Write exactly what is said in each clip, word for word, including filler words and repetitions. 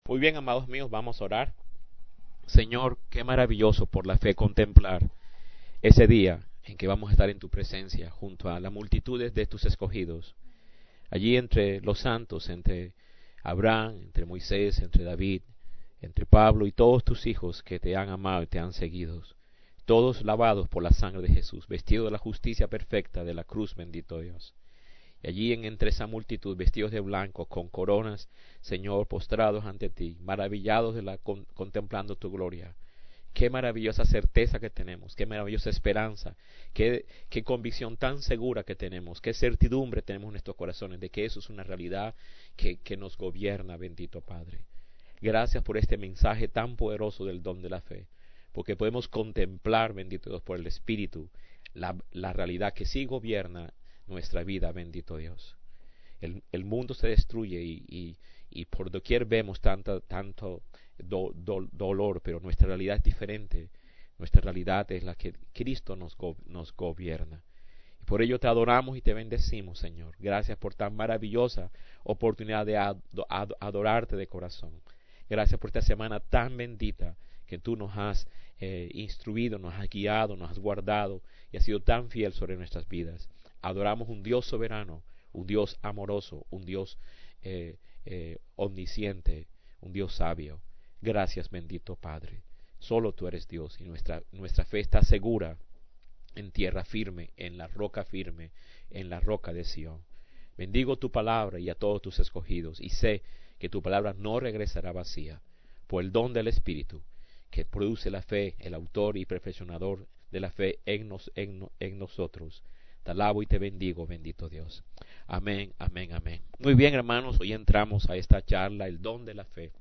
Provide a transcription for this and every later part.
Muy bien, amados míos, vamos a orar. Señor, qué maravilloso por la fe contemplar ese día en que vamos a estar en tu presencia junto a las multitudes de tus escogidos. Allí entre los santos, entre Abraham, entre Moisés, entre David, entre Pablo y todos tus hijos que te han amado y te han seguido. Todos lavados por la sangre de Jesús, vestidos de la justicia perfecta de la cruz, bendito Dios. Y allí en entre esa multitud, vestidos de blanco, con coronas, Señor, postrados ante ti, maravillados de la, con, contemplando tu gloria. Qué maravillosa certeza que tenemos, qué maravillosa esperanza, qué, qué convicción tan segura que tenemos, qué certidumbre tenemos en nuestros corazones de que eso es una realidad que, que nos gobierna, bendito Padre. Gracias por este mensaje tan poderoso del don de la fe, porque podemos contemplar, bendito Dios, por el Espíritu, la, la realidad que sí gobierna nuestra vida, bendito Dios. El, el mundo se destruye y, y, y por doquier vemos tanta, tanto do, do, dolor, pero nuestra realidad es diferente. Nuestra realidad es la que Cristo nos, go, nos gobierna. Y por ello te adoramos y te bendecimos, Señor. Gracias por tan maravillosa oportunidad de ad, ad, adorarte de corazón. Gracias por esta semana tan bendita que tú nos has eh, instruido, nos has guiado, nos has guardado y has sido tan fiel sobre nuestras vidas. Adoramos un Dios soberano, un Dios amoroso, un Dios eh, eh, omnisciente, un Dios sabio. Gracias, bendito Padre. Solo tú eres Dios y nuestra, nuestra fe está segura en tierra firme, en la roca firme, en la roca de Sión. Bendigo tu palabra y a todos tus escogidos y sé que tu palabra no regresará vacía, por el don del Espíritu que produce la fe, el autor y perfeccionador de la fe en, nos, en, en nosotros. Te alabo y te bendigo, bendito Dios. Amén, amén, amén. Muy bien, hermanos, hoy entramos a esta charla, el don de la fe.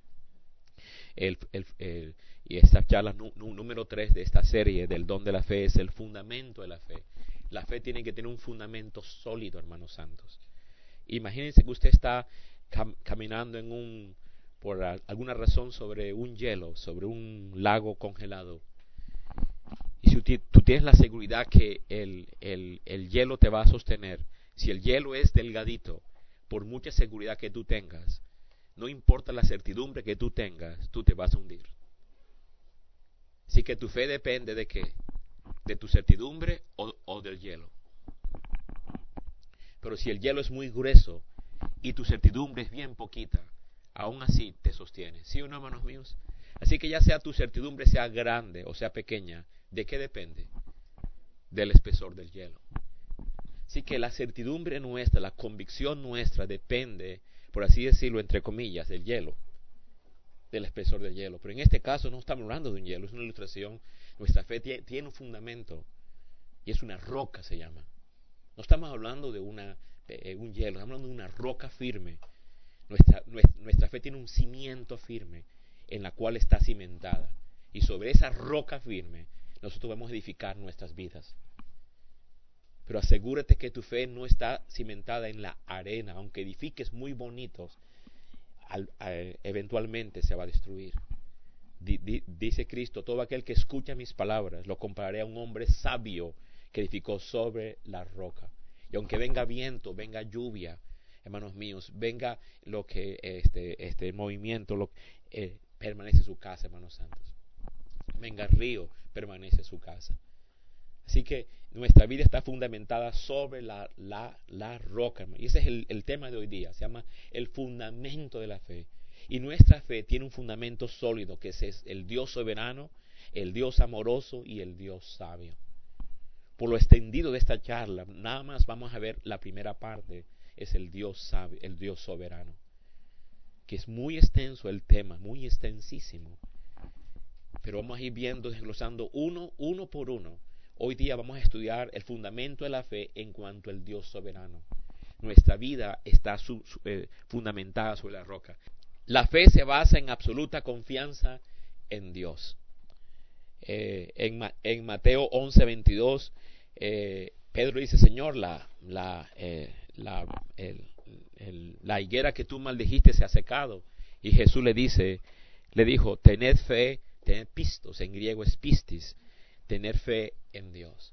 El, el, el, y esta charla nu, nu, número tres de esta serie del don de la fe es el fundamento de la fe. La fe tiene que tener un fundamento sólido, hermanos santos. Imagínense que usted está cam, caminando en un, por alguna razón sobre un hielo, sobre un lago congelado. Y si tú tienes la seguridad que el, el, el hielo te va a sostener, si el hielo es delgadito, por mucha seguridad que tú tengas, no importa la certidumbre que tú tengas, tú te vas a hundir. Así que tu fe depende de qué, de tu certidumbre o, o del hielo. Pero si el hielo es muy grueso y tu certidumbre es bien poquita, aún así te sostiene. ¿Sí o no, hermanos míos? Así que ya sea tu certidumbre sea grande o sea pequeña, ¿de qué depende? Del espesor del hielo. Así que la certidumbre nuestra, la convicción nuestra depende, por así decirlo, entre comillas, del hielo, del espesor del hielo. Pero en este caso no estamos hablando de un hielo, es una ilustración. Nuestra fe tiene, tiene un fundamento y es una roca, se llama. No estamos hablando de una, eh, un hielo, estamos hablando de una roca firme. Nuestra, nuestra, nuestra fe tiene un cimiento firme en la cual está cimentada. Y sobre esa roca firme nosotros vamos a edificar nuestras vidas. Pero asegúrate que tu fe no está cimentada en la arena. Aunque edifiques muy bonitos, al, a, eventualmente se va a destruir. Di, di, dice Cristo, todo aquel que escucha mis palabras lo compararé a un hombre sabio que edificó sobre la roca. Y aunque venga viento, venga lluvia, hermanos míos, venga lo que este, este movimiento, lo, eh, permanece su casa, hermanos santos. Venga río, permanece su casa. Así que nuestra vida está fundamentada sobre la, la, la roca. Y ese es el, el tema de hoy día. Se llama el fundamento de la fe. Y nuestra fe tiene un fundamento sólido, que es el Dios soberano, el Dios amoroso y el Dios sabio. Por lo extendido de esta charla, nada más vamos a ver la primera parte, es el Dios sabio, el Dios soberano. Que es muy extenso el tema, muy extensísimo. Pero vamos a ir viendo, desglosando uno, uno por uno. Hoy día vamos a estudiar el fundamento de la fe en cuanto al Dios soberano. Nuestra vida está su, su, eh, fundamentada sobre la roca. La fe se basa en absoluta confianza en Dios. Eh, en, en Mateo once veintidós, eh, Pedro dice, Señor, la, la, eh, la, el, el, la higuera que tú maldijiste se ha secado. Y Jesús le dice, le dijo, tened fe, tened pistos, en griego es pistis, tener fe en Dios.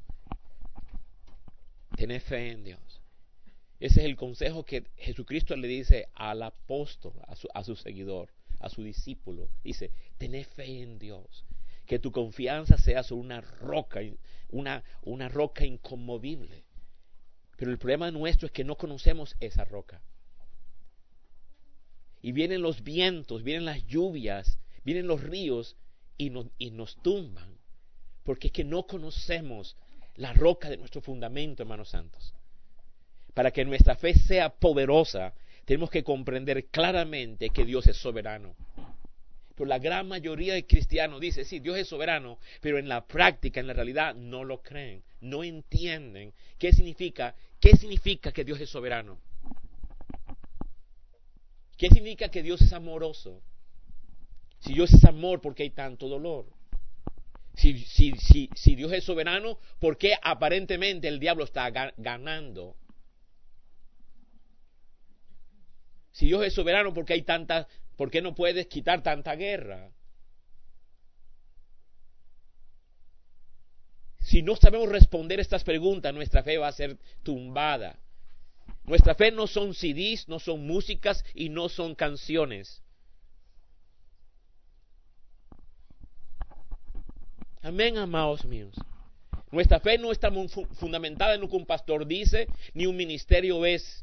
Tener fe en Dios. Ese es el consejo que Jesucristo le dice al apóstol, a su, a su seguidor, a su discípulo. Dice, tened fe en Dios, que tu confianza sea sobre una roca, una, una roca inconmovible. Pero el problema nuestro es que no conocemos esa roca. Y vienen los vientos, vienen las lluvias, vienen los ríos y nos, y nos tumban. Porque es que no conocemos la roca de nuestro fundamento, hermanos santos. Para que nuestra fe sea poderosa, tenemos que comprender claramente que Dios es soberano. Pero la gran mayoría de cristianos dice, sí, Dios es soberano, pero en la práctica, en la realidad, no lo creen, no entienden qué significa, qué significa que Dios es soberano. ¿Qué significa que Dios es amoroso? Si Dios es amor, ¿por qué hay tanto dolor? Si, si, si, si Dios es soberano, ¿por qué aparentemente el diablo está ga- ganando? Si Dios es soberano, ¿por qué hay tanta, por qué no puedes quitar tanta guerra? Si no sabemos responder estas preguntas, nuestra fe va a ser tumbada. Nuestra fe no son C Ds, no son músicas y no son canciones. Amén, amados míos. Nuestra fe no está fundamentada en lo que un pastor dice, ni un ministerio es.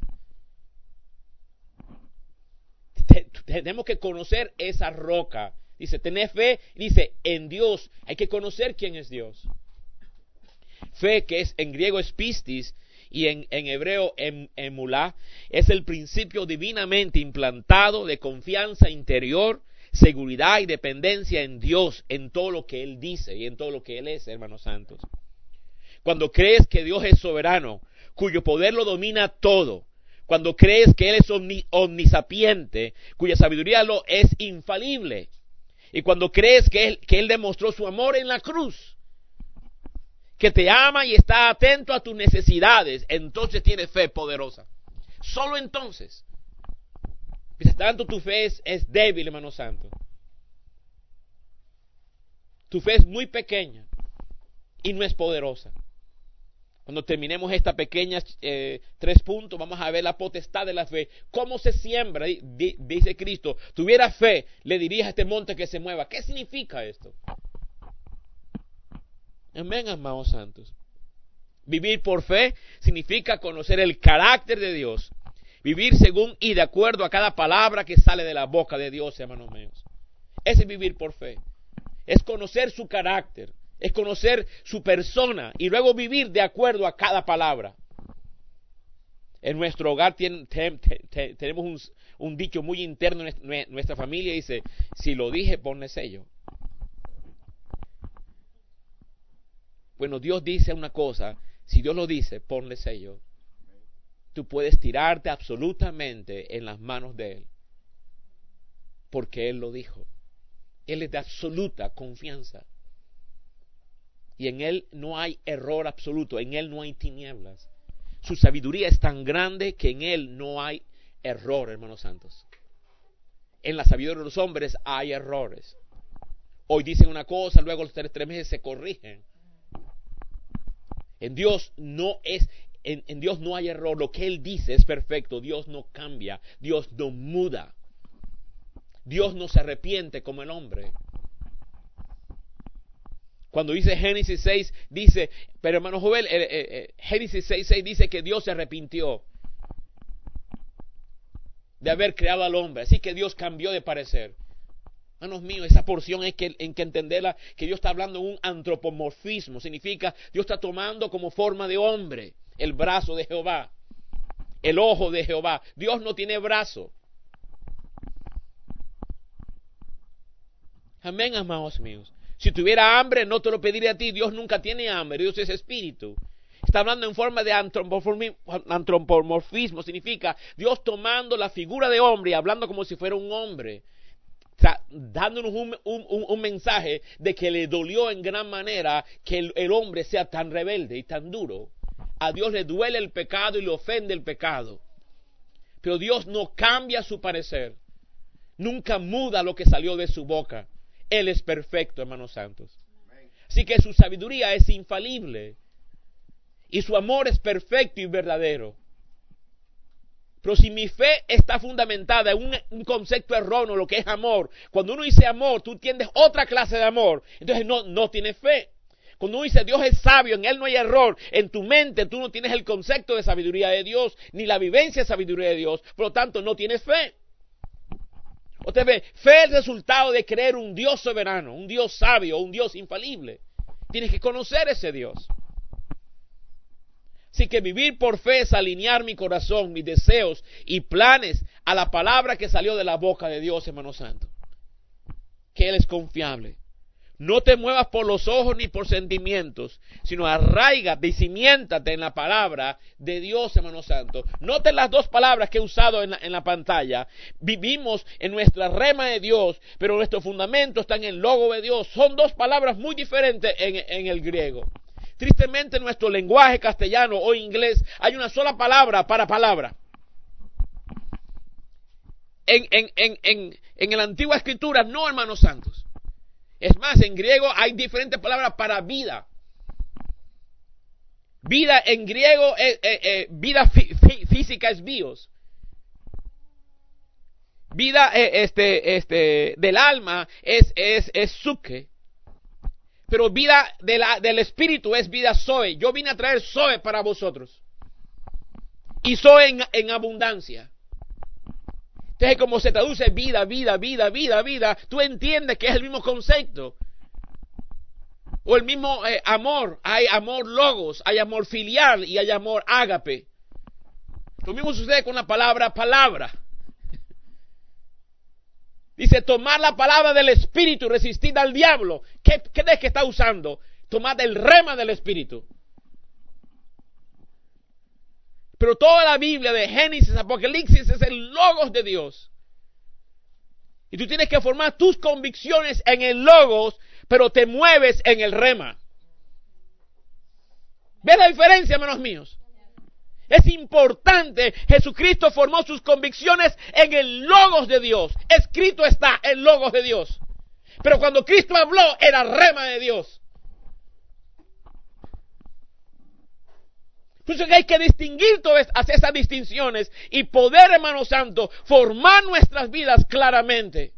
Tenemos que conocer esa roca. Dice, tener fe, dice, en Dios. Hay que conocer quién es Dios. Fe, que es en griego es pistis y en, en hebreo em, emulá, es el principio divinamente implantado de confianza interior, seguridad y dependencia en Dios, en todo lo que Él dice y en todo lo que Él es, hermanos santos. Cuando crees que Dios es soberano, cuyo poder lo domina todo, cuando crees que Él es omni, omnisapiente, cuya sabiduría lo es infalible, y cuando crees que él, que él demostró su amor en la cruz, que te ama y está atento a tus necesidades, entonces tienes fe poderosa. Solo entonces. Mientras tanto, tu fe es, es débil, hermano santo. Tu fe es muy pequeña y no es poderosa. Cuando terminemos esta pequeña eh, tres puntos, vamos a ver la potestad de la fe. ¿Cómo se siembra? D- dice Cristo, tuviera fe, le dirías a este monte que se mueva. ¿Qué significa esto? Amén, amados santos. Vivir por fe significa conocer el carácter de Dios. Vivir según y de acuerdo a cada palabra que sale de la boca de Dios, hermanos míos. Ese es vivir por fe. Es conocer su carácter. Es conocer su persona y luego vivir de acuerdo a cada palabra. En nuestro hogar ten, ten, ten, tenemos un, un dicho muy interno en nuestra familia. Dice, si lo dije, ponle sello. Bueno, Dios dice una cosa. Si Dios lo dice, ponle sello. Tú puedes tirarte absolutamente en las manos de Él. Porque Él lo dijo. Él es de absoluta confianza. Y en Él no hay error absoluto, en Él no hay tinieblas. Su sabiduría es tan grande que en Él no hay error, hermanos santos. En la sabiduría de los hombres hay errores. Hoy dicen una cosa, luego los tres, tres meses se corrigen. En Dios no es, en, en Dios no hay error. Lo que Él dice es perfecto. Dios no cambia, Dios no muda. Dios no se arrepiente como el hombre. Cuando dice Génesis seis, dice, pero hermano Joel, eh, eh, Génesis seis, seis dice que Dios se arrepintió de haber creado al hombre. Así que Dios cambió de parecer. Hermanos míos, esa porción es que, en que entenderla, que Dios está hablando de un antropomorfismo. Significa, Dios está tomando como forma de hombre el brazo de Jehová, el ojo de Jehová. Dios no tiene brazo. Amén, amados míos. Si tuviera hambre, no te lo pediría a ti. Dios nunca tiene hambre. Dios es espíritu. Está hablando en forma de antropomorfismo. Significa Dios tomando la figura de hombre y hablando como si fuera un hombre. O sea, dándonos un, un, un, un mensaje de que le dolió en gran manera que el, el hombre sea tan rebelde y tan duro. A Dios le duele el pecado y le ofende el pecado. Pero Dios no cambia su parecer. Nunca muda lo que salió de su boca. Él es perfecto, hermanos santos. Así que su sabiduría es infalible. Y su amor es perfecto y verdadero. Pero si mi fe está fundamentada en un, un concepto erróneo, lo que es amor, cuando uno dice amor, tú entiendes otra clase de amor, entonces no, no tienes fe. Cuando uno dice Dios es sabio, en Él no hay error, en tu mente tú no tienes el concepto de sabiduría de Dios, ni la vivencia de sabiduría de Dios, por lo tanto no tienes fe. Usted ve, fe es el resultado de creer un Dios soberano, un Dios sabio, un Dios infalible. Tienes que conocer ese Dios. Así que vivir por fe es alinear mi corazón, mis deseos y planes a la palabra que salió de la boca de Dios, hermano santo. Que Él es confiable. No te muevas por los ojos ni por sentimientos, sino arraígate y cimiéntate en la palabra de Dios, hermano santo. Noten las dos palabras que he usado en la, en la pantalla. Vivimos en nuestra rema de Dios, pero nuestro fundamento está en el logo de Dios. Son dos palabras muy diferentes en, en el griego. Tristemente en nuestro lenguaje castellano o inglés hay una sola palabra para palabra. En, en, en, en, en la antigua escritura no, hermanos santos. Es más, en griego hay diferentes palabras para vida. Vida en griego, eh, eh, eh, vida fí fí física es bios. Vida eh, este, este, del alma es, es, es suke. Pero vida de la, del espíritu es vida zoe. Yo vine a traer zoe para vosotros. Y zoe en, en abundancia. Entonces, como se traduce vida, vida, vida, vida, vida, tú entiendes que es el mismo concepto. O el mismo eh, amor. Hay amor logos, hay amor filial y hay amor ágape. Lo mismo sucede con la palabra palabra. Dice, tomar la palabra del Espíritu y resistir al diablo. ¿Qué crees que está usando? Tomar el rema del Espíritu. Pero toda la Biblia de Génesis, Apocalipsis es el logos de Dios. Y tú tienes que formar tus convicciones en el logos, pero te mueves en el rema. ¿Ves la diferencia, hermanos míos? Es importante, Jesucristo formó sus convicciones en el logos de Dios. Escrito está el logos de Dios. Pero cuando Cristo habló, era rema de Dios. Por eso que hay que distinguir todas esas distinciones y poder, hermano santo, formar nuestras vidas claramente.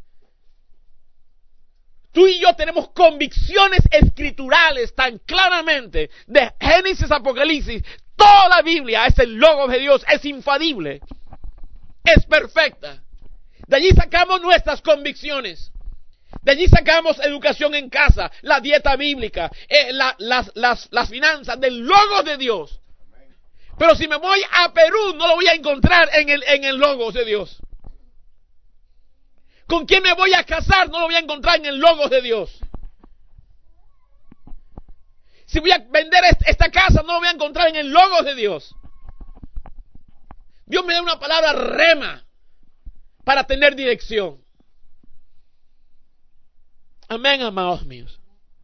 Tú y yo tenemos convicciones escriturales tan claramente de Génesis, Apocalipsis. Toda la Biblia es el logo de Dios, es infalible, es perfecta. De allí sacamos nuestras convicciones. De allí sacamos educación en casa, la dieta bíblica, eh, la, las, las, las finanzas del logo de Dios. Pero si me voy a Perú, no lo voy a encontrar en el, en el logos de Dios. ¿Con quién me voy a casar? No lo voy a encontrar en el logos de Dios. Si voy a vender esta casa, no lo voy a encontrar en el logos de Dios. Dios me da una palabra rema para tener dirección. Amén, amados míos.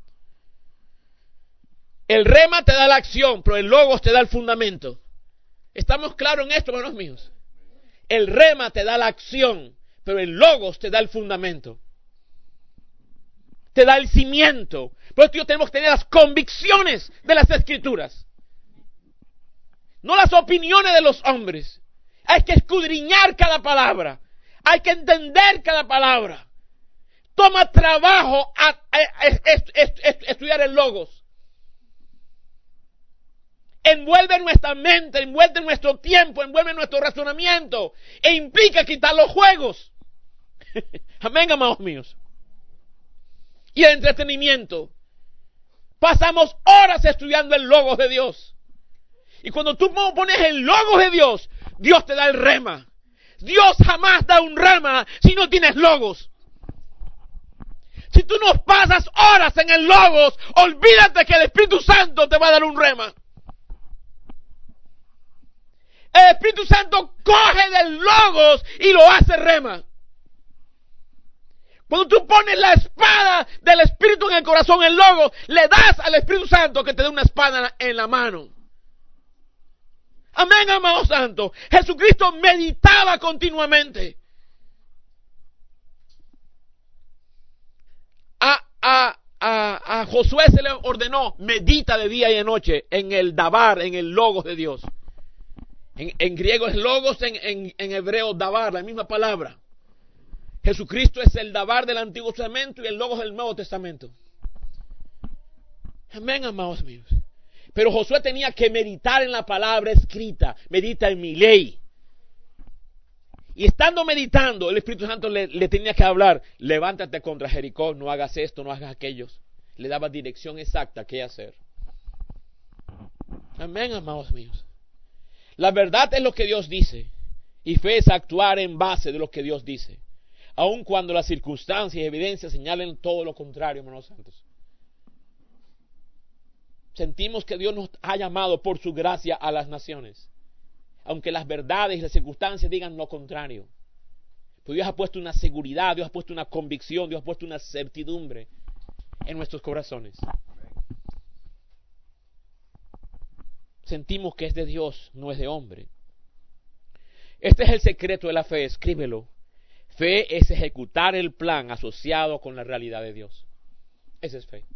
El rema te da la acción, pero el logos te da el fundamento. ¿Estamos claros en esto, hermanos míos? El rema te da la acción, pero el logos te da el fundamento. Te da el cimiento. Por eso tenemos que tener las convicciones de las Escrituras. No las opiniones de los hombres. Hay que escudriñar cada palabra. Hay que entender cada palabra. Toma trabajo a, a, a, a, a, a estudiar el logos. Envuelve nuestra mente, envuelve nuestro tiempo, envuelve nuestro razonamiento e implica quitar los juegos. Amén, amados míos. Y el entretenimiento. Pasamos horas estudiando el logos de Dios. Y cuando tú pones el logos de Dios, Dios te da el rema. Dios jamás da un rema si no tienes logos. Si tú no pasas horas en el logos, olvídate que el Espíritu Santo te va a dar un rema. El Espíritu Santo coge del logos y lo hace rema. Cuando tú pones la espada del Espíritu en el corazón, el logos, le das al Espíritu Santo que te dé una espada en la mano. Amén, amado santo. Jesucristo meditaba continuamente. A, a, a, a Josué se le ordenó, medita de día y de noche en el dabar, en el logos de Dios. En, en griego es logos, en, en, en hebreo dabar, la misma palabra. Jesucristo es el dabar del Antiguo Testamento y el logos del Nuevo Testamento. Amén, amados míos. Pero Josué tenía que meditar en la palabra escrita. Medita en mi ley. Y estando meditando, el Espíritu Santo le, le tenía que hablar. Levántate contra Jericó, no hagas esto, no hagas aquello. Le daba dirección exacta qué hacer. Amén, amados míos. La verdad es lo que Dios dice. Y fe es actuar en base de lo que Dios dice. Aun cuando las circunstancias y evidencias señalen todo lo contrario, hermanos santos. Sentimos que Dios nos ha llamado por su gracia a las naciones. Aunque las verdades y las circunstancias digan lo contrario. Pero Dios ha puesto una seguridad, Dios ha puesto una convicción, Dios ha puesto una certidumbre en nuestros corazones. Sentimos que es de Dios, no es de hombre. Este es el secreto de la fe, escríbelo. Fe es ejecutar el plan asociado con la realidad de Dios. Esa es fe.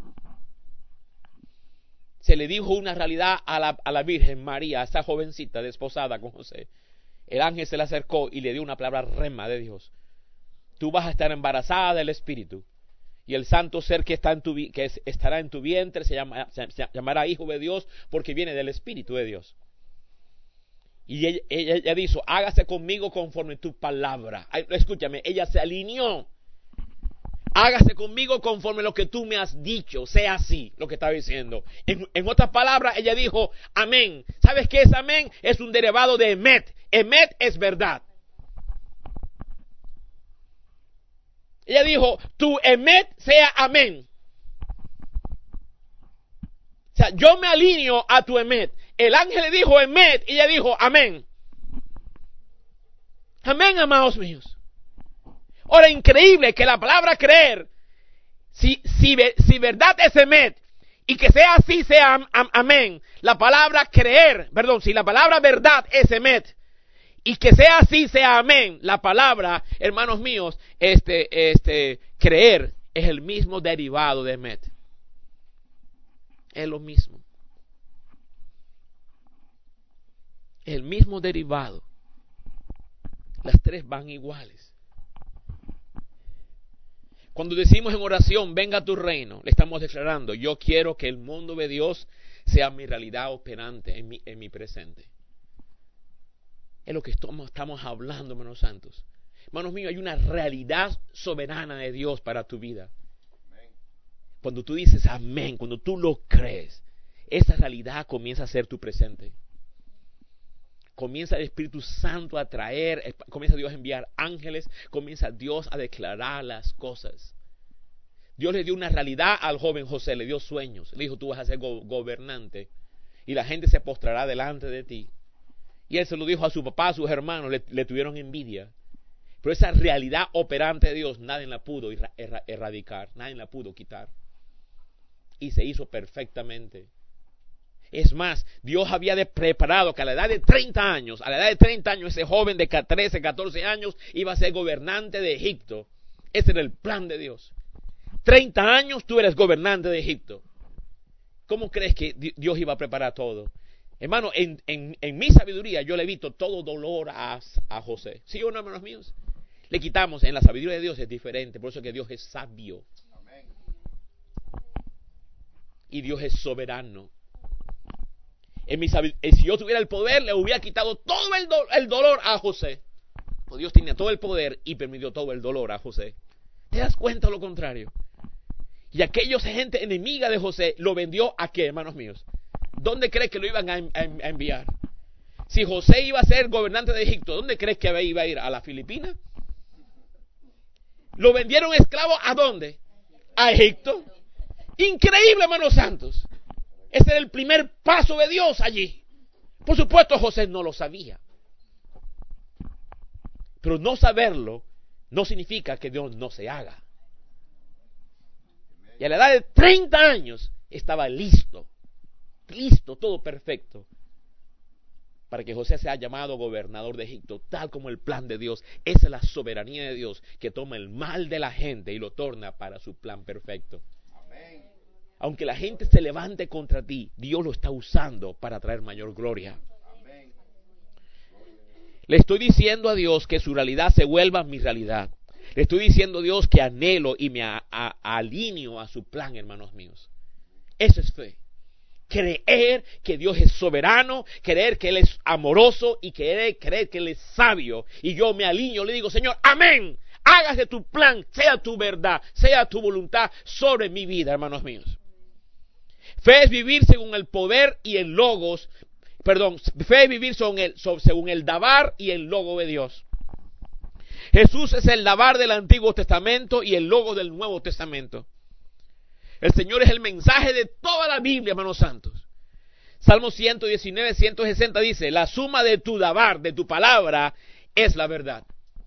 Se le dijo una realidad a la, a la Virgen María, a esa jovencita desposada con José. El ángel se le acercó y le dio una palabra rema de Dios. Tú vas a estar embarazada del Espíritu. Y el santo ser que, está en tu, que es, estará en tu vientre se, llama, se, se llamará Hijo de Dios porque viene del Espíritu de Dios. Y ella, ella, ella dijo, hágase conmigo conforme tu palabra. Ay, escúchame, ella se alineó. Hágase conmigo conforme lo que tú me has dicho, sea así, lo que estaba diciendo. En, en otras palabras, ella dijo, amén. ¿Sabes qué es amén? Es un derivado de emet. Emet es verdad. Ella dijo, tu emet sea amén. O sea, yo me alineo a tu emet. El ángel le dijo emet y ella dijo amén. Amén, amados míos. Ahora, increíble que la palabra creer, si, si, si verdad es emet, y que sea así, sea am, am, amén. La palabra creer, perdón, si la palabra verdad es emet, y que sea así, sea amén. La palabra, hermanos míos, este, este, creer es el mismo derivado de emet. Es lo mismo. Es el mismo derivado. Las tres van iguales. Cuando decimos en oración, venga a tu reino, le estamos declarando, yo quiero que el mundo de Dios sea mi realidad operante en mi, en mi presente. Es lo que estamos, estamos hablando, hermanos santos. Hermanos míos, hay una realidad soberana de Dios para tu vida. Cuando tú dices amén, cuando tú lo crees, esa realidad comienza a ser tu presente. Comienza el Espíritu Santo a traer, comienza Dios a enviar ángeles, comienza Dios a declarar las cosas. Dios le dio una realidad al joven José, le dio sueños. Le dijo, tú vas a ser go- gobernante y la gente se postrará delante de ti. Y él se lo dijo a su papá, a sus hermanos, le, le tuvieron envidia. Pero esa realidad operante de Dios, nadie la pudo erra- erra- erradicar, nadie la pudo quitar. Y se hizo perfectamente. Es más, Dios había de preparado que a la edad de treinta años, a la edad de treinta años, ese joven de trece, catorce años iba a ser gobernante de Egipto. Ese era el plan de Dios. treinta años tú eres gobernante de Egipto. ¿Cómo crees que Dios iba a preparar todo? Hermano, en, en, en mi sabiduría yo le evito todo dolor a, a José. ¿Sí o no, hermanos míos? Le quitamos, en la sabiduría de Dios es diferente, por eso que Dios es sabio. Y Dios es soberano. En mi si yo tuviera el poder, le hubiera quitado todo el, do el dolor a José. Pues Dios tenía todo el poder y permitió todo el dolor a José. ¿Te das cuenta de lo contrario? Y aquellos gente enemiga de José lo vendió a qué, hermanos míos. ¿Dónde crees que lo iban a, a, a enviar? Si José iba a ser gobernante de Egipto, ¿dónde crees que iba a ir? ¿A la Filipina? ¿Lo vendieron esclavo a dónde? A Egipto. Increíble, hermanos santos. Ese era el primer paso de Dios allí. Por supuesto, José no lo sabía. Pero no saberlo no significa que Dios no se haga. Y a la edad de treinta años estaba listo. Listo, todo perfecto. Para que José sea llamado gobernador de Egipto, tal como el plan de Dios. Esa es la soberanía de Dios, que toma el mal de la gente y lo torna para su plan perfecto. Aunque la gente se levante contra ti, Dios lo está usando para traer mayor gloria. Amén. Le estoy diciendo a Dios que su realidad se vuelva mi realidad. Le estoy diciendo a Dios que anhelo y me a, a, alineo a su plan, hermanos míos. Eso es fe. Creer que Dios es soberano, creer que Él es amoroso y creer, creer que Él es sabio. Y yo me alineo, le digo, Señor, amén. Hágase tu plan, sea tu verdad, sea tu voluntad sobre mi vida, hermanos míos. Fe es vivir según el poder y el logos, perdón, fe es vivir según el, según el dabar y el logo de Dios. Jesús es el dabar del Antiguo Testamento y el logo del Nuevo Testamento. El Señor es el mensaje de toda la Biblia, hermanos santos. Salmo ciento diecinueve, ciento sesenta dice, la suma de tu dabar, de tu palabra, es la verdad.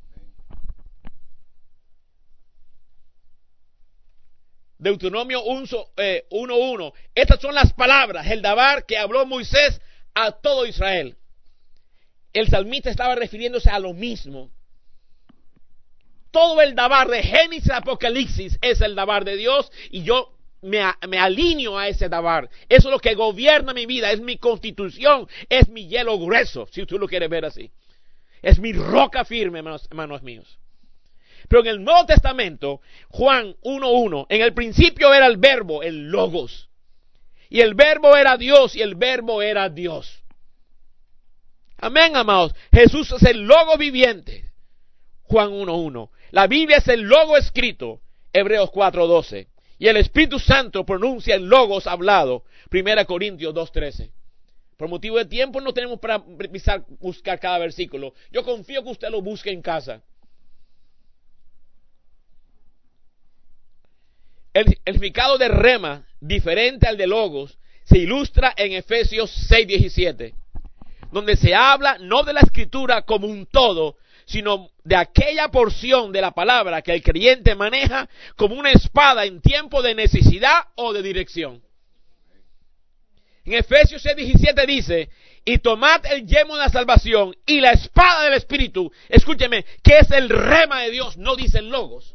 Deuteronomio uno uno, estas son las palabras, el dabar que habló Moisés a todo Israel. El salmista estaba refiriéndose a lo mismo. Todo el dabar de Génesis a Apocalipsis es el dabar de Dios y yo me, me alineo a ese dabar. Eso es lo que gobierna mi vida, es mi constitución, es mi hielo grueso, si tú lo quieres ver así. Es mi roca firme, hermanos, hermanos míos. Pero en el Nuevo Testamento, Juan uno uno, en el principio era el verbo, el logos. Y el verbo era Dios y el verbo era Dios. Amén, amados. Jesús es el logo viviente. Juan uno uno. La Biblia es el logo escrito. Hebreos cuatro doce. Y el Espíritu Santo pronuncia el logos hablado. Primera Corintios dos trece. Por motivo de tiempo no tenemos para buscar cada versículo. Yo confío que usted lo busque en casa. El, el significado de rema, diferente al de logos, se ilustra en Efesios seis diecisiete, donde se habla no de la escritura como un todo, sino de aquella porción de la palabra que el creyente maneja como una espada en tiempo de necesidad o de dirección. En Efesios seis diecisiete dice, y tomad el yelmo de la salvación y la espada del Espíritu, escúcheme, que es el rema de Dios, no dice el logos.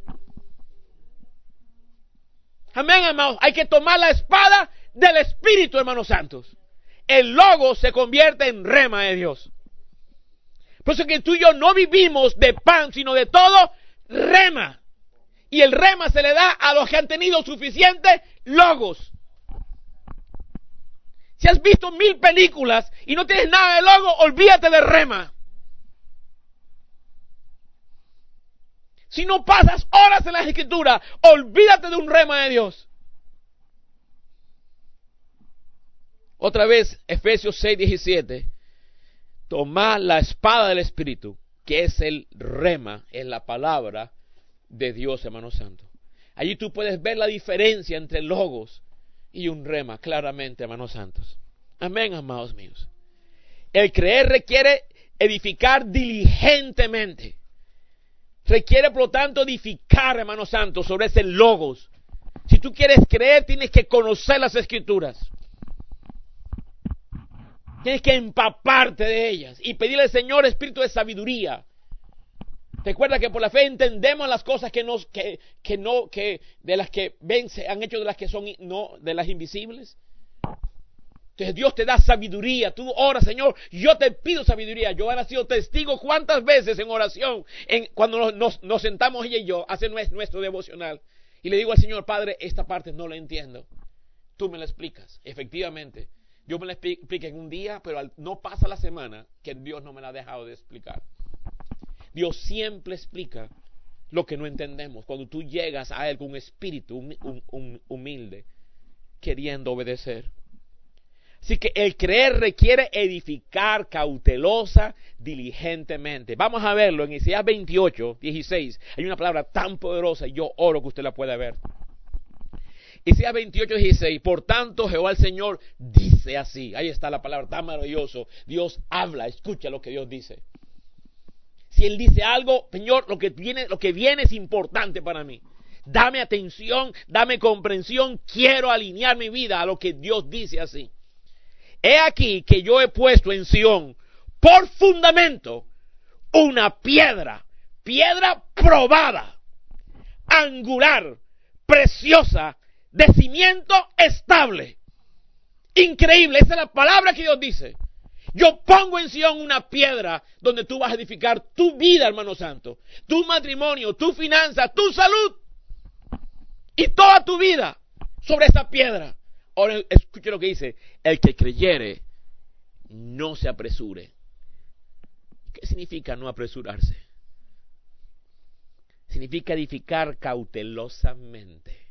Amén, hermanos. Hay que tomar la espada del Espíritu, hermanos santos. El logo se convierte en rema de Dios. Por eso que tú y yo no vivimos de pan, sino de todo rema. Y el rema se le da a los que han tenido suficientes logos. Si has visto mil películas y no tienes nada de logo, olvídate de rema. Si no pasas horas en las escrituras, olvídate de un rema de Dios. Otra vez, Efesios seis diecisiete. Tomad la espada del Espíritu, que es el rema, es la palabra de Dios, hermano santo. Allí tú puedes ver la diferencia entre logos y un rema, claramente, hermanos santos. Amén, amados míos. El creer requiere edificar diligentemente. Requiere, por lo tanto, edificar, hermanos santos, sobre ese logos. Si tú quieres creer, tienes que conocer las Escrituras. Tienes que empaparte de ellas y pedirle al Señor espíritu de sabiduría. Recuerda que por la fe entendemos las cosas que nos, que, que no, que de las que ven se han hecho de las que son no, de las invisibles. Entonces Dios te da sabiduría. Tú oras, Señor, yo te pido sabiduría. Yo he sido testigo cuántas veces en oración, en, cuando nos, nos, nos sentamos ella y yo, a hacer nuestro, nuestro devocional. Y le digo al Señor, Padre, esta parte no la entiendo. Tú me la explicas. Efectivamente, Dios me la explica en un día, pero al, no pasa la semana que Dios no me la ha dejado de explicar. Dios siempre explica lo que no entendemos. Cuando tú llegas a Él con un espíritu hum, hum, hum, humilde, queriendo obedecer. Así que el creer requiere edificar cautelosa, diligentemente. Vamos a verlo en Isaías veintiocho, dieciséis. Hay una palabra tan poderosa y yo oro que usted la pueda ver. Isaías veintiocho, dieciséis. Por tanto, Jehová el Señor dice así. Ahí está la palabra tan maravilloso. Dios habla, escucha lo que Dios dice. Si Él dice algo, Señor, lo que viene, lo que viene es importante para mí. Dame atención, dame comprensión. Quiero alinear mi vida a lo que Dios dice así. He aquí que yo he puesto en Sión por fundamento una piedra, piedra probada, angular, preciosa, de cimiento estable. Increíble, esa es la palabra que Dios dice. Yo pongo en Sion una piedra donde tú vas a edificar tu vida, hermano santo, tu matrimonio, tu finanza, tu salud y toda tu vida sobre esa piedra. Ahora escuche lo que dice: el que creyere, no se apresure. ¿Qué significa no apresurarse? Significa edificar cautelosamente,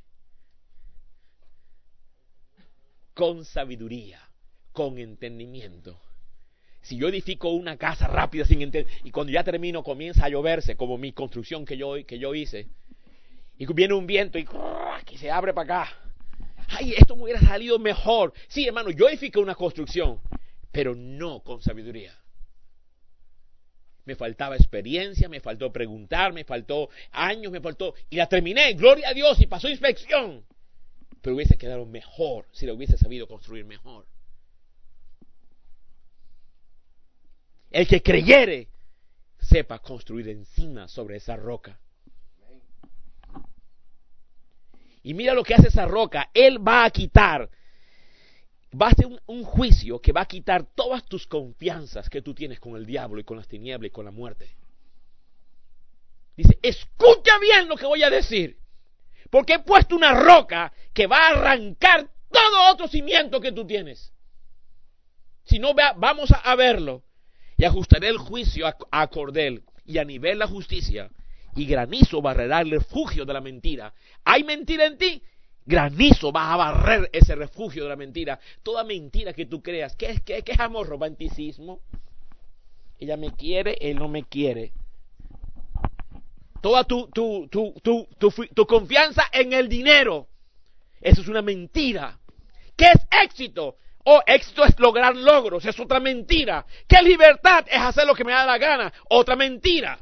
con sabiduría, con entendimiento. Si yo edifico una casa rápida sin entender, y cuando ya termino comienza a lloverse, como mi construcción que yo, que yo hice, y viene un viento y, y se abre para acá. Ay, esto me hubiera salido mejor. Sí, hermano, yo edifiqué una construcción, pero no con sabiduría. Me faltaba experiencia, me faltó preguntar, me faltó años, me faltó... Y la terminé, gloria a Dios, y pasó inspección. Pero hubiese quedado mejor si lo hubiese sabido construir mejor. El que creyere, sepa construir encima sobre esa roca. Y mira lo que hace esa roca. Él va a quitar, va a hacer un, un juicio que va a quitar todas tus confianzas que tú tienes con el diablo y con las tinieblas y con la muerte. Dice, escucha bien lo que voy a decir, porque he puesto una roca que va a arrancar todo otro cimiento que tú tienes. Si no, vea, vamos a, a verlo. Y ajustaré el juicio a, a cordel, y a nivel la justicia, y granizo barrerá el refugio de la mentira. ¿Hay mentira en ti? Granizo va a barrer ese refugio de la mentira. Toda mentira que tú creas. ¿Qué es, qué, qué es amor? Romanticismo. Ella me quiere, él no me quiere. Toda tu, tu, tu, tu, tu, tu, tu confianza en el dinero. Eso es una mentira. ¿Qué es éxito? Oh, éxito es lograr logros. Es otra mentira. ¿Qué libertad? Es hacer lo que me da la gana. Otra mentira.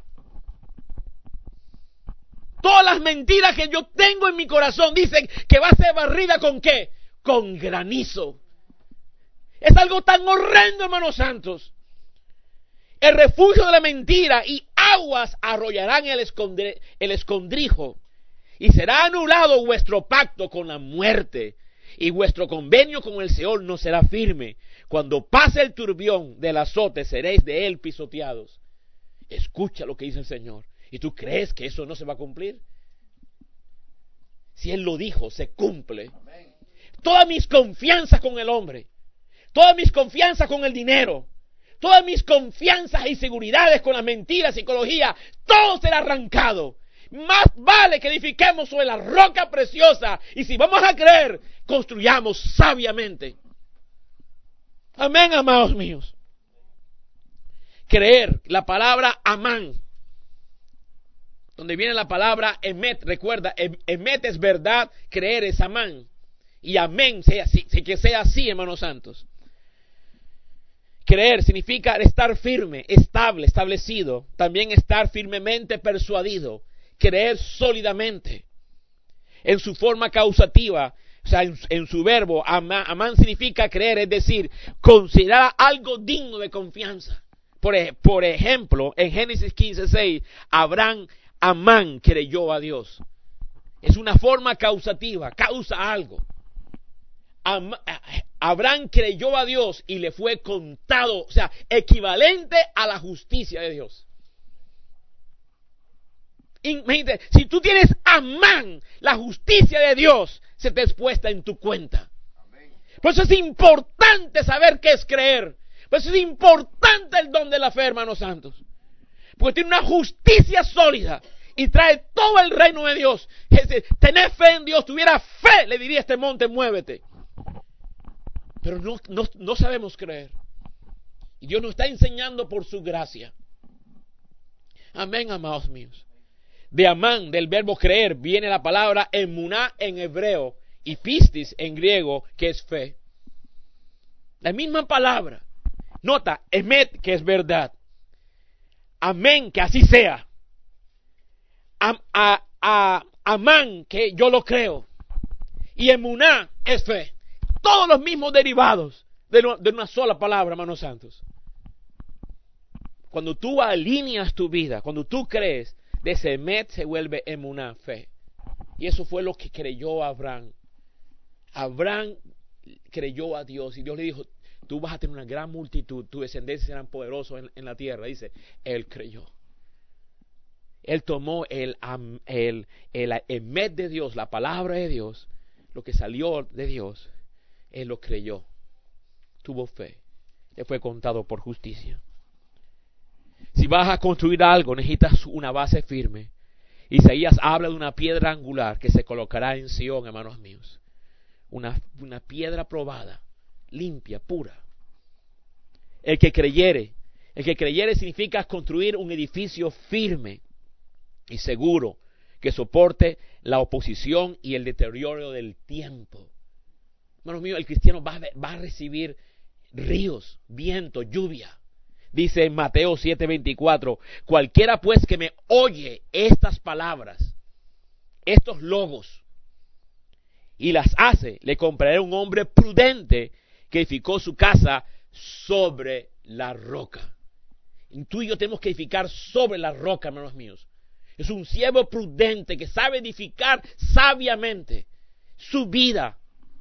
Todas las mentiras que yo tengo en mi corazón dicen que va a ser barrida ¿con qué? Con granizo. Es algo tan horrendo, hermanos santos. El refugio de la mentira y aguas arrollarán el, escondre, el escondrijo. Y será anulado vuestro pacto con la muerte. Y vuestro convenio con el Seol no será firme. Cuando pase el turbión del azote, seréis de él pisoteados. Escucha lo que dice el Señor. ¿Y tú crees que eso no se va a cumplir? Si Él lo dijo, se cumple. Amén. Todas mis confianzas con el hombre, todas mis confianzas con el dinero, todas mis confianzas y seguridades con la mentira, psicología, todo será arrancado. Más vale que edifiquemos sobre la roca preciosa. Y si vamos a creer, construyamos sabiamente. Amén, amados míos. Creer, la palabra amán, donde viene la palabra emet, recuerda, emet es verdad, creer es amán. Y amén, sea así, que sea así, hermanos santos. Creer significa estar firme, estable, establecido. También estar firmemente persuadido. Creer sólidamente. En su forma causativa, o sea, en, en su verbo, amán, amán significa creer, es decir, considerar algo digno de confianza. Por, por ejemplo, en Génesis quince seis, Abraham, Amán creyó a Dios. Es una forma causativa, causa algo. Am, Abraham creyó a Dios y le fue contado, o sea, equivalente a la justicia de Dios. Imagínate, si tú tienes Amán, la justicia de Dios se te es puesta en tu cuenta. Por eso es importante saber qué es creer. Por eso es importante el don de la fe, hermanos santos. Porque tiene una justicia sólida y trae todo el reino de Dios. Es decir, tener fe en Dios, tuviera fe, le diría a este monte, muévete. Pero no, no, no sabemos creer. Y Dios nos está enseñando por su gracia. Amén, amados míos. De amán, del verbo creer, viene la palabra emuná en hebreo y pistis en griego, que es fe. La misma palabra. Nota, emet, que es verdad. Amén, que así sea. Am, a, a, amán, que yo lo creo. Y emuná es fe. Todos los mismos derivados de, no, de una sola palabra, hermanos santos. Cuando tú alineas tu vida, cuando tú crees, de ese emet se vuelve emuná, fe. Y eso fue lo que creyó Abraham. Abraham creyó a Dios y Dios le dijo, tú vas a tener una gran multitud, tus descendencias serán poderosos en, en la tierra. Dice, él creyó. Él tomó el, el, el emet de Dios, la palabra de Dios, lo que salió de Dios, él lo creyó. Tuvo fe. Le fue contado por justicia. Si vas a construir algo, necesitas una base firme. Isaías habla de una piedra angular que se colocará en Sión, hermanos míos. Una, una piedra probada, limpia, pura. El que creyere, el que creyere significa construir un edificio firme y seguro que soporte la oposición y el deterioro del tiempo. Hermanos míos, el cristiano va a, va a recibir ríos, viento, lluvia. Dice en Mateo siete veinticuatro, cualquiera pues que me oye estas palabras, estos logos, y las hace, le compararé a un hombre prudente que edificó su casa sobre la roca. Y tú y yo tenemos que edificar sobre la roca, hermanos míos. Es un siervo prudente que sabe edificar sabiamente su vida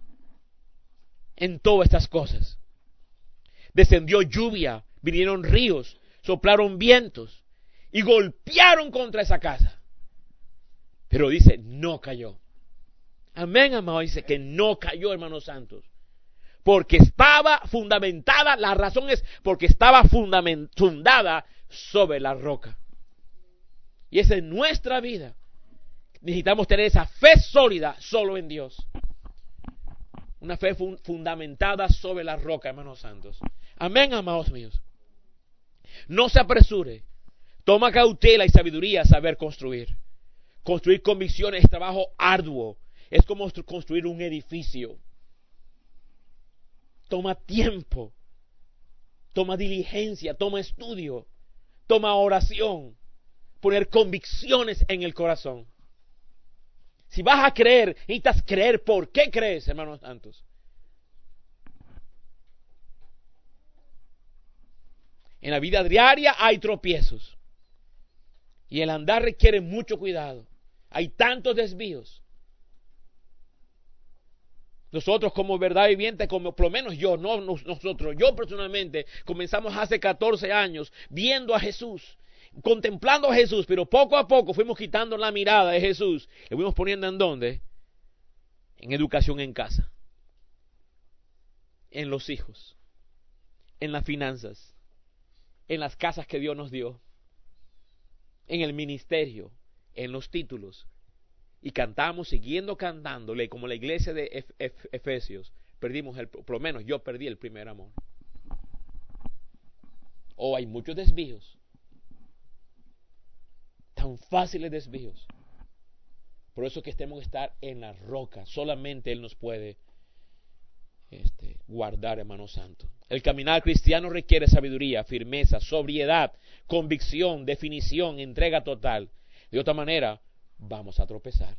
en todas estas cosas. Descendió lluvia, vinieron ríos, soplaron vientos y golpearon contra esa casa. Pero dice, no cayó. Amén, amado. Dice que no cayó, hermanos santos. Porque estaba fundamentada, la razón es porque estaba fundada sobre la roca. Y esa es nuestra vida. Necesitamos tener esa fe sólida solo en Dios. Una fe fun- fundamentada sobre la roca, hermanos santos. Amén, amados míos. No se apresure. Toma cautela y sabiduría saber construir. Construir convicciones es trabajo arduo. Es como construir un edificio. Toma tiempo. Toma diligencia. Toma estudio. Toma oración. Poner convicciones en el corazón. Si vas a creer, necesitas creer. ¿Por qué crees, hermanos santos? En la vida diaria hay tropiezos. Y el andar requiere mucho cuidado. Hay tantos desvíos. Nosotros como verdad viviente, como por lo menos yo, no nosotros, yo personalmente, comenzamos hace catorce años viendo a Jesús, contemplando a Jesús, pero poco a poco fuimos quitando la mirada de Jesús. Le fuimos poniendo en dónde? En educación en casa, en los hijos, en las finanzas, en las casas que Dios nos dio, en el ministerio, en los títulos. Y cantamos, siguiendo cantándole, como la iglesia de Ef- Ef- Efesios, perdimos, el, por lo menos yo perdí el primer amor. Oh, hay muchos desvíos. Tan fáciles desvíos. Por eso que tenemos que estar en la roca. Solamente Él nos puede este, guardar, hermano santo. El caminar cristiano requiere sabiduría, firmeza, sobriedad, convicción, definición, entrega total. De otra manera, vamos a tropezar.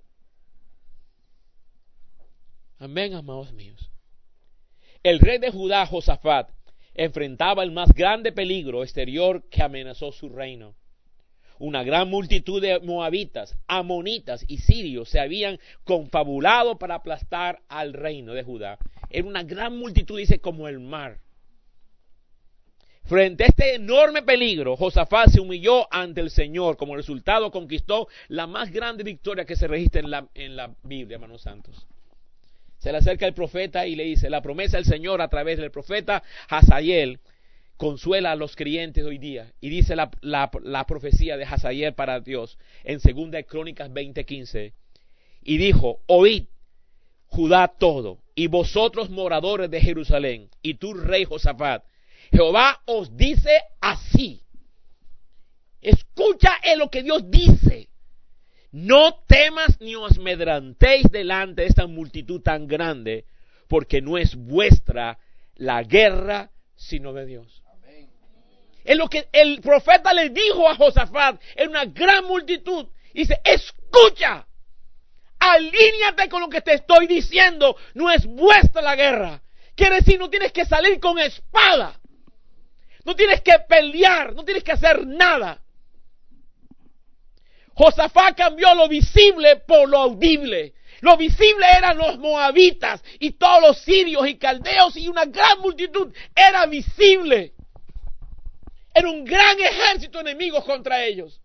Amén, amados míos. El rey de Judá, Josafat, enfrentaba el más grande peligro exterior que amenazó su reino. Una gran multitud de moabitas, amonitas y sirios se habían confabulado para aplastar al reino de Judá. Era una gran multitud, dice, como el mar. Frente a este enorme peligro, Josafat se humilló ante el Señor. Como resultado, conquistó la más grande victoria que se registra en la, en la Biblia, hermanos santos. Se le acerca el profeta y le dice, la promesa del Señor a través del profeta Hazael consuela a los creyentes hoy día. Y dice la, la, la profecía de Hazael para Dios en segunda de Crónicas veinte quince. Y dijo, oíd, Judá todo, y vosotros moradores de Jerusalén, y tú rey Josafat, Jehová os dice así. Escucha en lo que Dios dice. No temas ni os amedrentéis delante de esta multitud tan grande, porque no es vuestra la guerra, sino de Dios. Amén. Es lo que el profeta le dijo a Josafat en una gran multitud. Dice, escucha, alíñate con lo que te estoy diciendo. No es vuestra la guerra. Quiere decir, no tienes que salir con espada. No tienes que pelear, no tienes que hacer nada. Josafat cambió lo visible por lo audible. Lo visible eran los moabitas y todos los sirios y caldeos y una gran multitud. Era visible. Era un gran ejército enemigo contra ellos.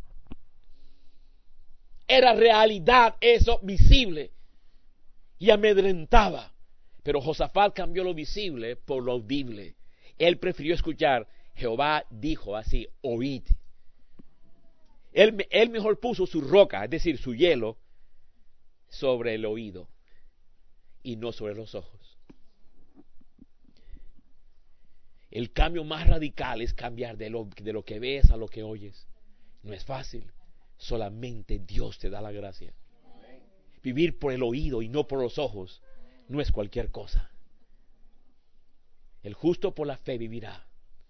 Era realidad eso visible. Y amedrentaba. Pero Josafat cambió lo visible por lo audible. Él prefirió escuchar. Jehová dijo así, oíd. Él, él mejor puso su roca, es decir, su hielo, sobre el oído y no sobre los ojos. El cambio más radical es cambiar de lo, de lo que ves a lo que oyes. No es fácil, solamente Dios te da la gracia. Vivir por el oído y no por los ojos no es cualquier cosa. El justo por la fe vivirá.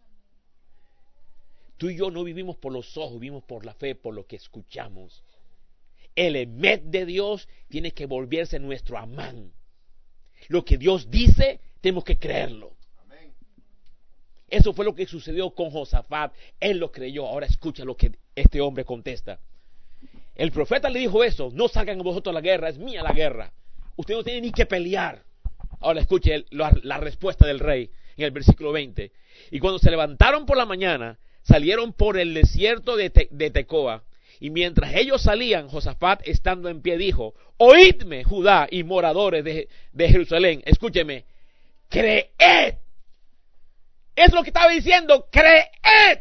Tú y yo no vivimos por los ojos, vivimos por la fe, por lo que escuchamos. El emet de Dios tiene que volverse nuestro amán. Lo que Dios dice, tenemos que creerlo. Amén. Eso fue lo que sucedió con Josafat. Él lo creyó. Ahora escucha lo que este hombre contesta. El profeta le dijo eso: no salgan vosotros a la guerra, es mía la guerra. Usted no tiene ni que pelear. Ahora escuche la, la respuesta del rey en el versículo veinte. Y cuando se levantaron por la mañana, salieron por el desierto de, Te, de Tecoa. Y mientras ellos salían, Josafat, estando en pie, dijo: oídme, Judá y moradores de, de Jerusalén. Escúcheme. Creed. Es lo que estaba diciendo. Creed.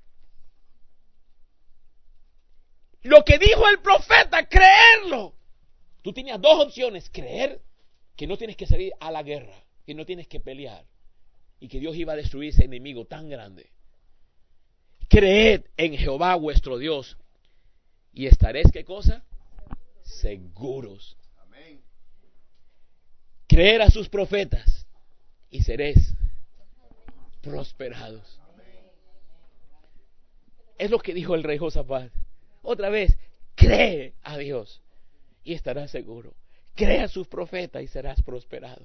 Lo que dijo el profeta, creerlo. Tú tenías dos opciones. Creer que no tienes que salir a la guerra, que no tienes que pelear, y que Dios iba a destruir ese enemigo tan grande. Creed en Jehová vuestro Dios y estaréis, ¿qué cosa? Seguros. Amén. Creer a sus profetas y seréis prosperados. Amén. Es lo que dijo el rey Josafat. Otra vez, cree a Dios y estarás seguro. Cree a sus profetas y serás prosperado.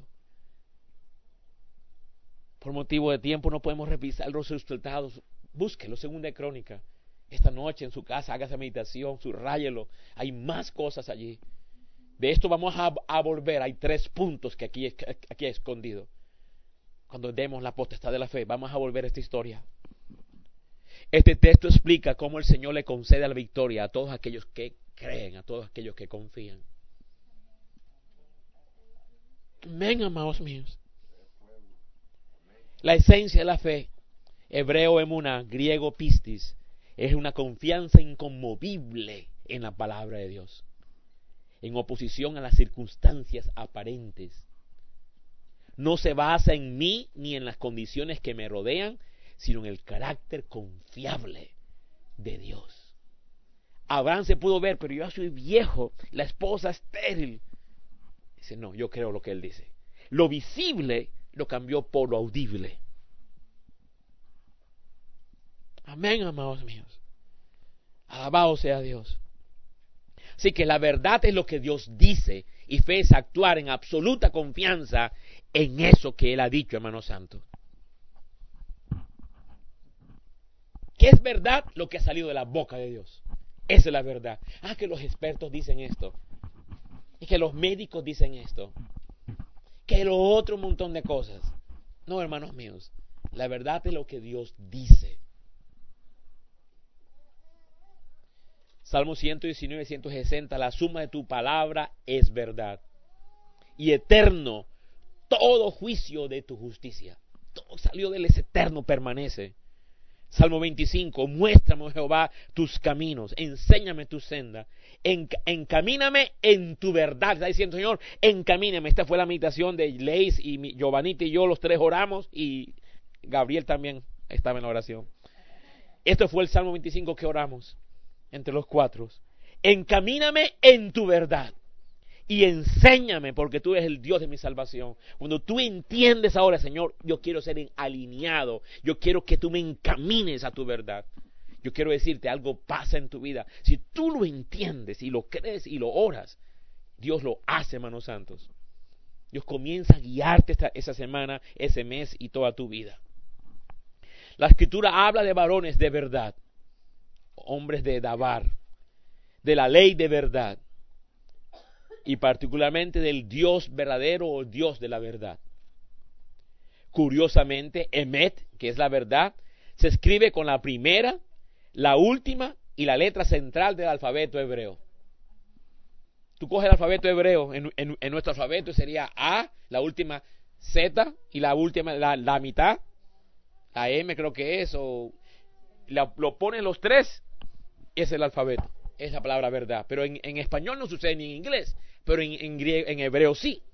Por motivo de tiempo no podemos revisar los resultados. Búsquelo, Segunda de Crónica. Esta noche en su casa, hágase meditación, subrayelo. Hay más cosas allí. De esto vamos a, a volver. Hay tres puntos que aquí, aquí he escondido. Cuando demos la potestad de la fe, vamos a volver a esta historia. Este texto explica cómo el Señor le concede la victoria a todos aquellos que creen, a todos aquellos que confían. Amén, amados míos. La esencia de la fe, hebreo emuná, griego pistis, es una confianza inconmovible en la palabra de Dios, en oposición a las circunstancias aparentes. No se basa en mí ni en las condiciones que me rodean, sino en el carácter confiable de Dios. Abraham se pudo ver, pero yo soy viejo, la esposa estéril. Dice, no, yo creo lo que él dice. Lo visible lo cambió por lo audible. Amén, amados míos. Alabado sea Dios. Así que la verdad es lo que Dios dice, y fe es actuar en absoluta confianza en eso que Él ha dicho, hermano santo. ¿Qué es verdad? Lo que ha salido de la boca de Dios. Esa es la verdad. Ah, que los expertos dicen esto. Y que los médicos dicen esto. Que lo otro montón de cosas. No, hermanos míos. La verdad es lo que Dios dice. Salmo ciento diecinueve, ciento sesenta. La suma de tu palabra es verdad. Y eterno todo juicio de tu justicia. Todo salió de él, es eterno, permanece. Salmo veinticinco, muéstrame, Jehová, tus caminos, enséñame tu senda, en, encamíname en tu verdad. Está diciendo, Señor, encamíname. Esta fue la meditación de Leis y mi, Giovanita y yo, los tres oramos, y Gabriel también estaba en la oración. Esto fue el Salmo veinticinco que oramos, entre los cuatro. Encamíname en tu verdad y enséñame, porque tú eres el Dios de mi salvación. Cuando tú entiendes ahora, Señor, yo quiero ser alineado, yo quiero que tú me encamines a tu verdad. Yo quiero decirte, algo pasa en tu vida. Si tú lo entiendes y lo crees y lo oras, Dios lo hace, hermanos santos. Dios comienza a guiarte esta, esa semana, ese mes y toda tu vida. La Escritura habla de varones de verdad, hombres de Dabar, de la ley de verdad, y particularmente del Dios verdadero o Dios de la verdad. Curiosamente, Emet, que es la verdad, se escribe con la primera, la última y la letra central del alfabeto hebreo. Tú coges el alfabeto hebreo, en, en, en nuestro alfabeto sería A, la última Z y la última, la, la mitad, la M creo que es, o la, lo ponen los tres, es el alfabeto, es la palabra verdad. Pero en, en español no sucede ni en inglés, pero en, en, griego, en hebreo sí.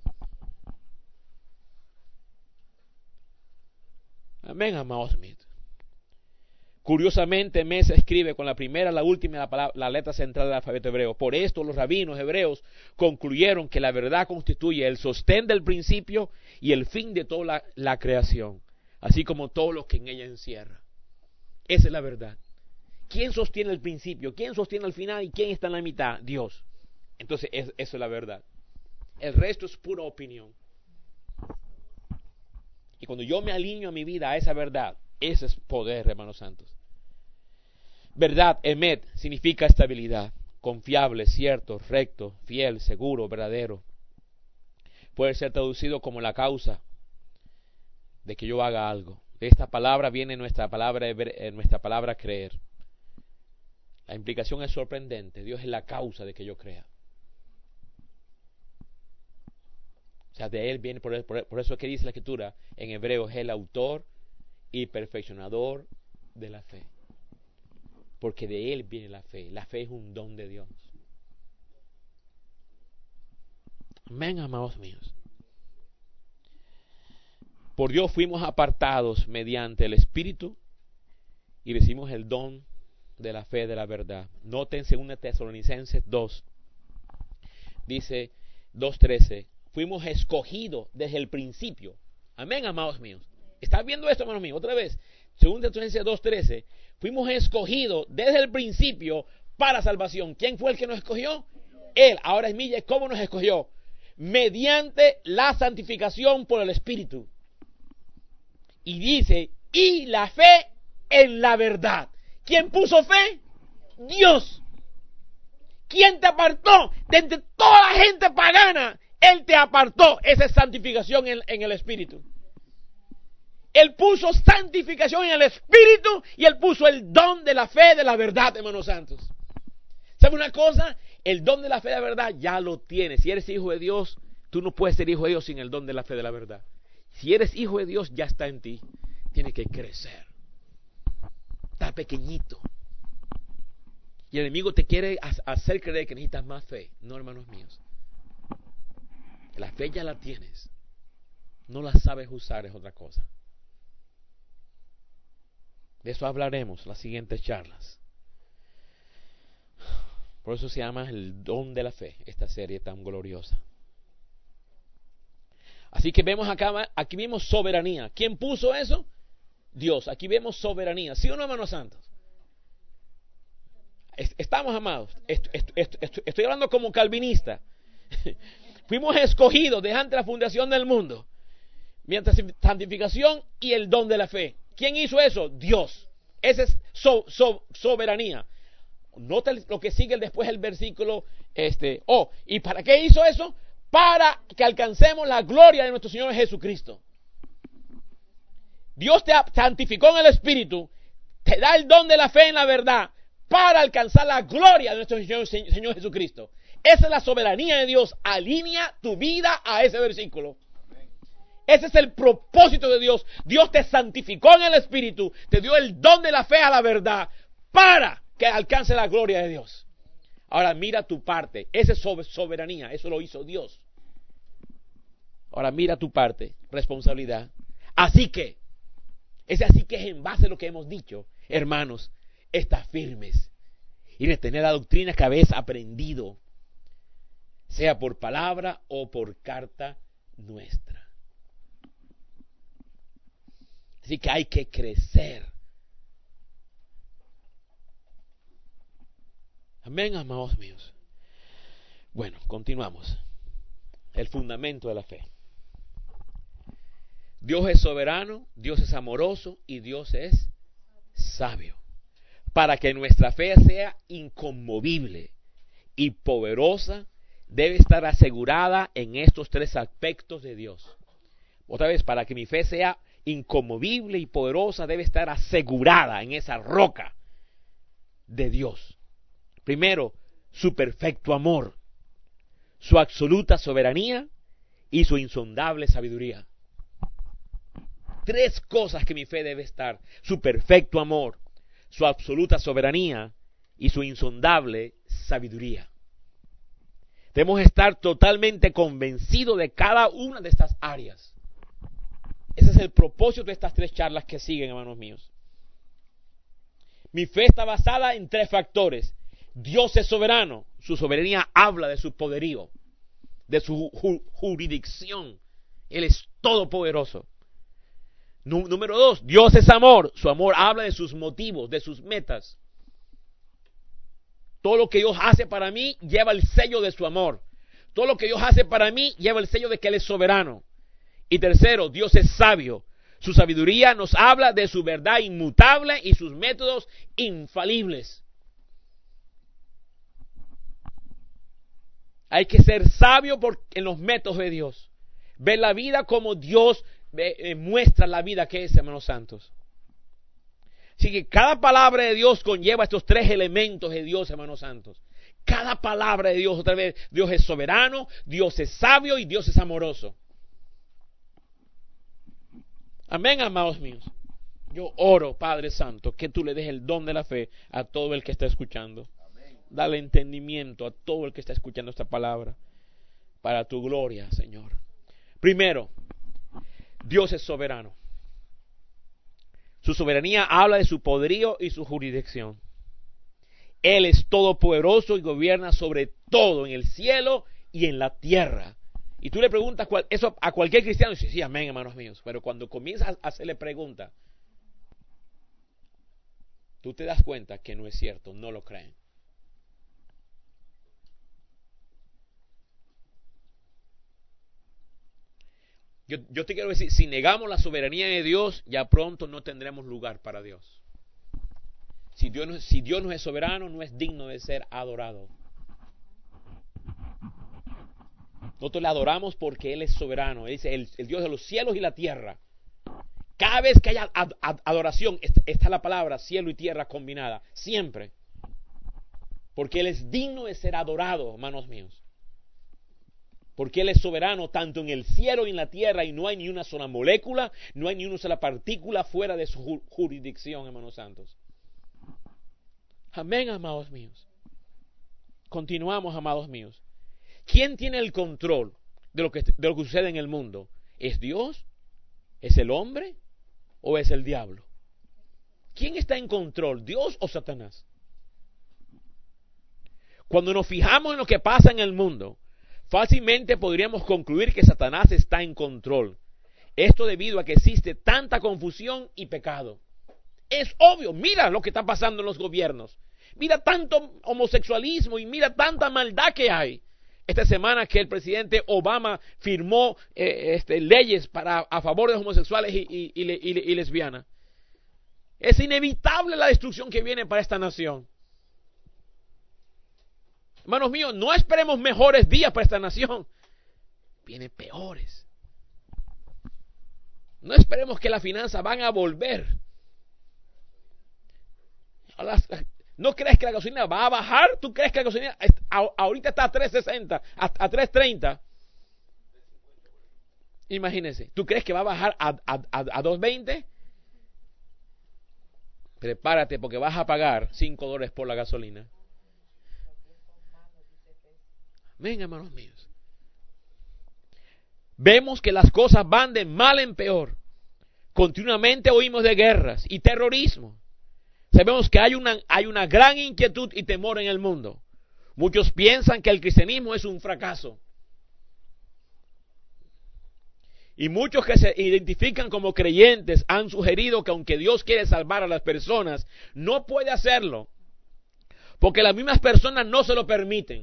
Amén, amados míos. Curiosamente, Mes se escribe con la primera, la última y la, palabra, la letra central del alfabeto hebreo. Por esto, los rabinos hebreos concluyeron que la verdad constituye el sostén del principio y el fin de toda la, la creación, así como todo lo que en ella encierra. Esa es la verdad. ¿Quién sostiene el principio? ¿Quién sostiene el final? ¿Y quién está en la mitad? Dios. Entonces, es, eso es la verdad. El resto es pura opinión. Y cuando yo me alineo a mi vida a esa verdad, ese es poder, hermanos santos. Verdad, emet, significa estabilidad, confiable, cierto, recto, fiel, seguro, verdadero. Puede ser traducido como la causa de que yo haga algo. De esta palabra viene nuestra palabra, nuestra palabra creer. La implicación es sorprendente. Dios es la causa de que yo crea. O sea, de Él viene, por, por, por eso es que dice la Escritura, en hebreo, es el autor y perfeccionador de la fe. Porque de Él viene la fe. La fe es un don de Dios. Amén, amados míos. Por Dios fuimos apartados mediante el Espíritu y recibimos el don de la fe de la verdad. Noten segunda Tesalonicenses dos. Dice dos trece. Fuimos escogidos desde el principio. Amén, amados míos. ¿Estás viendo esto, hermano mío? Otra vez. segunda Tesalonicenses dos trece. Fuimos escogidos desde el principio para salvación. ¿Quién fue el que nos escogió? Él. Ahora es milla. ¿Cómo nos escogió? Mediante la santificación por el Espíritu. Y dice, y la fe en la verdad. ¿Quién puso fe? Dios. ¿Quién te apartó de entre toda la gente pagana? Él te apartó. Esa es santificación en, en el Espíritu. Él puso santificación en el Espíritu y Él puso el don de la fe de la verdad, hermanos santos. ¿Sabe una cosa? El don de la fe de la verdad ya lo tienes. Si eres hijo de Dios, tú no puedes ser hijo de Dios sin el don de la fe de la verdad. Si eres hijo de Dios, ya está en ti. Tienes que crecer. Está pequeñito. Y el enemigo te quiere hacer creer que necesitas más fe. No, hermanos míos. La fe ya la tienes. No la sabes usar, es otra cosa. De eso hablaremos en las siguientes charlas. Por eso se llama el don de la fe, esta serie tan gloriosa. Así que vemos acá, aquí vemos soberanía. ¿Quién puso eso? Dios. Aquí vemos soberanía. ¿Sí o no, hermanos santos? Estamos, amados. Estoy hablando como calvinista. Fuimos escogidos desde antes de la fundación del mundo. Mientras santificación y el don de la fe. ¿Quién hizo eso? Dios. Esa es so, so, soberanía. Nota lo que sigue después del versículo. Este, oh, ¿y para qué hizo eso? Para que alcancemos la gloria de nuestro Señor Jesucristo. Dios te santificó en el Espíritu, te da el don de la fe en la verdad, para alcanzar la gloria de nuestro Señor, Señor Jesucristo. Esa es la soberanía de Dios. Alinea tu vida a ese versículo. Ese es el propósito de Dios. Dios te santificó en el Espíritu, te dio el don de la fe a la verdad, para que alcance la gloria de Dios. Ahora mira tu parte. Esa es soberanía. Eso lo hizo Dios. Ahora mira tu parte. Responsabilidad. Así que, es así que es en base a lo que hemos dicho, hermanos, está firmes y retener la doctrina que habéis aprendido, sea por palabra o por carta nuestra. Así que hay que crecer. Amén, amados míos. Bueno, continuamos. El fundamento de la fe. Dios es soberano, Dios es amoroso y Dios es sabio. Para que nuestra fe sea inconmovible, y poderosa debe estar asegurada en estos tres aspectos de Dios. Otra vez, para que mi fe sea inconmovible y poderosa, debe estar asegurada en esa roca de Dios. Primero, su perfecto amor, su absoluta soberanía y su insondable sabiduría. Tres cosas que mi fe debe estar: su perfecto amor, su absoluta soberanía y su insondable sabiduría. Debemos estar totalmente convencidos de cada una de estas áreas. Ese es el propósito de estas tres charlas que siguen, hermanos míos. Mi fe está basada en tres factores. Dios es soberano. Su soberanía habla de su poderío, de su ju- jurisdicción. Él es todopoderoso. Nú- número dos, Dios es amor. Su amor habla de sus motivos, de sus metas. Todo lo que Dios hace para mí lleva el sello de su amor. Todo lo que Dios hace para mí lleva el sello de que Él es soberano. Y tercero, Dios es sabio. Su sabiduría nos habla de su verdad inmutable y sus métodos infalibles. Hay que ser sabio por, en los métodos de Dios. Ver la vida como Dios eh, eh, muestra la vida que es, hermanos santos. Así que cada palabra de Dios conlleva estos tres elementos de Dios, hermanos santos. Cada palabra de Dios, otra vez, Dios es soberano, Dios es sabio y Dios es amoroso. Amén, amados míos. Yo oro, Padre Santo, que tú le des el don de la fe a todo el que está escuchando. Amén. Dale entendimiento a todo el que está escuchando esta palabra, para tu gloria, Señor. Primero, Dios es soberano. Su soberanía habla de su poderío y su jurisdicción. Él es todopoderoso y gobierna sobre todo en el cielo y en la tierra. Y tú le preguntas eso a cualquier cristiano y dice, sí, amén, hermanos míos. Pero cuando comienzas a hacerle pregunta, tú te das cuenta que no es cierto, no lo creen. Yo, yo te quiero decir, si negamos la soberanía de Dios, ya pronto no tendremos lugar para Dios. Si Dios no, si Dios no es soberano, no es digno de ser adorado. Nosotros le adoramos porque Él es soberano. Él es el, el Dios de los cielos y la tierra. Cada vez que haya ad, ad, adoración, está la palabra cielo y tierra combinada. Siempre. Porque Él es digno de ser adorado, hermanos míos. Porque Él es soberano tanto en el cielo y en la tierra, y no hay ni una sola molécula, no hay ni una sola partícula fuera de su jurisdicción, hermanos santos. Amén, amados míos. Continuamos, amados míos. ¿Quién tiene el control de lo que, de lo que sucede en el mundo? ¿Es Dios? ¿Es el hombre? ¿O es el diablo? ¿Quién está en control, Dios o Satanás? Cuando nos fijamos en lo que pasa en el mundo, fácilmente podríamos concluir que Satanás está en control. Esto debido a que existe tanta confusión y pecado. Es obvio, mira lo que está pasando en los gobiernos. Mira tanto homosexualismo y mira tanta maldad que hay. Esta semana que el presidente Obama firmó eh, este, leyes para, a favor de los homosexuales y, y, y, y, y lesbianas. Es inevitable la destrucción que viene para esta nación. Hermanos míos, no esperemos mejores días para esta nación. Vienen peores. No esperemos que las finanzas van a volver. A las, ¿No crees que la gasolina va a bajar? ¿Tú crees que la gasolina ahorita está a tres sesenta, a, a tres treinta? Imagínense. ¿Tú crees que va a bajar a, a, a, a dos veinte? Prepárate porque vas a pagar cinco dólares por la gasolina. Venga, hermanos míos. Vemos que las cosas van de mal en peor. Continuamente oímos de guerras y terrorismo. Sabemos que hay una, hay una gran inquietud y temor en el mundo. Muchos piensan que el cristianismo es un fracaso. Y muchos que se identifican como creyentes han sugerido que aunque Dios quiere salvar a las personas, no puede hacerlo. Porque las mismas personas no se lo permiten.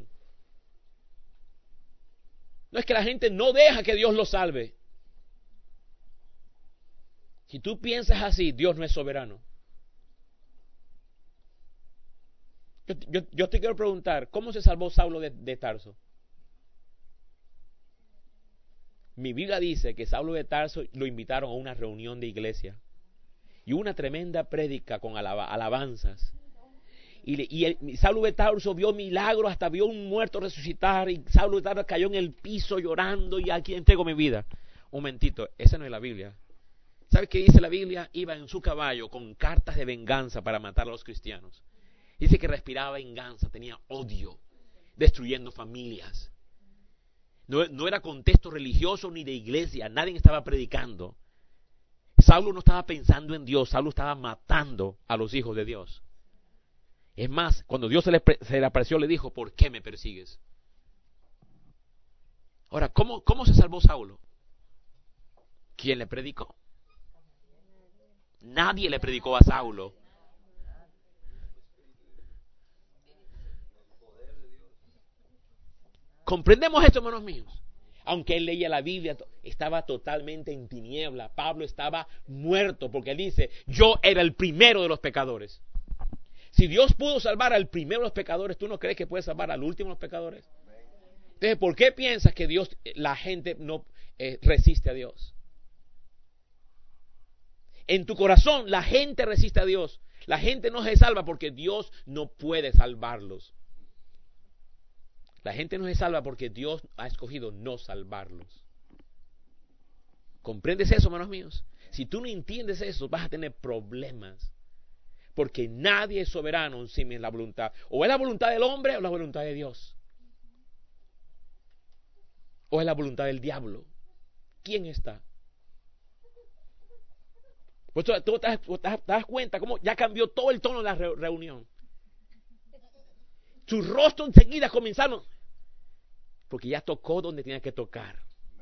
No es que la gente no deja que Dios lo salve. Si tú piensas así, Dios no es soberano. Yo, yo, yo te quiero preguntar, ¿cómo se salvó Saulo de, de Tarso? Mi Biblia dice que Saulo de Tarso lo invitaron a una reunión de iglesia y una tremenda prédica con alaba, alabanzas. Y, y, el, y Saulo de Tarso vio milagros, hasta vio un muerto resucitar, y Saulo de Tarso cayó en el piso llorando, y aquí entrego mi vida. Un momentito, esa no es la Biblia. ¿Sabes qué dice la Biblia? Iba en su caballo con cartas de venganza para matar a los cristianos. Dice que respiraba venganza, tenía odio, destruyendo familias. No, no era contexto religioso ni de iglesia, nadie estaba predicando. Saulo no estaba pensando en Dios, Saulo estaba matando a los hijos de Dios. Es más, cuando Dios se le, se le apareció, le dijo, ¿por qué me persigues? Ahora, ¿cómo, cómo se salvó Saulo? ¿Quién le predicó? Nadie le predicó a Saulo. ¿Comprendemos esto, hermanos míos? Aunque él leía la Biblia, estaba totalmente en tiniebla. Pablo estaba muerto porque él dice, yo era el primero de los pecadores. Si Dios pudo salvar al primero de los pecadores, ¿tú no crees que puede salvar al último de los pecadores? Entonces, ¿por qué piensas que Dios, la gente no eh, resiste a Dios? En tu corazón, la gente resiste a Dios. La gente no se salva porque Dios no puede salvarlos. La gente no se salva porque Dios ha escogido no salvarlos. ¿Comprendes eso, hermanos míos? Si tú no entiendes eso, vas a tener problemas. Porque nadie es soberano encima de la voluntad. O es la voluntad del hombre o la voluntad de Dios. O es la voluntad del diablo. ¿Quién está? Pues tú, tú te, das, te das cuenta cómo ya cambió todo el tono de la re, reunión. Sus rostros enseguida comenzaron. Porque ya tocó donde tenía que tocar.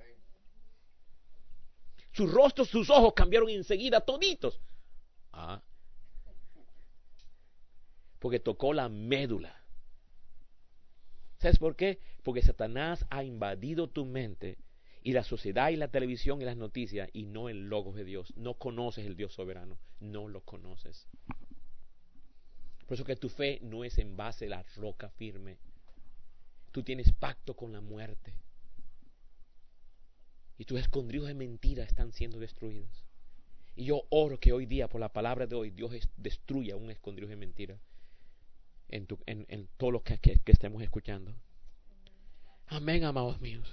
Sus rostros, sus ojos cambiaron enseguida toditos. Ah. Porque tocó la médula. ¿Sabes por qué? Porque Satanás ha invadido tu mente y la sociedad y la televisión y las noticias y no el logos de Dios. No conoces el Dios soberano. No lo conoces. Por eso que tu fe no es en base a la roca firme. Tú tienes pacto con la muerte. Y tus escondrijos de mentira están siendo destruidos. Y yo oro que hoy día, por la palabra de hoy, Dios destruya un escondrijo de mentira en, tu, en, en todo lo que, que, que estemos escuchando. Amén, amados míos.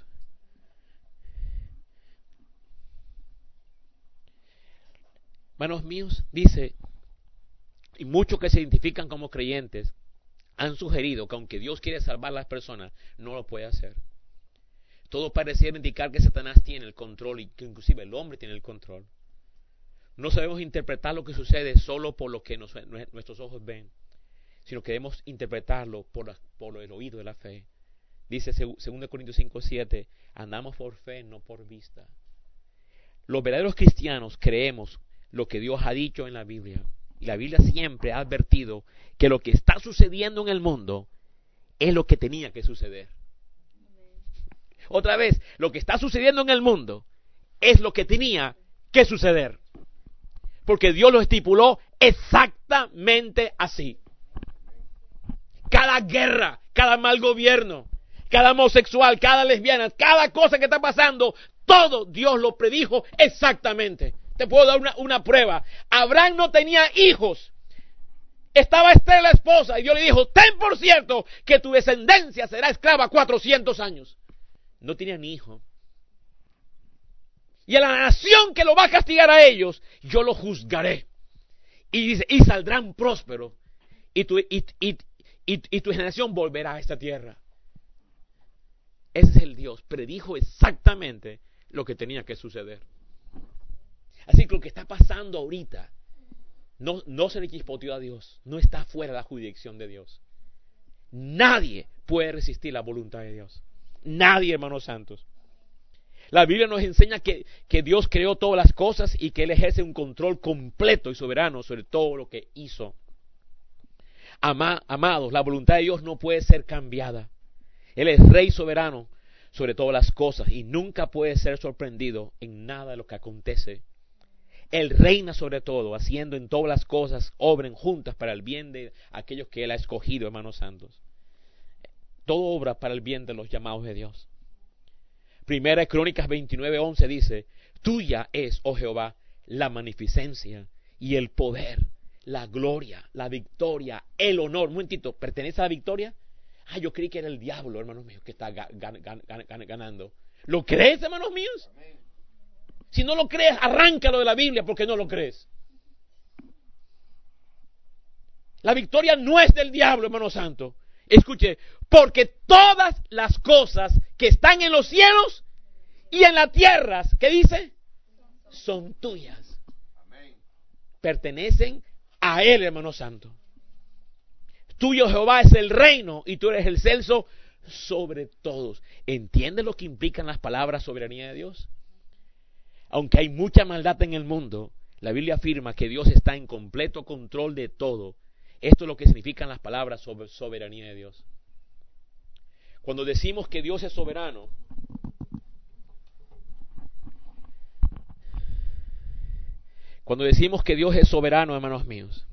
Hermanos míos, dice, y muchos que se identifican como creyentes han sugerido que aunque Dios quiere salvar a las personas, no lo puede hacer. Todo pareciera indicar que Satanás tiene el control y que inclusive el hombre tiene el control. No sabemos interpretar lo que sucede solo por lo que nos, nuestros ojos ven, sino que debemos interpretarlo por, la, por el oído de la fe. Dice dos Corintios cinco siete, andamos por fe, no por vista. Los verdaderos cristianos creemos lo que Dios ha dicho en la Biblia. Y la Biblia siempre ha advertido que lo que está sucediendo en el mundo es lo que tenía que suceder. Otra vez, lo que está sucediendo en el mundo es lo que tenía que suceder. Porque Dios lo estipuló exactamente así. Cada guerra, cada mal gobierno, cada homosexual, cada lesbiana, cada cosa que está pasando, todo Dios lo predijo exactamente. Te puedo dar una, una prueba. Abraham no tenía hijos. Estaba Esther la esposa y Dios le dijo, ten por cierto que tu descendencia será esclava cuatrocientos años. No tenía ni hijo. Y a la nación que lo va a castigar a ellos, yo lo juzgaré. Y dice, y saldrán prósperos. Y tu, y, y, y, y tu generación volverá a esta tierra. Ese es el Dios. Predijo exactamente lo que tenía que suceder. Así que lo que está pasando ahorita no, no se le chispoteó a Dios. No está fuera de la jurisdicción de Dios. Nadie puede resistir la voluntad de Dios. Nadie, hermanos santos. La Biblia nos enseña que, que Dios creó todas las cosas y que Él ejerce un control completo y soberano sobre todo lo que hizo. Ama, amados, la voluntad de Dios no puede ser cambiada. Él es Rey soberano sobre todas las cosas y nunca puede ser sorprendido en nada de lo que acontece. Él reina sobre todo, haciendo en todas las cosas, obren juntas para el bien de aquellos que Él ha escogido, hermanos santos. Todo obra para el bien de los llamados de Dios. Primera de Crónicas veintinueve once dice, tuya es, oh Jehová, la magnificencia y el poder, la gloria, la victoria, el honor. Un momentito, ¿pertenece a la victoria? Ah, yo creí que era el diablo, hermanos míos, que está gan gan gan gan ganando. ¿Lo crees, hermanos míos? Amén. Si no lo crees, arráncalo de la Biblia porque no lo crees. La victoria no es del diablo, hermano santo. Escuche, porque todas las cosas que están en los cielos y en la tierra, ¿qué dice? Son tuyas. Amén. Pertenecen a Él, hermano santo. Tuyo, Jehová, es el reino y tú eres el celso sobre todos. ¿Entiendes lo que implican las palabras soberanía de Dios? Aunque hay mucha maldad en el mundo, la Biblia afirma que Dios está en completo control de todo. Esto es lo que significan las palabras sobre soberanía de Dios. Cuando decimos que Dios es soberano, cuando decimos que Dios es soberano, hermanos míos,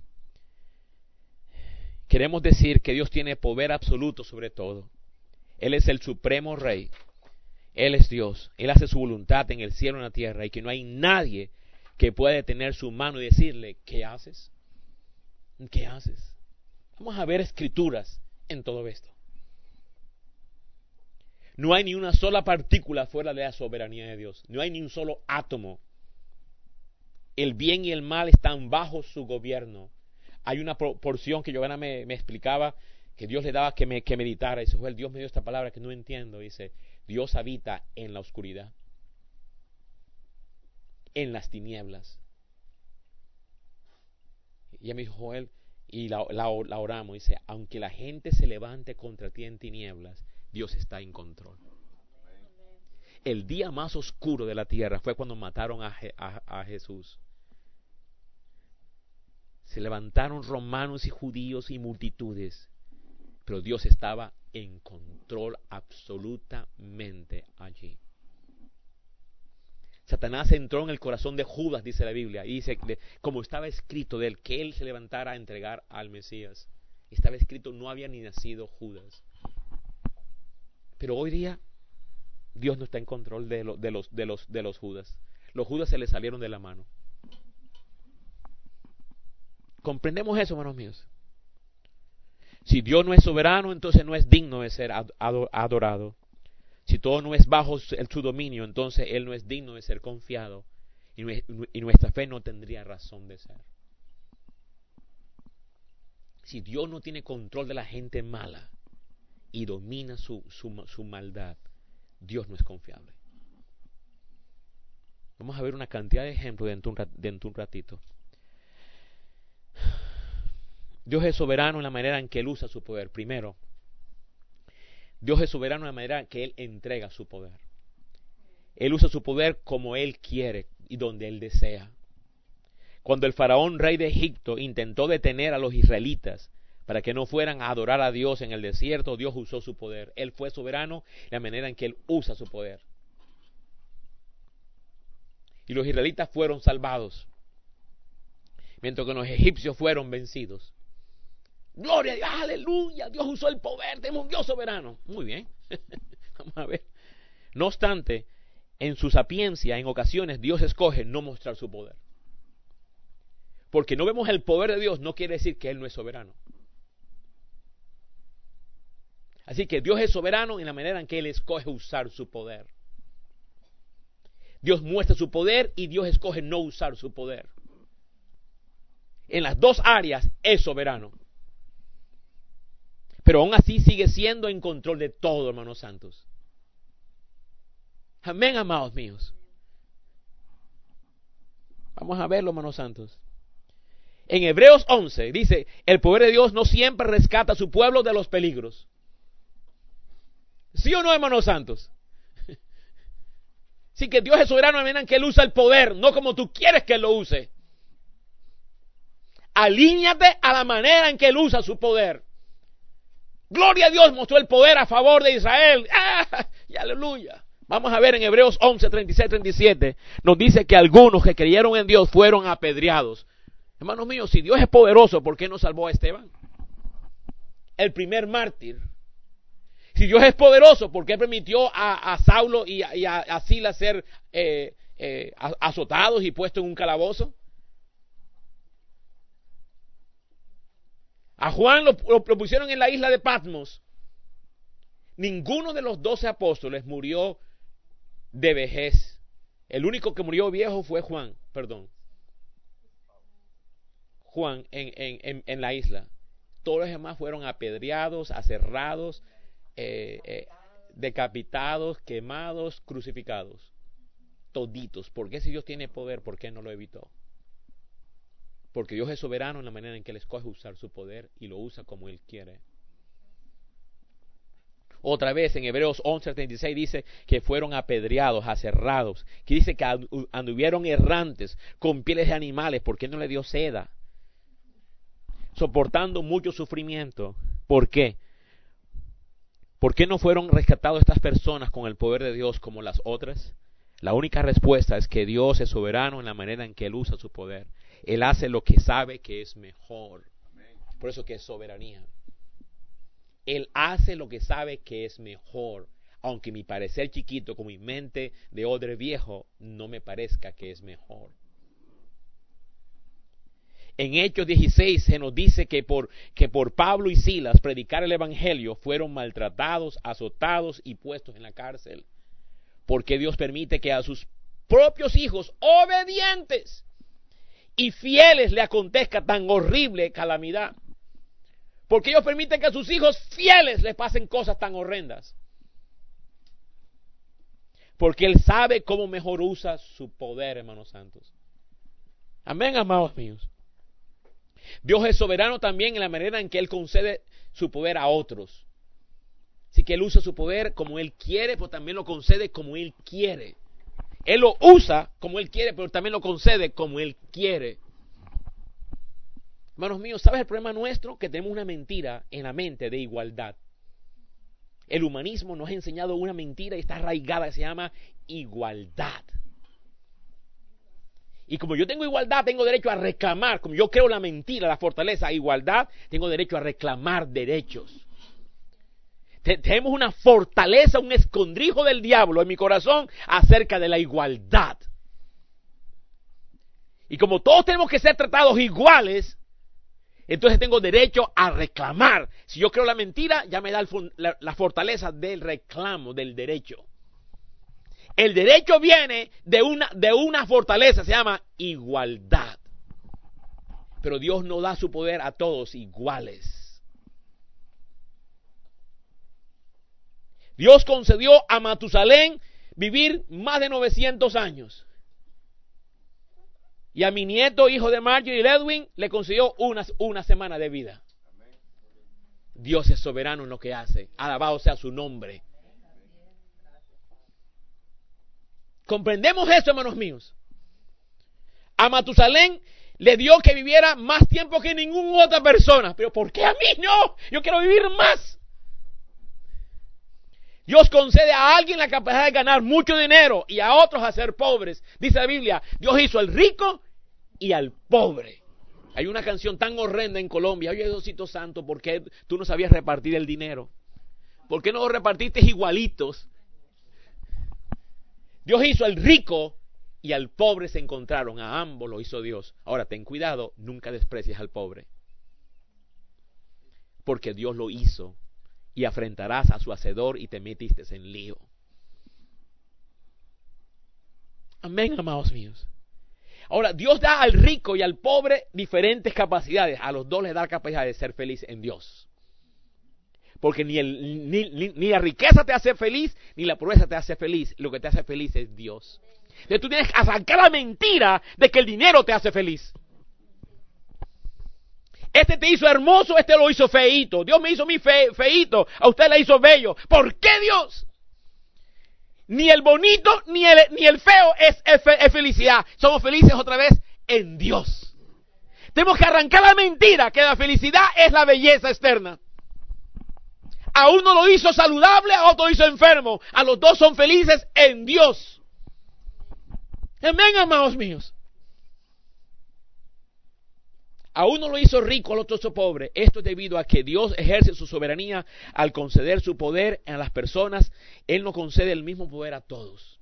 queremos decir que Dios tiene poder absoluto sobre todo. Él es el supremo rey. Él es Dios. Él hace su voluntad en el cielo y en la tierra. Y que no hay nadie que pueda detener su mano y decirle, ¿qué haces? ¿Qué haces? Vamos a ver escrituras en todo esto. No hay ni una sola partícula fuera de la soberanía de Dios. No hay ni un solo átomo. El bien y el mal están bajo su gobierno. Hay una porción que Giovanna me, me explicaba que Dios le daba que, me, que meditara. Dice, Joel, Dios me dio esta palabra que no entiendo. Dice, Dios habita en la oscuridad, en las tinieblas. Y ella me dijo, Joel, y la, la, la oramos. Dice, aunque la gente se levante contra ti en tinieblas, Dios está en control. El día más oscuro de la tierra fue cuando mataron a, a, a Jesús. Se levantaron romanos y judíos y multitudes, pero Dios estaba en control absolutamente allí. Satanás entró en el corazón de Judas, dice la Biblia, y dice, como estaba escrito de él, que él se levantara a entregar al Mesías. Estaba escrito, no había ni nacido Judas. Pero hoy día, Dios no está en control de, lo, de, los, de, los, de los Judas. Los Judas se le salieron de la mano. ¿Comprendemos eso, hermanos míos? Si Dios no es soberano, entonces no es digno de ser adorado. Si todo no es bajo su dominio, entonces Él no es digno de ser confiado. Y nuestra fe no tendría razón de ser. Si Dios no tiene control de la gente mala y domina su, su, su maldad, Dios no es confiable. Vamos a ver una cantidad de ejemplos dentro de un ratito. Dios es soberano en la manera en que Él usa su poder. Primero, Dios es soberano en la manera en que Él entrega su poder. Él usa su poder como Él quiere y donde Él desea. Cuando el faraón rey de Egipto intentó detener a los israelitas para que no fueran a adorar a Dios en el desierto, Dios usó su poder. Él fue soberano en la manera en que Él usa su poder. Y los israelitas fueron salvados, mientras que los egipcios fueron vencidos. Gloria a Dios, aleluya, Dios usó el poder, tenemos un Dios soberano. Muy bien, vamos a ver. No obstante, en su sapiencia, en ocasiones, Dios escoge no mostrar su poder. Porque no vemos el poder de Dios, no quiere decir que Él no es soberano. Así que Dios es soberano en la manera en que Él escoge usar su poder. Dios muestra su poder y Dios escoge no usar su poder. En las dos áreas es soberano. Pero aún así sigue siendo en control de todo, hermanos santos. Amén, amados míos. Vamos a verlo, hermanos santos. En Hebreos once dice, el poder de Dios no siempre rescata a su pueblo de los peligros. ¿Sí o no, hermanos santos? Sí, que Dios es soberano de manera en que Él usa el poder, no como tú quieres que Él lo use. Alíñate a la manera en que Él usa su poder. Gloria a Dios, mostró el poder a favor de Israel. ¡Ah! Y aleluya. Vamos a ver en Hebreos once, treinta y seis, treinta y siete, nos dice que algunos que creyeron en Dios fueron apedreados. Hermanos míos, si Dios es poderoso, ¿por qué no salvó a Esteban? El primer mártir. Si Dios es poderoso, ¿por qué permitió a, a Saulo y a, y a, a Silas ser eh, eh, azotados y puestos en un calabozo? A Juan lo, lo, lo pusieron en la isla de Patmos. Ninguno de los doce apóstoles murió de vejez. El único que murió viejo fue Juan, perdón. Juan en, en, en, en la isla. Todos los demás fueron apedreados, aserrados, eh, eh, decapitados, quemados, crucificados. Toditos. ¿Por qué si Dios tiene poder, por qué no lo evitó? Porque Dios es soberano en la manera en que Él escoge usar su poder y lo usa como Él quiere. Otra vez en Hebreos once, treinta y seis dice que fueron apedreados, aserrados. Que dice que anduvieron errantes con pieles de animales. ¿Por qué no le dio seda? Soportando mucho sufrimiento. ¿Por qué? ¿Por qué no fueron rescatados estas personas con el poder de Dios como las otras? La única respuesta es que Dios es soberano en la manera en que Él usa su poder. Él hace lo que sabe que es mejor. Por eso que es soberanía. Él hace lo que sabe que es mejor, aunque mi parecer chiquito, con mi mente de odre viejo, no me parezca que es mejor. En Hechos dieciséis se nos dice que por, que por Pablo y Silas predicar el evangelio fueron maltratados, azotados y puestos en la cárcel. Porque Dios permite que a sus propios hijos obedientes y fieles le acontezca tan horrible calamidad. Porque ellos permiten que a sus hijos fieles les pasen cosas tan horrendas. Porque Él sabe cómo mejor usa su poder, hermanos santos. Amén, amados míos. Dios es soberano también en la manera en que Él concede su poder a otros. Así que Él usa su poder como Él quiere, pero también lo concede como Él quiere. Él lo usa como Él quiere, pero también lo concede como Él quiere. Hermanos míos, ¿sabes el problema nuestro? Que tenemos una mentira en la mente de igualdad. El humanismo nos ha enseñado una mentira y está arraigada que se llama igualdad. Y como yo tengo igualdad, tengo derecho a reclamar. Como yo creo la mentira, la fortaleza, igualdad, tengo derecho a reclamar derechos. Tenemos una fortaleza, un escondrijo del diablo en mi corazón acerca de la igualdad. Y como todos tenemos que ser tratados iguales, entonces tengo derecho a reclamar. Si yo creo la mentira, ya me da el, la, la fortaleza del reclamo, del derecho. El derecho viene de una, de una fortaleza, se llama igualdad. Pero Dios no da su poder a todos iguales. Dios concedió a Matusalén vivir más de novecientos años. Y a mi nieto, hijo de Marjorie y Edwin, le concedió una, una semana de vida. Dios es soberano en lo que hace. Alabado sea su nombre. ¿Comprendemos eso, hermanos míos? A Matusalén le dio que viviera más tiempo que ninguna otra persona. ¿Pero por qué a mí no? Yo quiero vivir más. Dios concede a alguien la capacidad de ganar mucho dinero y a otros a ser pobres. Dice la Biblia, Dios hizo al rico y al pobre. Hay una canción tan horrenda en Colombia. Oye, Diosito Santo, ¿por qué tú no sabías repartir el dinero? ¿Por qué no lo repartiste igualitos? Dios hizo al rico y al pobre se encontraron. A ambos lo hizo Dios. Ahora, ten cuidado, nunca desprecies al pobre. Porque Dios lo hizo. Y afrentarás a su hacedor y te metiste en lío. Amén, amados míos. Ahora, Dios da al rico y al pobre diferentes capacidades. A los dos les da la capacidad de ser feliz en Dios. Porque ni, el, ni, ni, ni la riqueza te hace feliz, ni la pobreza te hace feliz. Lo que te hace feliz es Dios. Entonces tú tienes que arrancar la mentira de que el dinero te hace feliz. Este te hizo hermoso, este lo hizo feíto. Dios me hizo mi fe, feíto, a usted le hizo bello. ¿Por qué Dios? Ni el bonito ni el, ni el feo es, es, es felicidad. Somos felices otra vez en Dios. Tenemos que arrancar la mentira que la felicidad es la belleza externa. A uno lo hizo saludable, a otro lo hizo enfermo. A los dos son felices en Dios. Amén, amados míos. A uno lo hizo rico, al otro lo hizo pobre. Esto es debido a que Dios ejerce su soberanía al conceder su poder a las personas. Él no concede el mismo poder a todos.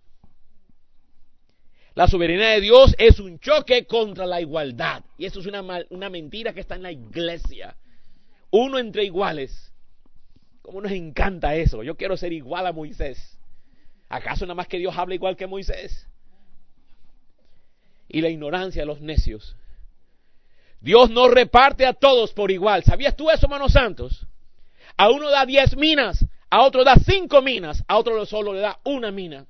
La soberanía de Dios es un choque contra la igualdad. Y eso es una, una mentira que está en la iglesia. Uno entre iguales. ¿Cómo nos encanta eso? Yo quiero ser igual a Moisés. ¿Acaso nada más que Dios habla igual que Moisés? Y la ignorancia de los necios. Dios no reparte a todos por igual. ¿Sabías tú eso, hermanos santos? A uno da diez minas, a otro da cinco minas, a otro solo le da una mina.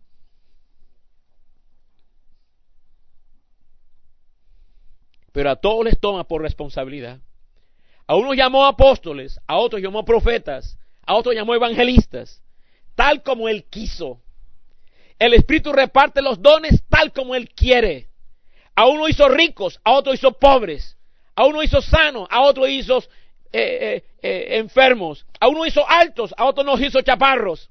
Pero a todos les toma por responsabilidad. A unos llamó apóstoles, a otros llamó profetas, a otros llamó evangelistas, tal como Él quiso. El Espíritu reparte los dones tal como Él quiere. A uno hizo ricos, a otro hizo pobres. A uno hizo sanos, a otro hizo eh, eh, eh, enfermos. A uno hizo altos, a otro nos hizo chaparros.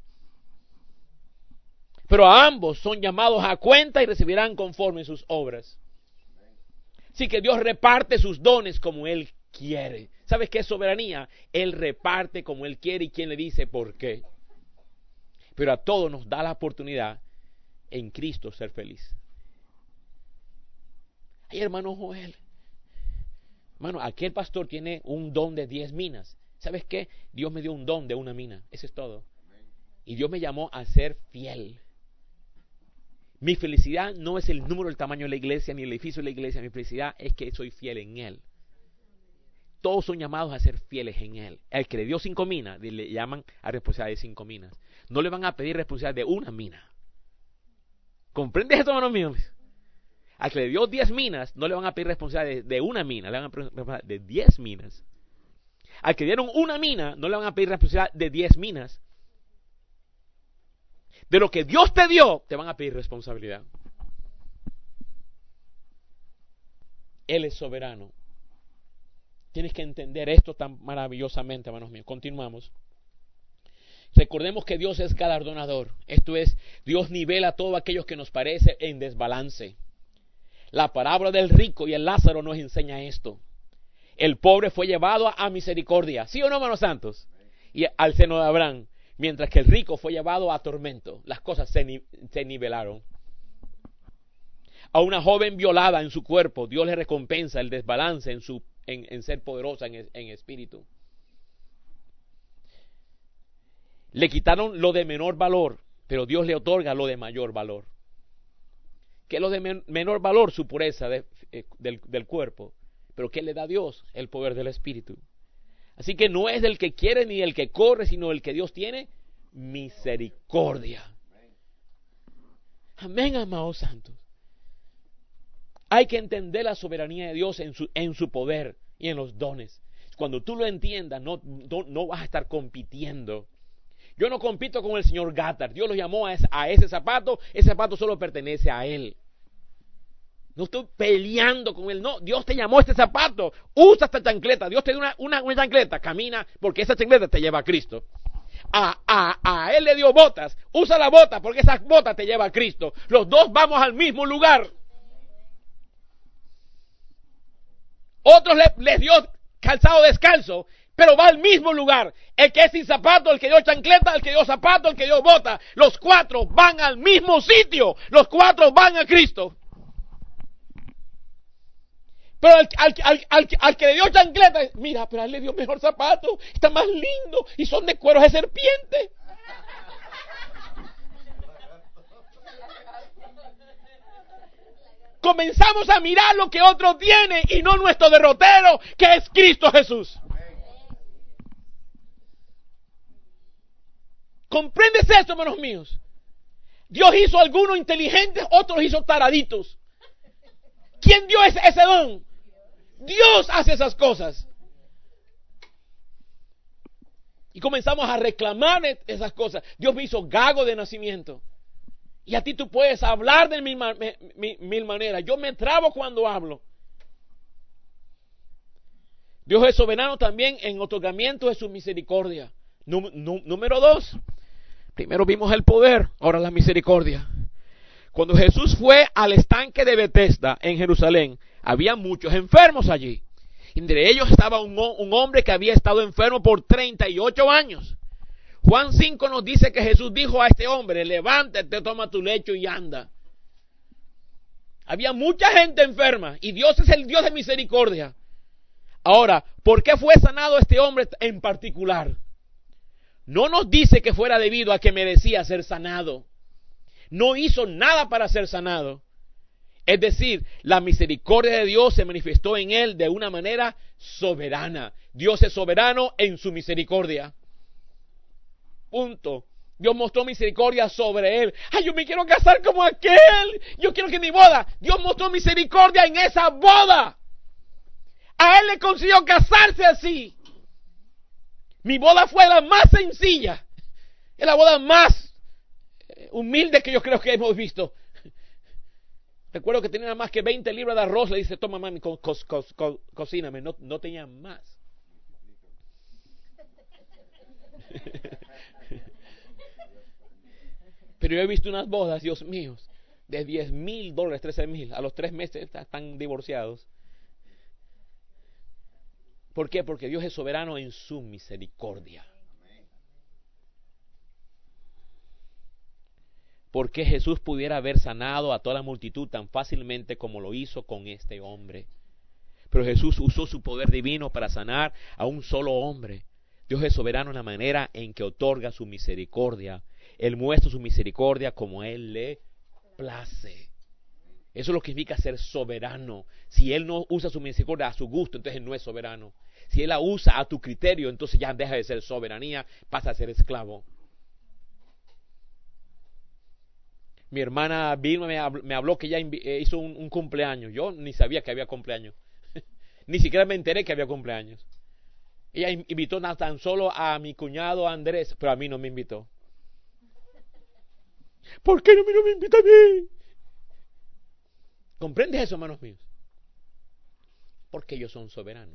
Pero a ambos son llamados a cuenta y recibirán conforme sus obras. Así que Dios reparte sus dones como Él quiere. ¿Sabes qué es soberanía? Él reparte como Él quiere y quién le dice por qué. Pero a todos nos da la oportunidad en Cristo ser feliz. Ay, hermano Joel, hermano, aquel pastor tiene un don de diez minas. ¿Sabes qué? Dios me dio un don de una mina. Eso es todo. Y Dios me llamó a ser fiel. Mi felicidad no es el número, el tamaño de la iglesia, ni el edificio de la iglesia. Mi felicidad es que soy fiel en Él. Todos son llamados a ser fieles en Él. El que le dio cinco minas, le llaman a responsabilidad de cinco minas. No le van a pedir responsabilidad de una mina. ¿Comprendes esto, hermanos míos? Al que le dio diez minas, no le van a pedir responsabilidad de, de una mina, le van a pedir responsabilidad de diez minas. Al que dieron una mina, no le van a pedir responsabilidad de diez minas. De lo que Dios te dio, te van a pedir responsabilidad. Él es soberano. Tienes que entender esto tan maravillosamente, hermanos míos. Continuamos. Recordemos que Dios es galardonador. Esto es, Dios nivela a todos aquellos que nos parece en desbalance. La parábola del rico y el Lázaro nos enseña esto. El pobre fue llevado a misericordia. ¿Sí o no, hermanos santos? Y al seno de Abraham. Mientras que el rico fue llevado a tormento. Las cosas se, ni, se nivelaron. A una joven violada en su cuerpo, Dios le recompensa el desbalance en, su, en, en ser poderosa en, en espíritu. Le quitaron lo de menor valor, pero Dios le otorga lo de mayor valor. ¿Qué es lo de men, menor valor? Su pureza de, eh, del, del cuerpo. Pero ¿qué le da a Dios? El poder del espíritu. Así que no es del que quiere ni el que corre, sino el que Dios tiene misericordia. Amén, amados santos. Hay que entender la soberanía de Dios en su, en su poder y en los dones. Cuando tú lo entiendas, no, no, no vas a estar compitiendo. Yo no compito con el señor Gatar. Dios lo llamó a ese, a ese zapato. Ese zapato solo pertenece a él. No estoy peleando con él. No, Dios te llamó a este zapato. Usa esta chancleta. Dios te dio una, una, una chancleta. Camina porque esa chancleta te lleva a Cristo. A, a, a él le dio botas. Usa la bota porque esa bota te lleva a Cristo. Los dos vamos al mismo lugar. Otros le, les dio calzado descalzo, pero va al mismo lugar. El que es sin zapato, el que dio chancleta, el que dio zapato, el que dio bota. Los cuatro van al mismo sitio. Los cuatro van a Cristo. Pero al, al, al, al, al que le dio chancleta, mira, pero a él le dio mejor zapato. Está más lindo y son de cueros de serpiente. Comenzamos a mirar lo que otro tiene y no nuestro derrotero, que es Cristo Jesús. ¿Comprendes esto, hermanos míos? Dios hizo algunos inteligentes, otros hizo taraditos. ¿Quién dio ese, ese don? Dios hace esas cosas. Y comenzamos a reclamar esas cosas. Dios me hizo gago de nacimiento. Y a ti tú puedes hablar de mil, mil, mil maneras. Yo me trabo cuando hablo. Dios es soberano también en otorgamiento de su misericordia. Nú- nú- número dos, primero vimos el poder, ahora la misericordia. Cuando Jesús fue al estanque de Betesda en Jerusalén, había muchos enfermos allí. Entre ellos estaba un, un hombre que había estado enfermo por treinta y ocho años. Juan cinco nos dice que Jesús dijo a este hombre, levántate, toma tu lecho y anda. Había mucha gente enferma y Dios es el Dios de misericordia. Ahora, ¿por qué fue sanado este hombre en particular? No nos dice que fuera debido a que merecía ser sanado. No hizo nada para ser sanado. Es decir, la misericordia de Dios se manifestó en él de una manera soberana. Dios es soberano en su misericordia. Punto. Dios mostró misericordia sobre él. ¡Ay, yo me quiero casar como aquel! Yo quiero que mi boda. Dios mostró misericordia en esa boda. A él le consiguió casarse así. Mi boda fue la más sencilla. Es la boda más humilde que yo creo que hemos visto. Recuerdo que tenía nada más que veinte libras de arroz. Le dice, toma mami, co co co co cocíname. No, no tenía más. Pero yo he visto unas bodas, Dios mío, de diez mil dólares, trece mil. A los tres meses están divorciados. ¿Por qué? Porque Dios es soberano en su misericordia. Porque Jesús pudiera haber sanado a toda la multitud tan fácilmente como lo hizo con este hombre. Pero Jesús usó su poder divino para sanar a un solo hombre. Dios es soberano en la manera en que otorga su misericordia. Él muestra su misericordia como a Él le place. Eso es lo que significa ser soberano. Si Él no usa su misericordia a su gusto, entonces Él no es soberano. Si Él la usa a tu criterio, entonces ya deja de ser soberanía, pasa a ser esclavo. Mi hermana Vilma me habló, me habló que ella hizo un, un cumpleaños. Yo ni sabía que había cumpleaños. Ni siquiera me enteré que había cumpleaños. Ella invitó tan solo a mi cuñado Andrés, pero a mí no me invitó. ¿Por qué no me, no me invita a mí? ¿Comprendes eso, hermanos míos? Porque ellos son soberanos.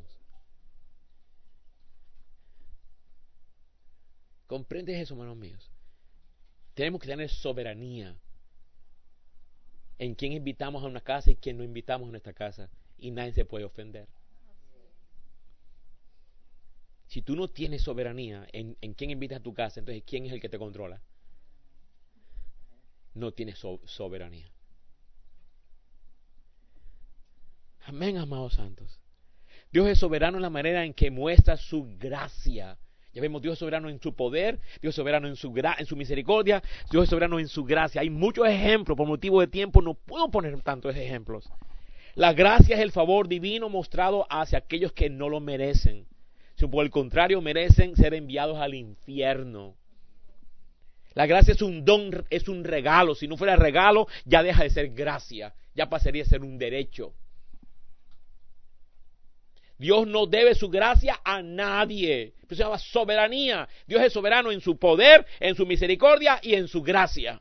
¿Comprendes eso, hermanos míos? Tenemos que tener soberanía en quién invitamos a una casa y quién no invitamos a nuestra casa. Y nadie se puede ofender. Si tú no tienes soberanía en, en quién invitas a tu casa, entonces ¿quién es el que te controla? No tienes so, soberanía. Amén, amados santos. Dios es soberano en la manera en que muestra su gracia. Ya vemos, Dios es soberano en su poder, Dios es soberano en su, gra en su misericordia, Dios es soberano en su gracia. Hay muchos ejemplos, por motivo de tiempo no puedo poner tantos ejemplos. La gracia es el favor divino mostrado hacia aquellos que no lo merecen. Si por el contrario merecen ser enviados al infierno. La gracia es un don, es un regalo. Si no fuera regalo, ya deja de ser gracia, ya pasaría a ser un derecho. Dios no debe su gracia a nadie. Eso se llama soberanía. Dios es soberano en su poder, en su misericordia y en su gracia.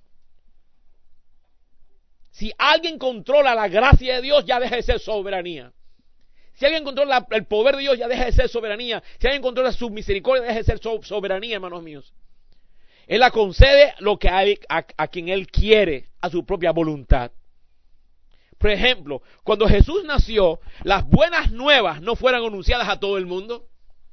Si alguien controla la gracia de Dios, ya deja de ser soberanía. Si alguien controla el poder de Dios, ya deja de ser soberanía. Si alguien controla su misericordia, deja de ser soberanía, hermanos míos. Él la concede lo que hay a, a quien Él quiere, a su propia voluntad. Por ejemplo, cuando Jesús nació, las buenas nuevas no fueron anunciadas a todo el mundo.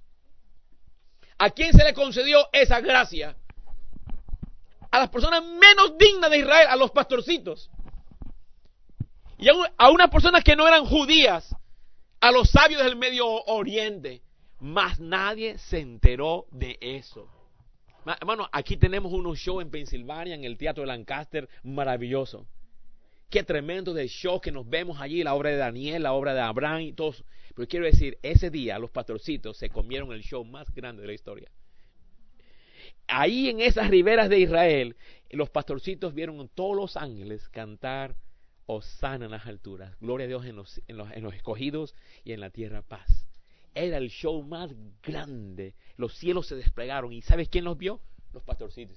¿A quién se le concedió esa gracia? A las personas menos dignas de Israel, a los pastorcitos. Y a unas personas que no eran judías, a los sabios del Medio Oriente. Mas nadie se enteró de eso. Hermano, aquí tenemos unos shows en Pensilvania, en el Teatro de Lancaster, maravilloso. Qué tremendo de show que nos vemos allí, la obra de Daniel, la obra de Abraham y todos. Pero quiero decir, ese día los pastorcitos se comieron el show más grande de la historia. Ahí en esas riberas de Israel, los pastorcitos vieron a todos los ángeles cantar Hosana en las alturas. Gloria a Dios en los, en los, en los escogidos y en la tierra paz. Era el show más grande. Los cielos se desplegaron. ¿Y sabes quién los vio? Los pastorcitos.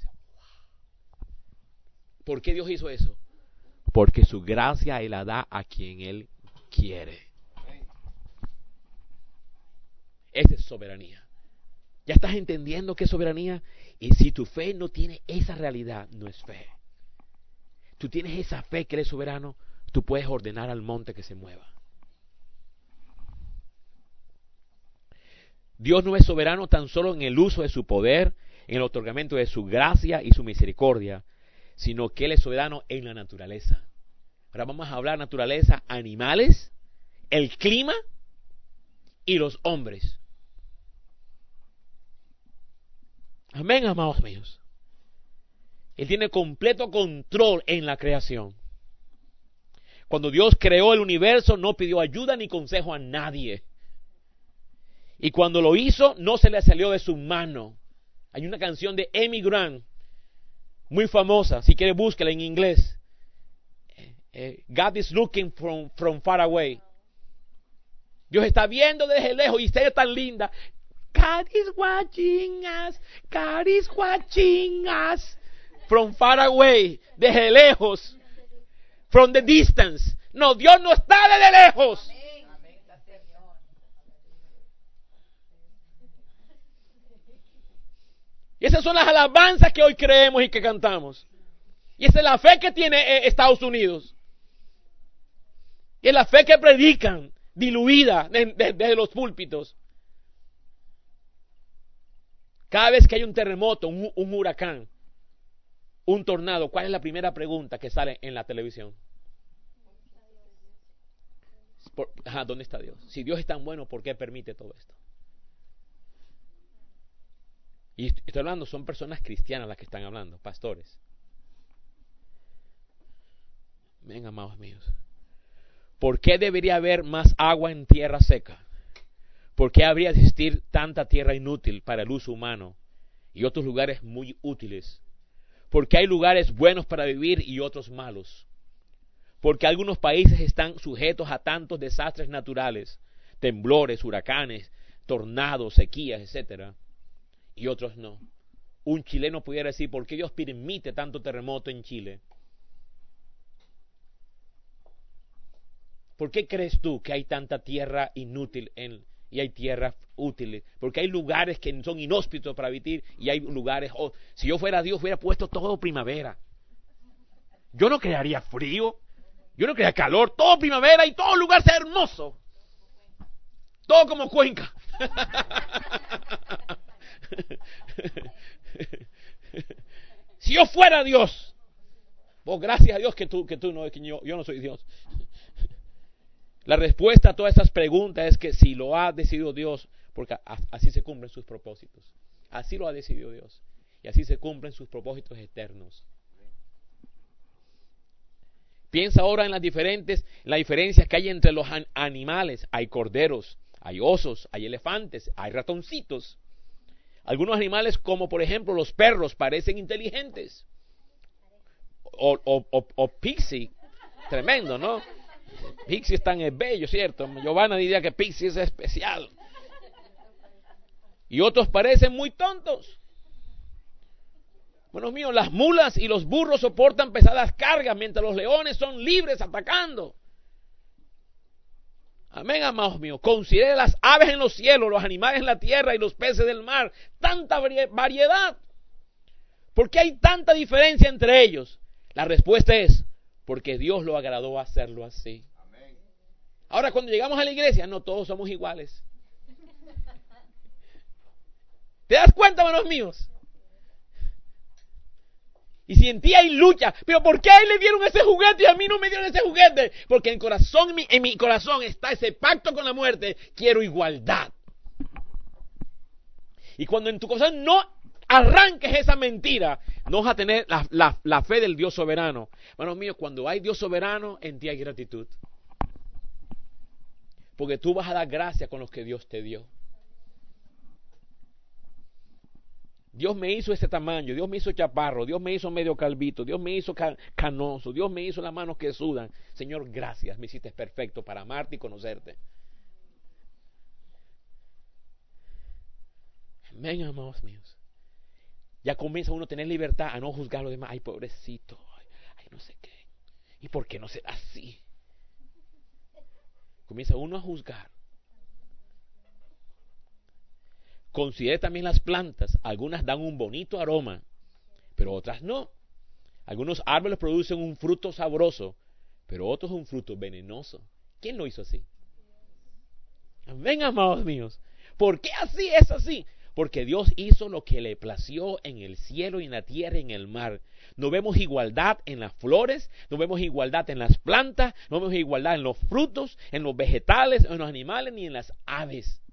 ¿Por qué Dios hizo eso? Porque su gracia Él la da a quien Él quiere. Esa es soberanía. ¿Ya estás entendiendo qué es soberanía? Y si tu fe no tiene esa realidad, no es fe. Tú tienes esa fe que Él es soberano, tú puedes ordenar al monte que se mueva. Dios no es soberano tan solo en el uso de su poder, en el otorgamiento de su gracia y su misericordia, sino que Él es soberano en la naturaleza. Ahora vamos a hablar de naturaleza, animales, el clima y los hombres. Amén, amados míos. Él tiene completo control en la creación. Cuando Dios creó el universo, no pidió ayuda ni consejo a nadie. Y cuando lo hizo, no se le salió de su mano. Hay una canción de Amy Grant, muy famosa, si quiere búsquela en inglés. God is looking from, from far away. Dios está viendo desde lejos y usted es tan linda. God is watching us, God is watching us. From far away, desde lejos. From the distance. No, Dios no está desde lejos. Y esas son las alabanzas que hoy creemos y que cantamos. Y esa es la fe que tiene eh, Estados Unidos. Y es la fe que predican, diluida desde de, de los púlpitos. Cada vez que hay un terremoto, un, un huracán, un tornado, ¿cuál es la primera pregunta que sale en la televisión? Por, ajá, ¿dónde está Dios? Si Dios es tan bueno, ¿por qué permite todo esto? Y estoy hablando, son personas cristianas las que están hablando, pastores. Ven, amados míos. ¿Por qué debería haber más agua en tierra seca? ¿Por qué habría de existir tanta tierra inútil para el uso humano y otros lugares muy útiles? ¿Por qué hay lugares buenos para vivir y otros malos? ¿Por qué algunos países están sujetos a tantos desastres naturales, temblores, huracanes, tornados, sequías, etcétera, y otros no? Un chileno pudiera decir, ¿por qué Dios permite tanto terremoto en Chile? ¿Por qué crees tú que hay tanta tierra inútil en, y hay tierra útil? Porque hay lugares que son inhóspitos para vivir y hay lugares... Oh, si yo fuera Dios, hubiera puesto todo primavera. Yo no crearía frío, yo no crearía calor, todo primavera y todo lugar sea hermoso. Todo como Cuenca. Si yo fuera Dios, pues gracias a Dios que tú, que tú no, que yo, yo no soy Dios. La respuesta a todas esas preguntas es que si lo ha decidido Dios, porque así se cumplen sus propósitos. Así lo ha decidido Dios. Y así se cumplen sus propósitos eternos. Piensa ahora en las diferentes, las diferencias que hay entre los an- animales. Hay corderos, hay osos, hay elefantes, hay ratoncitos. Algunos animales, como por ejemplo los perros, parecen inteligentes. O, o, o, o Pixie, tremendo, ¿no? Pixie es tan bello, ¿cierto? Giovanna diría que Pixie es especial. Y otros parecen muy tontos. Buenos míos, las mulas y los burros soportan pesadas cargas, mientras los leones son libres atacando. Amén, amados míos. Considere las aves en los cielos, los animales en la tierra y los peces del mar. Tanta variedad. ¿Por qué hay tanta diferencia entre ellos? La respuesta es, porque Dios lo agradó hacerlo así. Amén. Ahora, cuando llegamos a la iglesia, no todos somos iguales. ¿Te das cuenta, hermanos míos? Y si en ti hay lucha, pero ¿por qué a él le dieron ese juguete y a mí no me dieron ese juguete? Porque en, corazón, en, mi, en mi corazón está ese pacto con la muerte. Quiero igualdad. Y cuando en tu corazón no arranques esa mentira, no vas a tener la, la, la fe del Dios soberano. Hermanos míos, cuando hay Dios soberano, en ti hay gratitud. Porque tú vas a dar gracias con lo que Dios te dio. Dios me hizo ese tamaño, Dios me hizo chaparro, Dios me hizo medio calvito, Dios me hizo can- canoso, Dios me hizo las manos que sudan. Señor, gracias, me hiciste perfecto para amarte y conocerte. Amén, amados míos. Ya comienza uno a tener libertad a no juzgar a los demás. Ay, pobrecito, ay, ay, no sé qué. ¿Y por qué no será así? Comienza uno a juzgar. Considere también las plantas. Algunas dan un bonito aroma, pero otras no. Algunos árboles producen un fruto sabroso, pero otros un fruto venenoso. ¿Quién lo hizo así? Amén, amados míos. ¿Por qué así es así? Porque Dios hizo lo que le plació en el cielo y en la tierra y en el mar. No vemos igualdad en las flores, no vemos igualdad en las plantas, no vemos igualdad en los frutos, en los vegetales, en los animales, ni en las aves.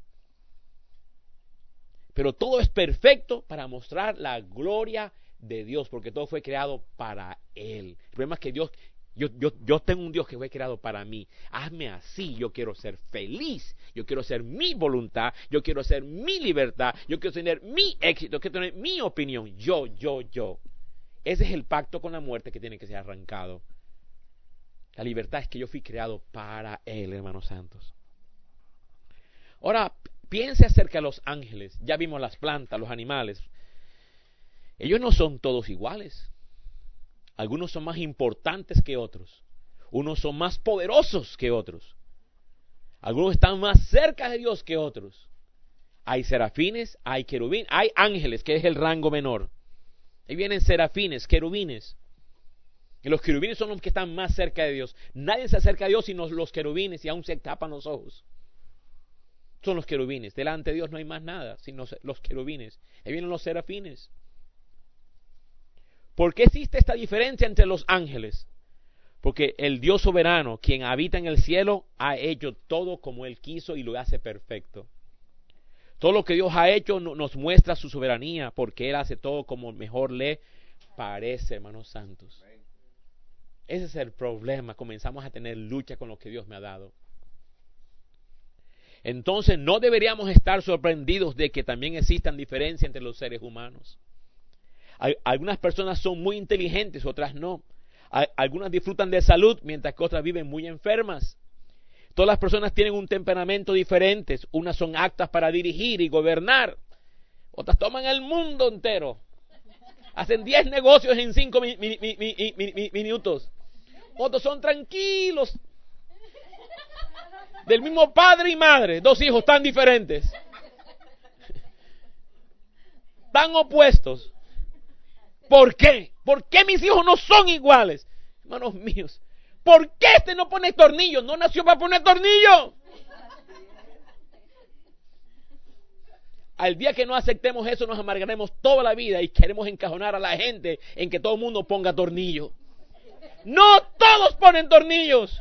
Pero todo es perfecto para mostrar la gloria de Dios, porque todo fue creado para Él. El problema es que Dios, yo, yo, yo tengo un Dios que fue creado para mí. Hazme así, yo quiero ser feliz, yo quiero hacer mi voluntad, yo quiero hacer mi libertad, yo quiero tener mi éxito, yo quiero tener mi opinión, yo, yo, yo. Ese es el pacto con la muerte que tiene que ser arrancado. La libertad es que yo fui creado para Él, hermanos santos. Ahora, piense acerca de los ángeles. Ya vimos las plantas, los animales. Ellos no son todos iguales. Algunos son más importantes que otros. Unos son más poderosos que otros. Algunos están más cerca de Dios que otros. Hay serafines, hay querubines, hay ángeles, que es el rango menor. Ahí vienen serafines, querubines. Y los querubines son los que están más cerca de Dios. Nadie se acerca a Dios sino los querubines, y aún se tapan los ojos. Son los querubines. Delante de Dios no hay más nada sino los querubines. Ahí vienen los serafines. ¿Por qué existe esta diferencia entre los ángeles? Porque el Dios soberano, quien habita en el cielo, ha hecho todo como Él quiso y lo hace perfecto. Todo lo que Dios ha hecho nos muestra su soberanía, porque Él hace todo como mejor le parece, hermanos santos. Ese es el problema. Comenzamos a tener lucha con lo que Dios me ha dado. Entonces no deberíamos estar sorprendidos de que también existan diferencias entre los seres humanos. Algunas personas son muy inteligentes, otras no. Algunas disfrutan de salud, mientras que otras viven muy enfermas. Todas las personas tienen un temperamento diferente. Unas son aptas para dirigir y gobernar. Otras toman el mundo entero. Hacen diez negocios en cinco mi, mi, mi, mi, mi, mi, minutos. Otros son tranquilos. Del mismo padre y madre, dos hijos tan diferentes. Tan opuestos. ¿Por qué? ¿Por qué mis hijos no son iguales? Hermanos míos, ¿por qué este no pone tornillos? No nació para poner tornillos. Al día que no aceptemos eso, nos amargaremos toda la vida y queremos encajonar a la gente en que todo el mundo ponga tornillos. No todos ponen tornillos.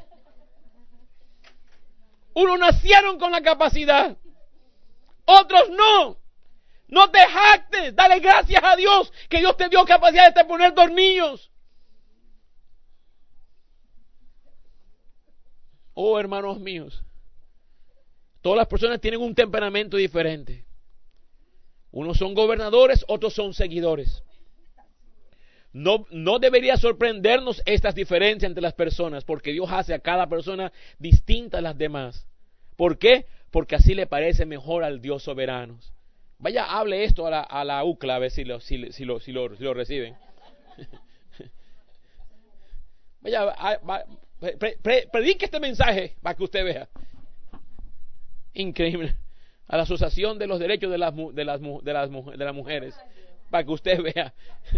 Unos nacieron con la capacidad, otros no. No te jactes, dale gracias a Dios que Dios te dio capacidad de poner tornillos. Oh, hermanos míos, todas las personas tienen un temperamento diferente. Unos son gobernadores, otros son seguidores. No, no debería sorprendernos estas diferencias entre las personas, porque Dios hace a cada persona distinta a las demás. ¿Por qué? Porque así le parece mejor al Dios soberano. Vaya, hable esto a la, a la U C L A, a ver si lo, si, si lo, si lo, si lo reciben. Vaya, a, va, pre, pre, predique este mensaje para que usted vea. Increíble. A la Asociación de los Derechos de las, de las, de las, de las Mujeres, para que usted vea.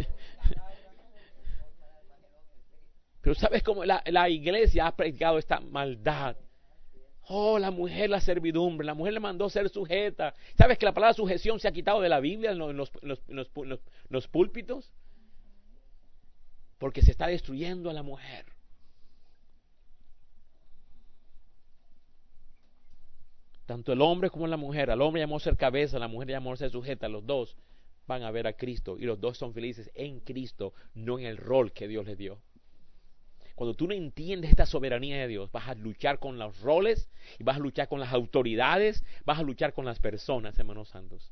Pero ¿sabes cómo la, la iglesia ha practicado esta maldad? Oh, la mujer, la servidumbre, la mujer le mandó ser sujeta. ¿Sabes que la palabra sujeción se ha quitado de la Biblia en los, en los, en los, en los, en los, en los púlpitos? Porque se está destruyendo a la mujer. Tanto el hombre como la mujer. Al hombre llamó a ser cabeza, a la mujer llamó a ser sujeta. Los dos van a ver a Cristo y los dos son felices en Cristo, no en el rol que Dios les dio. Cuando tú no entiendes esta soberanía de Dios, vas a luchar con los roles, y vas a luchar con las autoridades, vas a luchar con las personas, hermanos santos.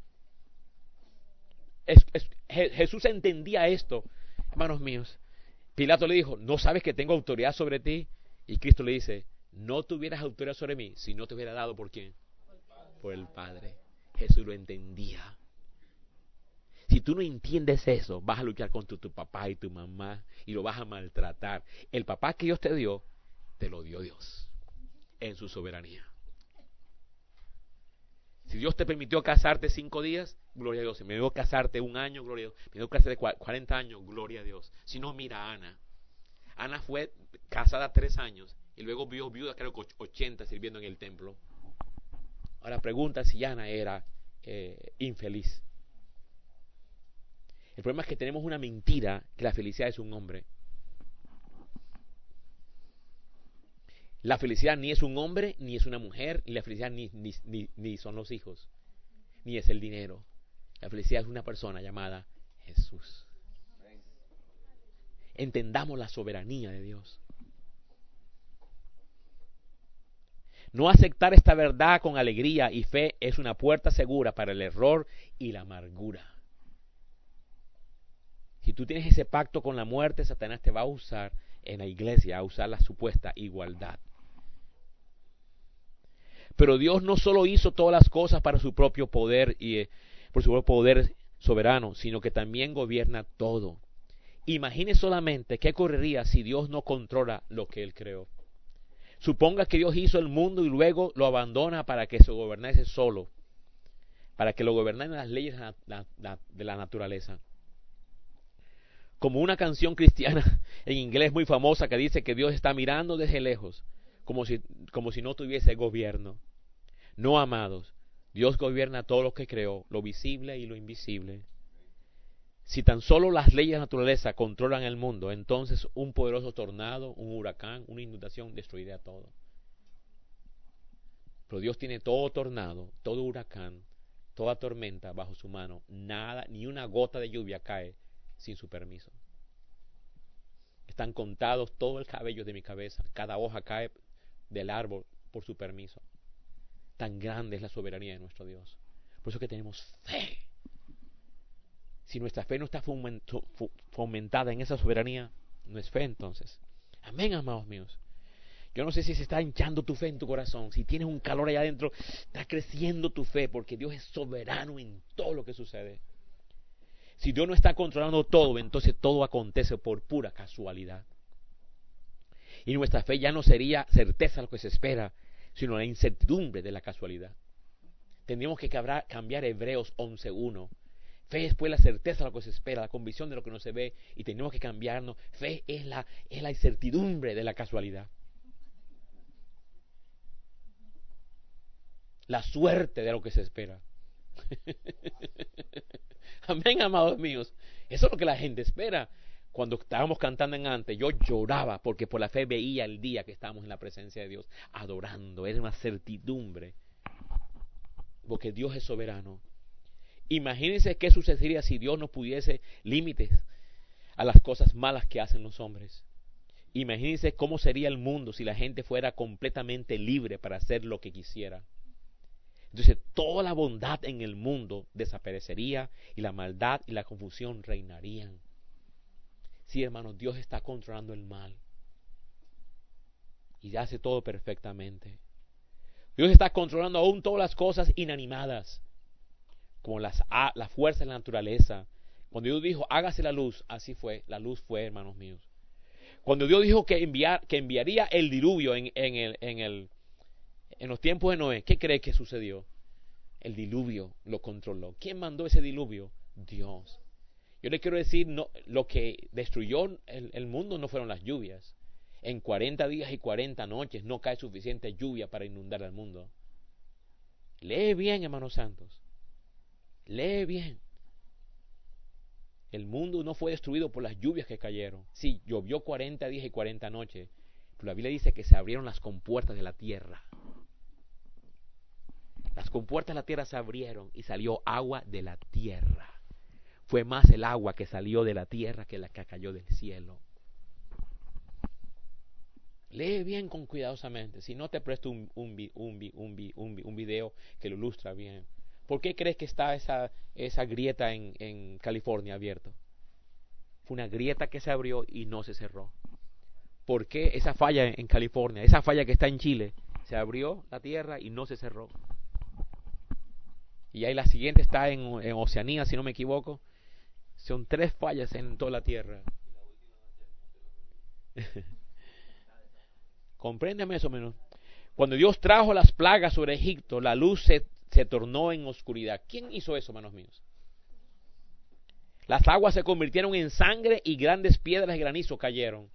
Es, es, Jesús entendía esto, hermanos míos. Pilato le dijo, ¿no sabes que tengo autoridad sobre ti? Y Cristo le dice, no tuvieras autoridad sobre mí si no te hubiera dado por quién, por el Padre. Jesús lo entendía. Si tú no entiendes eso, vas a luchar contra tu papá y tu mamá y lo vas a maltratar. El papá que Dios te dio, te lo dio Dios en su soberanía. Si Dios te permitió casarte cinco días, gloria a Dios. Si me dio casarte un año, gloria a Dios. Me dio casarte cuarenta años, gloria a Dios. Si no, mira a Ana. Ana fue casada tres años y luego vio viuda, creo que ochenta, sirviendo en el templo. Ahora pregunta si Ana era eh, infeliz. El problema es que tenemos una mentira, que la felicidad es un hombre. La felicidad ni es un hombre, ni es una mujer, y la felicidad ni, ni, ni, ni son los hijos, ni es el dinero. La felicidad es una persona llamada Jesús. Entendamos la soberanía de Dios. No aceptar esta verdad con alegría y fe es una puerta segura para el error y la amargura. Si tú tienes ese pacto con la muerte, Satanás te va a usar en la iglesia, a usar la supuesta igualdad. Pero Dios no solo hizo todas las cosas para su propio poder y eh, por su propio poder soberano, sino que también gobierna todo. Imagine solamente qué ocurriría si Dios no controla lo que Él creó. Suponga que Dios hizo el mundo y luego lo abandona para que se gobernase solo, para que lo gobernaran las leyes de la naturaleza. Como una canción cristiana en inglés muy famosa que dice que Dios está mirando desde lejos, como si, como si no tuviese gobierno. No, amados, Dios gobierna todo lo que creó, lo visible y lo invisible. Si tan solo las leyes de la naturaleza controlan el mundo, entonces un poderoso tornado, un huracán, una inundación destruiría todo. Pero Dios tiene todo tornado, todo huracán, toda tormenta bajo su mano. Nada, ni una gota de lluvia cae sin su permiso. Están contados todo el cabello de mi cabeza. Cada hoja cae del árbol por su permiso. Tan grande es la soberanía de nuestro Dios. Por eso es que tenemos fe. Si nuestra fe no está fomentada en esa soberanía, no es fe entonces. Amén, amados míos. Yo no sé si se está hinchando tu fe en tu corazón. Si tienes un calor allá adentro, está creciendo tu fe porque Dios es soberano en todo lo que sucede. Si Dios no está controlando todo, entonces todo acontece por pura casualidad. Y nuestra fe ya no sería certeza de lo que se espera, sino la incertidumbre de la casualidad. Tendríamos que cambiar Hebreos once uno. Fe es pues la certeza de lo que se espera, la convicción de lo que no se ve, y tenemos que cambiarnos. Fe es la, es la incertidumbre de la casualidad. La suerte de lo que se espera. Amén, amados míos. Eso es lo que la gente espera. Cuando estábamos cantando en antes, yo lloraba porque por la fe veía el día que estábamos en la presencia de Dios, adorando. Era una certidumbre, porque Dios es soberano. Imagínense qué sucedería si Dios no pudiese límites a las cosas malas que hacen los hombres. Imagínense cómo sería el mundo si la gente fuera completamente libre para hacer lo que quisiera. Entonces toda la bondad en el mundo desaparecería y la maldad y la confusión reinarían. Sí, hermanos, Dios está controlando el mal y hace todo perfectamente. Dios está controlando aún todas las cosas inanimadas, como las, las fuerzas de la naturaleza. Cuando Dios dijo, hágase la luz, así fue, la luz fue, hermanos míos. Cuando Dios dijo que, enviar, que enviaría el diluvio en, en, el, en, el, en los tiempos de Noé, ¿qué cree que sucedió? El diluvio lo controló. ¿Quién mandó ese diluvio? Dios. Yo le quiero decir, no, lo que destruyó el, el mundo no fueron las lluvias. En cuarenta días y cuarenta noches no cae suficiente lluvia para inundar al mundo. Lee bien, hermanos santos. Lee bien. El mundo no fue destruido por las lluvias que cayeron. Sí, llovió cuarenta días y cuarenta noches. Pero la Biblia dice que se abrieron las compuertas de la tierra. Las compuertas de la tierra se abrieron y salió agua de la tierra. Fue más el agua que salió de la tierra que la que cayó del cielo. Lee bien con cuidadosamente. Si no, te presto un, un, un, un, un, un video que lo ilustra bien. ¿Por qué crees que está esa, esa grieta en, en California abierta? Fue una grieta que se abrió y no se cerró. ¿Por qué esa falla en California, esa falla que está en Chile, se abrió la tierra y no se cerró? Y ahí la siguiente está en, en Oceanía, si no me equivoco. Son tres fallas en toda la tierra. Compréndeme eso menos. Cuando Dios trajo las plagas sobre Egipto, la luz se, se tornó en oscuridad. ¿Quién hizo eso, hermanos míos? Las aguas se convirtieron en sangre y grandes piedras de granizo cayeron.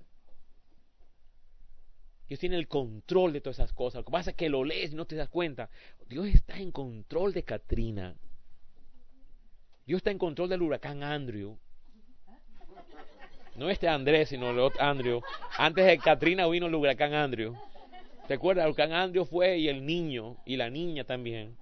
Dios tiene el control de todas esas cosas. Lo que pasa es que lo lees y no te das cuenta. Dios está en control de Katrina. Dios está en control del huracán Andrew. No este Andrés, sino el otro Andrew. Antes de Katrina vino el huracán Andrew. ¿Te acuerdas? El huracán Andrew fue y el niño y la niña también.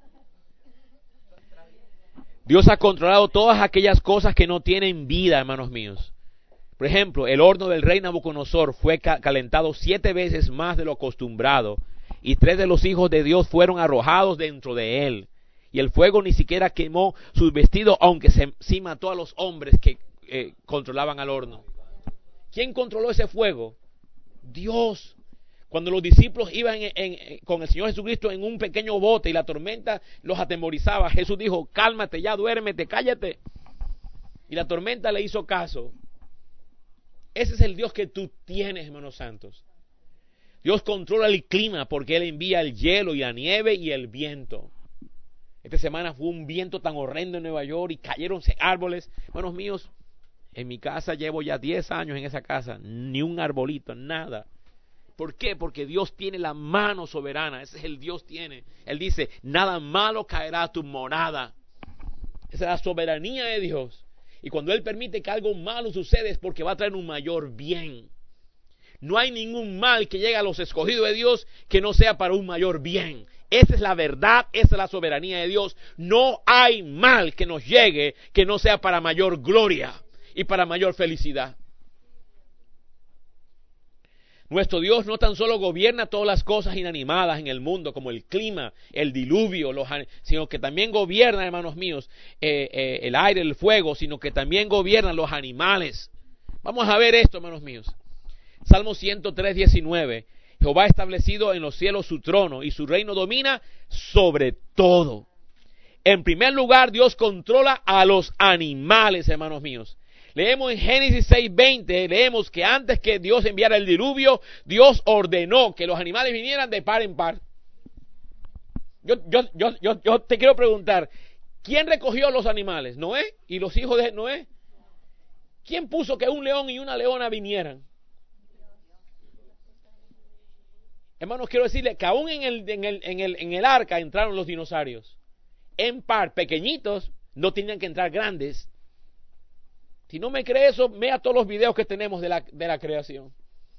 Dios ha controlado todas aquellas cosas que no tienen vida, hermanos míos. Por ejemplo, el horno del rey Nabucodonosor fue ca- calentado siete veces más de lo acostumbrado, y tres de los hijos de Dios fueron arrojados dentro de él. Y el fuego ni siquiera quemó sus vestidos, aunque se, sí mató a los hombres que eh, controlaban al horno. ¿Quién controló ese fuego? Dios. Cuando los discípulos iban en, en, en, con el Señor Jesucristo en un pequeño bote y la tormenta los atemorizaba, Jesús dijo, cálmate ya, duérmete, cállate. Y la tormenta le hizo caso. Ese es el Dios que tú tienes, hermanos santos. Dios controla el clima porque Él envía el hielo y la nieve y el viento. Esta semana fue un viento tan horrendo en Nueva York y cayeron árboles. Hermanos míos, en mi casa llevo ya diez años en esa casa, ni un arbolito, nada. ¿Por qué? Porque Dios tiene la mano soberana. Ese es el Dios tiene. Él dice, nada malo caerá a tu morada. Esa es la soberanía de Dios. Y cuando Él permite que algo malo suceda es porque va a traer un mayor bien. No hay ningún mal que llegue a los escogidos de Dios que no sea para un mayor bien. Esa es la verdad, esa es la soberanía de Dios. No hay mal que nos llegue que no sea para mayor gloria y para mayor felicidad. Nuestro Dios no tan solo gobierna todas las cosas inanimadas en el mundo, como el clima, el diluvio, los, sino que también gobierna, hermanos míos, eh, eh, el aire, el fuego, sino que también gobierna los animales. Vamos a ver esto, hermanos míos. Salmo ciento tres, diecinueve. Jehová ha establecido en los cielos su trono y su reino domina sobre todo. En primer lugar, Dios controla a los animales, hermanos míos. Leemos en Génesis seis veinte, leemos que antes que Dios enviara el diluvio, Dios ordenó que los animales vinieran de par en par. Yo, yo, yo, yo, yo te quiero preguntar, ¿quién recogió los animales? ¿Noé y los hijos de Noé? ¿Quién puso que un león y una leona vinieran? Hermanos, quiero decirle que aún en el, en el, en el, en el arca entraron los dinosaurios. En par, pequeñitos, no tenían que entrar grandes. Si no me cree eso, vea todos los videos que tenemos de la, de la creación.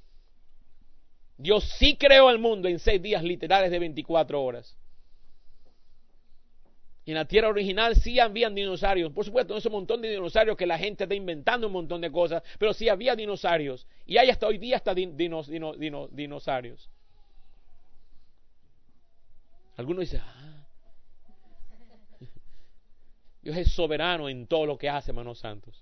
Dios sí creó el mundo en seis días literales de veinticuatro horas. Y en la tierra original sí habían dinosaurios. Por supuesto, no es un montón de dinosaurios que la gente está inventando un montón de cosas, pero sí había dinosaurios. Y hay hasta hoy día hasta din, dinos, dino, dino, dinosaurios. Algunos dicen, ah, Dios es soberano en todo lo que hace, hermanos santos.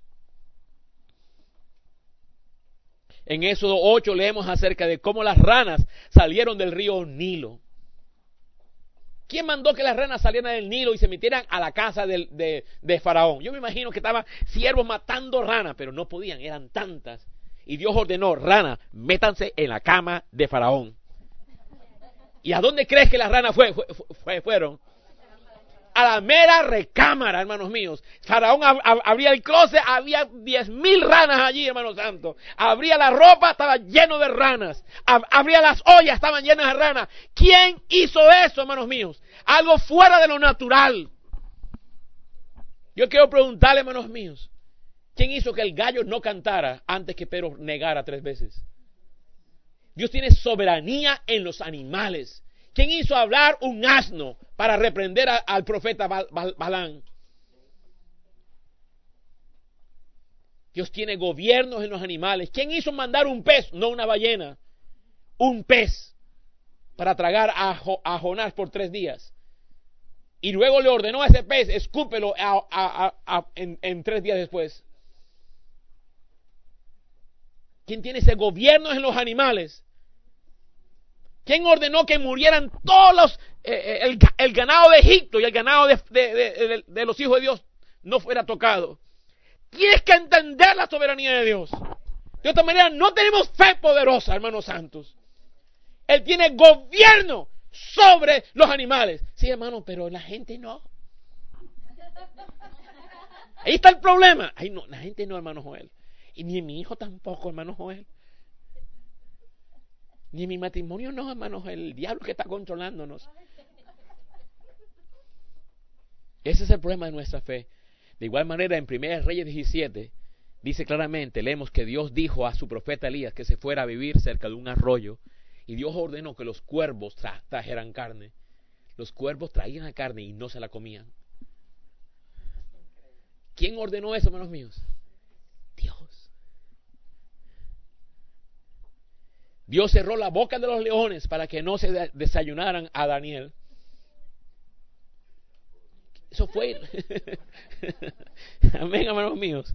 En Éxodo ocho leemos acerca de cómo las ranas salieron del río Nilo. ¿Quién mandó que las ranas salieran del Nilo y se metieran a la casa de, de, de Faraón? Yo me imagino que estaban siervos matando ranas, pero no podían, eran tantas. Y Dios ordenó, ranas, métanse en la cama de Faraón. ¿Y a dónde crees que las ranas fue, fue, fue, fueron? A la mera recámara, hermanos míos. Faraón ab ab abría el closet, había diez mil ranas allí, hermanos santos. Abría la ropa, estaba lleno de ranas. Ab abría las ollas, estaban llenas de ranas. ¿Quién hizo eso, hermanos míos? Algo fuera de lo natural. Yo quiero preguntarle, hermanos míos, ¿quién hizo que el gallo no cantara antes que Pedro negara tres veces? Dios tiene soberanía en los animales. ¿Quién hizo hablar un asno para reprender a, al profeta Bal Bal Balán? Dios tiene gobiernos en los animales. ¿Quién hizo mandar un pez? No una ballena. Un pez para tragar a, jo a Jonás por tres días. Y luego le ordenó a ese pez, escúpelo a, a, a, a, en, en tres días después. ¿Quién tiene ese gobierno en los animales? ¿Quién ordenó que murieran todos los, eh, el, el ganado de Egipto y el ganado de, de, de, de, de los hijos de Dios no fuera tocado? Tienes que entender la soberanía de Dios. De otra manera, no tenemos fe poderosa, hermanos santos. Él tiene gobierno sobre los animales. Sí, hermano, pero la gente no. Ahí está el problema. Ay, no, la gente no, hermano Joel. Y ni mi hijo tampoco, hermano Joel. Ni mi matrimonio no, hermano Joel. El diablo que está controlándonos. Ese es el problema de nuestra fe. De igual manera, en Primera Reyes diecisiete, dice claramente, leemos que Dios dijo a su profeta Elías que se fuera a vivir cerca de un arroyo. Y Dios ordenó que los cuervos tra- trajeran carne. Los cuervos traían la carne y no se la comían. ¿Quién ordenó eso, hermanos míos? Dios. Dios cerró la boca de los leones para que no se desayunaran a Daniel. Eso fue. Amén, hermanos míos.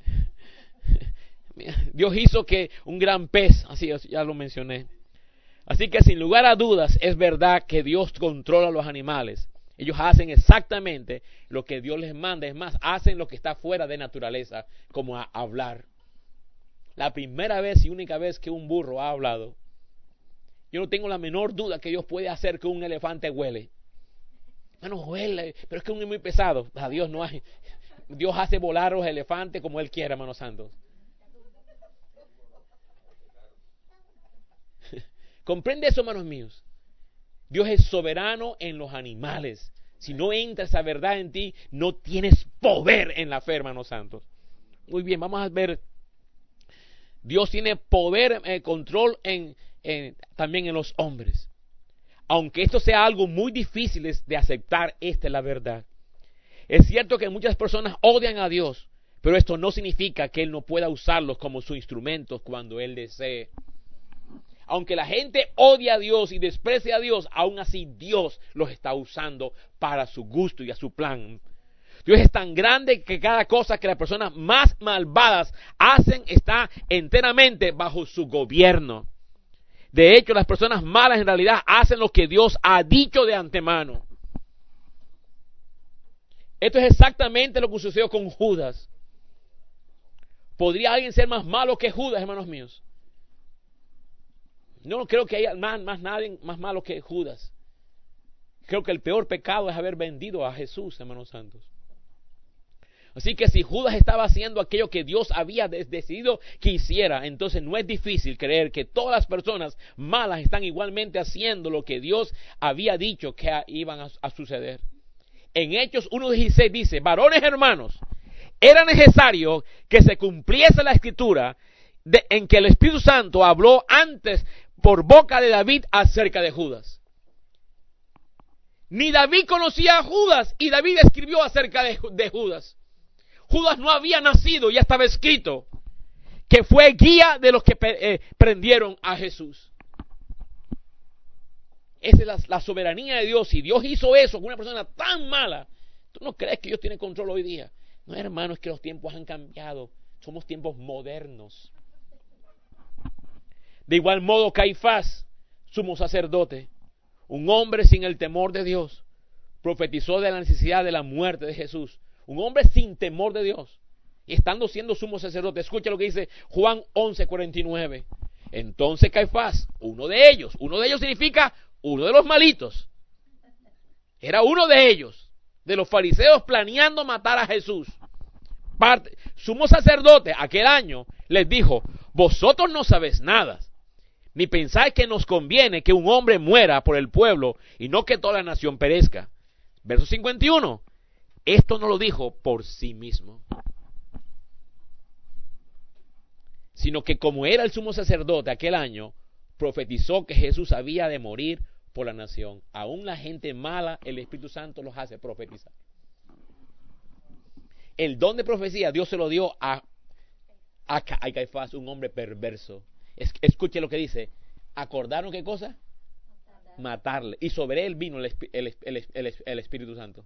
Dios hizo que un gran pez, así ya lo mencioné. Así que sin lugar a dudas es verdad que Dios controla a los animales. Ellos hacen exactamente lo que Dios les manda. Es más, hacen lo que está fuera de naturaleza, como a hablar. La primera vez y única vez que un burro ha hablado, yo no tengo la menor duda que Dios puede hacer que un elefante huele. Bueno, huele, pero es que uno es muy pesado. A Dios no hay. Dios hace volar a los elefantes como Él quiera, hermanos santos. ¿Comprende eso, hermanos míos? Dios es soberano en los animales. Si no entra esa verdad en ti, no tienes poder en la fe, hermanos santos. Muy bien, vamos a ver. Dios tiene poder, eh, control en, en, también en los hombres. Aunque esto sea algo muy difícil de aceptar, esta es la verdad. Es cierto que muchas personas odian a Dios, pero esto no significa que Él no pueda usarlos como sus instrumentos cuando Él desee. Aunque la gente odia a Dios y desprecia a Dios, aún así Dios los está usando para su gusto y a su plan. Dios es tan grande que cada cosa que las personas más malvadas hacen está enteramente bajo su gobierno. De hecho, las personas malas en realidad hacen lo que Dios ha dicho de antemano. Esto es exactamente lo que sucedió con Judas. ¿Podría alguien ser más malo que Judas, hermanos míos? No creo que haya más, más nadie más malo que Judas. Creo que el peor pecado es haber vendido a Jesús, hermanos santos. Así que si Judas estaba haciendo aquello que Dios había decidido que hiciera, entonces no es difícil creer que todas las personas malas están igualmente haciendo lo que Dios había dicho que iban a, a suceder. En Hechos uno dieciséis dice, varones hermanos, era necesario que se cumpliese la escritura de, en que el Espíritu Santo habló antes por boca de David acerca de Judas. Ni David conocía a Judas y David escribió acerca de, de Judas. Judas no había nacido, ya estaba escrito que fue guía de los que eh, prendieron a Jesús. Esa es la, la soberanía de Dios. Si Dios hizo eso con una persona tan mala, ¿tú no crees que Dios tiene control hoy día? No, hermano, es que los tiempos han cambiado. Somos tiempos modernos. De igual modo, Caifás, sumo sacerdote, un hombre sin el temor de Dios, profetizó de la necesidad de la muerte de Jesús. Un hombre sin temor de Dios, y estando siendo sumo sacerdote. Escucha lo que dice Juan once cuarenta y nueve. Entonces Caifás, uno de ellos, uno de ellos significa uno de los malitos, era uno de ellos, de los fariseos planeando matar a Jesús. Parte, sumo sacerdote aquel año les dijo, vosotros no sabéis nada, ni pensáis que nos conviene que un hombre muera por el pueblo y no que toda la nación perezca. Verso cincuenta y uno. Esto no lo dijo por sí mismo, sino que como era el sumo sacerdote aquel año, profetizó que Jesús había de morir por la nación. Aún la gente mala, el Espíritu Santo los hace profetizar. El don de profecía Dios se lo dio a, a, a Caifás, un hombre perverso. Es, escuche lo que dice. ¿Acordaron qué cosa? Matarle. Y sobre él vino el, el, el, el, el Espíritu Santo.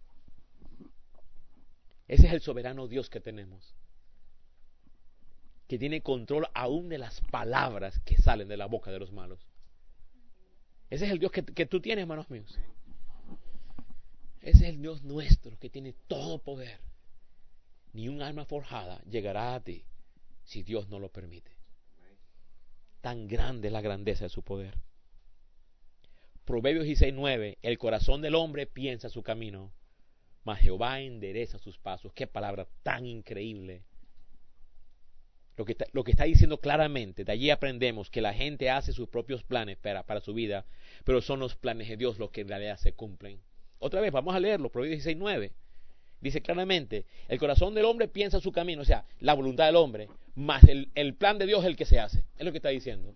Ese es el soberano Dios que tenemos, que tiene control aún de las palabras que salen de la boca de los malos. Ese es el Dios que, que tú tienes, hermanos míos. Ese es el Dios nuestro que tiene todo poder. Ni un arma forjada llegará a ti si Dios no lo permite. Tan grande es la grandeza de su poder. Proverbios dieciséis nueve, el corazón del hombre piensa su camino, mas Jehová endereza sus pasos. Qué palabra tan increíble. Lo que, está, lo que está diciendo claramente, de allí aprendemos que la gente hace sus propios planes para, para su vida, pero son los planes de Dios los que en realidad se cumplen. Otra vez, vamos a leerlo, Proverbios dieciséis nueve. Dice claramente, el corazón del hombre piensa su camino, o sea, la voluntad del hombre, más el, el plan de Dios es el que se hace. Es lo que está diciendo.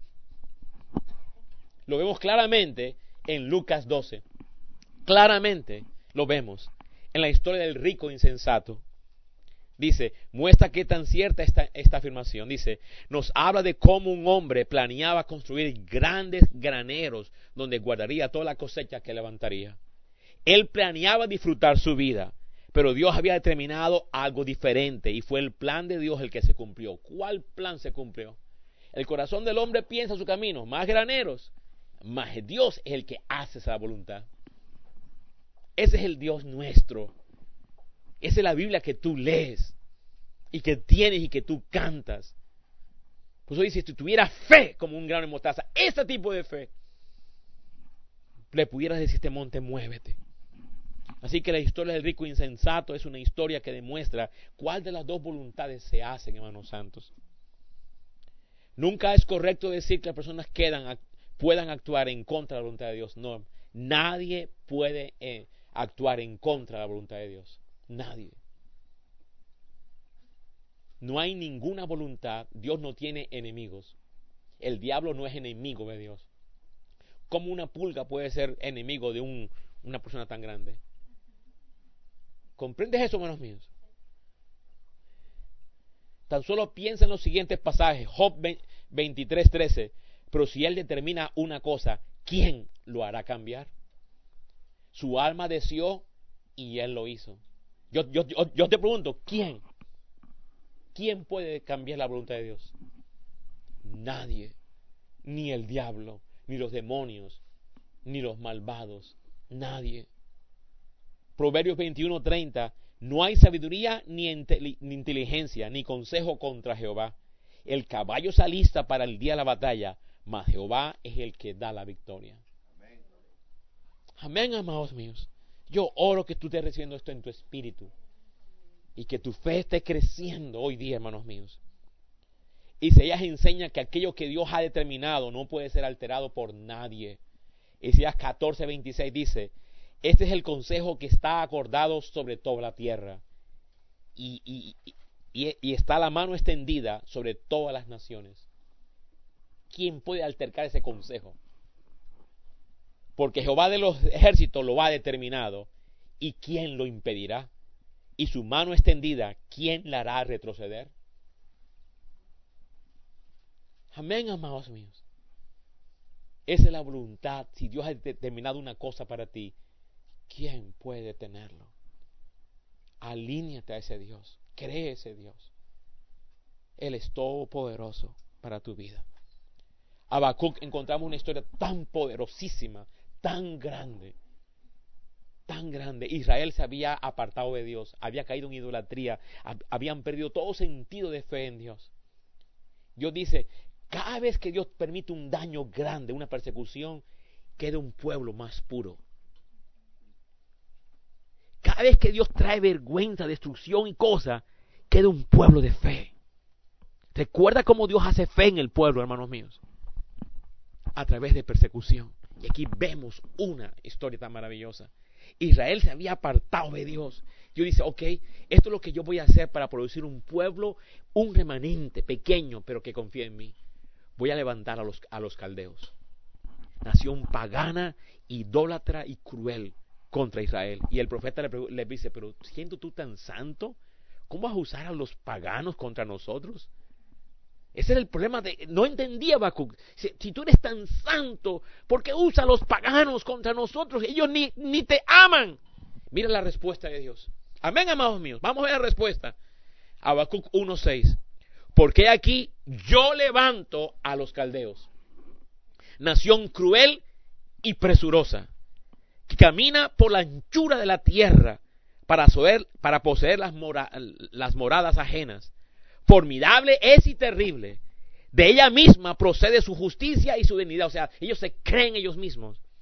Lo vemos claramente en Lucas doce. Claramente lo vemos en la historia del rico insensato. Dice, muestra qué tan cierta está esta afirmación. Dice, nos habla de cómo un hombre planeaba construir grandes graneros donde guardaría toda la cosecha que levantaría. Él planeaba disfrutar su vida, pero Dios había determinado algo diferente y fue el plan de Dios el que se cumplió. ¿Cuál plan se cumplió? El corazón del hombre piensa su camino, más graneros, más Dios es el que hace esa voluntad. Ese es el Dios nuestro. Esa es la Biblia que tú lees y que tienes y que tú cantas. Por eso dice, si tuviera fe como un grano de mostaza, ese tipo de fe, le pudieras decir a este monte, muévete. Así que la historia del rico insensato es una historia que demuestra cuál de las dos voluntades se hacen, hermanos santos. Nunca es correcto decir que las personas quedan, puedan actuar en contra de la voluntad de Dios. No, nadie puede eh, actuar en contra de la voluntad de Dios. Nadie. No hay ninguna voluntad. Dios no tiene enemigos. El diablo no es enemigo de Dios. ¿Cómo una pulga puede ser enemigo de un, una persona tan grande? ¿Comprendes eso, hermanos míos? Tan solo piensa en los siguientes pasajes. Job veintitrés trece. Pero si él determina una cosa, ¿quién lo hará cambiar? Su alma deseó y él lo hizo. Yo, yo, yo, yo te pregunto, ¿quién? ¿Quién puede cambiar la voluntad de Dios? Nadie. Ni el diablo, ni los demonios, ni los malvados. Nadie. Proverbios veintiuno treinta. No hay sabiduría ni, ni inteligencia, ni consejo contra Jehová. El caballo se alista para el día de la batalla, mas Jehová es el que da la victoria. Amén, Amén, amados míos. Yo oro que tú estés recibiendo esto en tu espíritu y que tu fe esté creciendo hoy día, hermanos míos. Isaías enseña que aquello que Dios ha determinado no puede ser alterado por nadie. Isaías catorce veintiséis dice, este es el consejo que está acordado sobre toda la tierra y, y, y, y está la mano extendida sobre todas las naciones. ¿Quién puede altercar ese consejo? Porque Jehová de los ejércitos lo ha determinado. ¿Y quién lo impedirá? Y su mano extendida, ¿quién la hará retroceder? Amén, amados míos. Esa es la voluntad. Si Dios ha determinado una cosa para ti, ¿quién puede detenerlo? Alíñate a ese Dios. Cree ese Dios. Él es todopoderoso para tu vida. Habacuc encontramos una historia tan poderosísima, tan grande, tan grande. Israel se había apartado de Dios, había caído en idolatría, habían perdido todo sentido de fe en Dios. Dios dice, cada vez que Dios permite un daño grande, una persecución, queda un pueblo más puro. Cada vez que Dios trae vergüenza, destrucción y cosas, queda un pueblo de fe. Recuerda cómo Dios hace fe en el pueblo, hermanos míos, a través de persecución. Y aquí vemos una historia tan maravillosa. Israel se había apartado de Dios. Dios dice, ok, esto es lo que yo voy a hacer para producir un pueblo, un remanente pequeño, pero que confíe en mí. Voy a levantar a los, a los caldeos. Nación pagana, idólatra y cruel contra Israel. Y el profeta le, le dice, pero siendo tú tan santo, ¿cómo vas a usar a los paganos contra nosotros? Ese era el problema de... No entendía Habacuc. Si, si tú eres tan santo, ¿por qué usas a los paganos contra nosotros? Ellos ni, ni te aman. Mira la respuesta de Dios. Amén, amados míos. Vamos a ver la respuesta. Habacuc uno seis. Porque aquí yo levanto a los caldeos, nación cruel y presurosa, que camina por la anchura de la tierra para, soer, para poseer las, mora, las moradas ajenas. Formidable es y terrible. De ella misma procede su justicia y su dignidad. O sea, ellos se creen ellos mismos.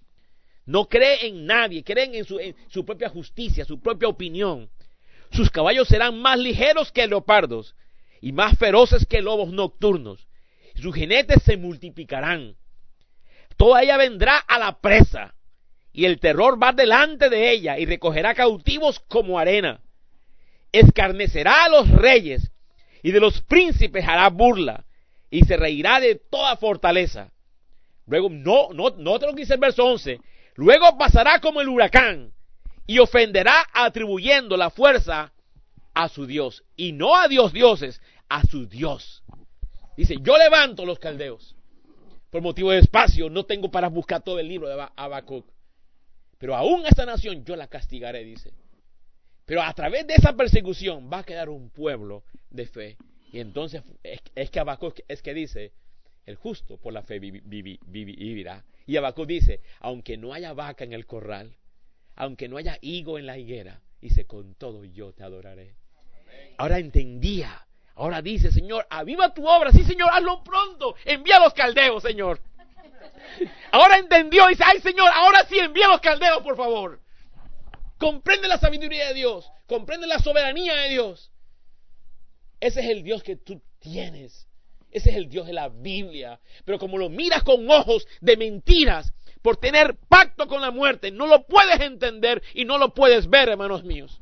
No cree en nadie, creen en su, en su propia justicia, su propia opinión. Sus caballos serán más ligeros que leopardos y más feroces que lobos nocturnos. Sus jinetes se multiplicarán. Toda ella vendrá a la presa, y el terror va delante de ella, y recogerá cautivos como arena. Escarnecerá a los reyes, y de los príncipes hará burla, y se reirá de toda fortaleza. Luego, no, no, no te lo que dice el verso once. Luego pasará como el huracán, y ofenderá atribuyendo la fuerza a su Dios, y no a Dios dioses, a su Dios. Dice, yo levanto los caldeos. Por motivo de espacio, no tengo para buscar todo el libro de Habacuc. Pero aún a esta nación yo la castigaré, dice. Pero a través de esa persecución va a quedar un pueblo de fe. Y entonces es, es que Habacuc es que dice, el justo por la fe vivirá. Y Habacuc dice, aunque no haya vaca en el corral, aunque no haya higo en la higuera, dice, con todo yo te adoraré. Ahora entendía. Ahora dice, Señor, aviva tu obra. Sí, Señor, hazlo pronto. Envía a los caldeos, Señor. Ahora entendió. Dice, ay, Señor, ahora sí envía a los caldeos, por favor. Comprende la sabiduría de Dios. Comprende la soberanía de Dios. Ese es el Dios que tú tienes. Ese es el Dios de la Biblia. Pero como lo miras con ojos de mentiras, por tener pacto con la muerte, no lo puedes entender y no lo puedes ver, hermanos míos.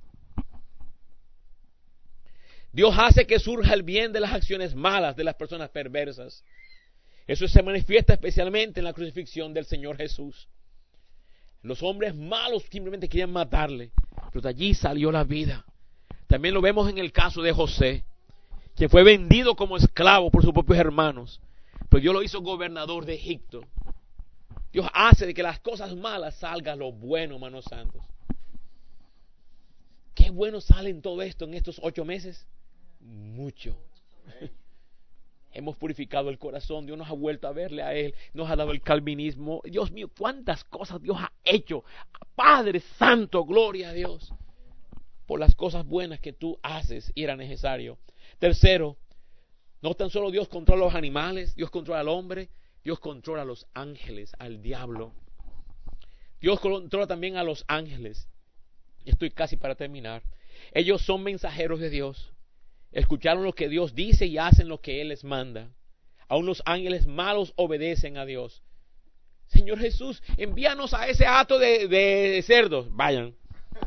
Dios hace que surja el bien de las acciones malas de las personas perversas. Eso se manifiesta especialmente en la crucifixión del Señor Jesús. Los hombres malos simplemente querían matarle, pero de allí salió la vida. También lo vemos en el caso de José, que fue vendido como esclavo por sus propios hermanos, pero Dios lo hizo gobernador de Egipto. Dios hace de que las cosas malas salga lo bueno, hermanos santos. ¿Qué bueno sale en todo esto en estos ocho meses? Mucho. Hemos purificado el corazón. Dios nos ha vuelto a verle a Él. Nos ha dado el calvinismo. Dios mío, cuántas cosas Dios ha hecho. Padre Santo, gloria a Dios por las cosas buenas que tú haces y era necesario. Tercero, no tan solo Dios controla los animales, Dios controla al hombre, Dios controla a los ángeles, al diablo. Dios controla también a los ángeles. Estoy casi para terminar. Ellos son mensajeros de Dios. Escucharon lo que Dios dice y hacen lo que Él les manda. Aún los ángeles malos obedecen a Dios. Señor Jesús, envíanos a ese hato de, de cerdos. Vayan.